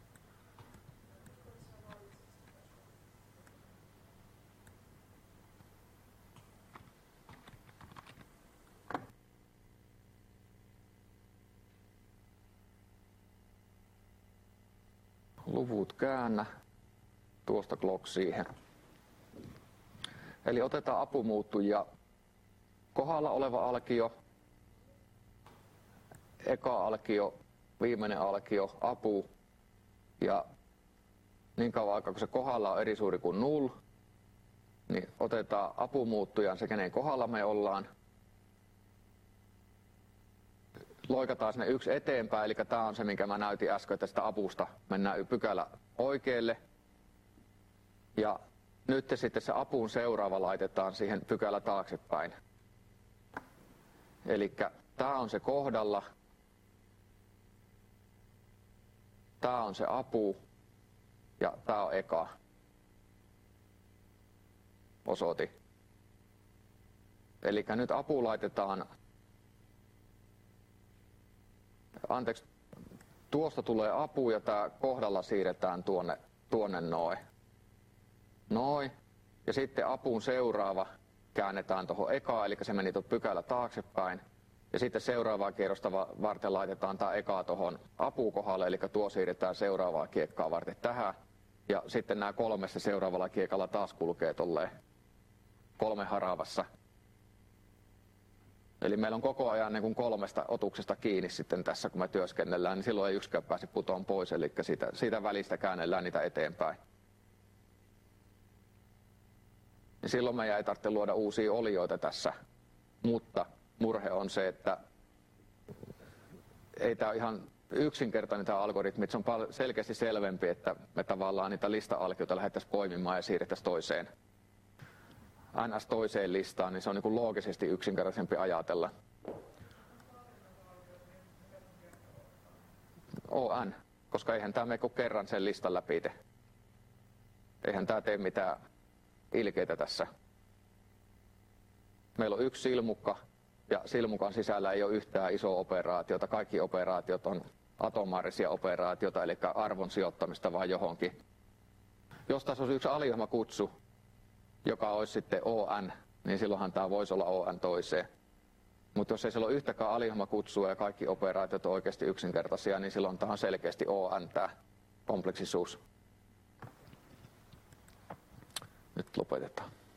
Luvut käännä, tuosta clock siihen. Eli otetaan apumuuttujia. Kohdalla oleva alkio, eka alkio, viimeinen alkio, apu. Ja niin kauan aikaa, kun se kohdalla on eri suuri kuin null, niin otetaan apumuuttujan se, kenen kohdalla me ollaan. Loikataan sinne yksi eteenpäin, eli tämä on se, minkä mä näytin äsken, että sitä apusta mennään pykälä oikealle. Ja nyt sitten se apun seuraava laitetaan siihen pykälä taaksepäin. Eli tämä on se kohdalla, tämä on se apu ja tämä on eka osoite. Eli nyt apu laitetaan. Anteeksi, tuosta tulee apu ja tämä kohdalla siirretään tuonne, tuonne noin. Noin. Ja sitten apun seuraava käännetään tuohon ekaan, eli se meni tuon pykälä taaksepäin. Ja sitten seuraavaa kierrosta varten laitetaan tämä eka tuohon apukohdalle, eli tuo siirretään seuraavaa kiekkaa varten tähän. Ja sitten nämä kolmessa seuraavalla kiekalla taas kulkee tolleen kolme haravassa. Eli meillä on koko ajan niin kuin kolmesta otuksesta kiinni sitten tässä, kun me työskennellään, niin silloin ei yksikään pääse putoon pois, eli siitä, siitä välistä käännellään niitä eteenpäin. Ja silloin meidän ei tarvitse luoda uusia olioita tässä, mutta murhe on se, että ei tämä ole ihan yksinkertainen tämä algoritmi, että se on selkeästi selvempi, että me tavallaan niitä lista-alkioita lähdettäisiin poimimaan ja siirrettäisiin toiseen. Ns. Toiseen listaan, niin se on niin kuin loogisesti yksinkertaisempi ajatella. O N, koska eihän tämä mene kuin kerran sen listan läpi. Eihän tämä tee mitään ilkeitä tässä. Meillä on yksi silmukka ja silmukan sisällä ei ole yhtään isoa operaatiota. Kaikki operaatiot on atomaarisia operaatioita, eli arvon sijoittamista vaan johonkin. Jos tässä olisi yksi alijäämäkutsu, joka olisi sitten O N, niin silloinhan tämä voisi olla O N toiseen. Mutta jos ei siellä ole yhtäkään alihohmakutsua ja kaikki operaatiot on oikeasti yksinkertaisia, niin silloin tämä on selkeästi O N tämä kompleksisuus. Nyt lopetetaan.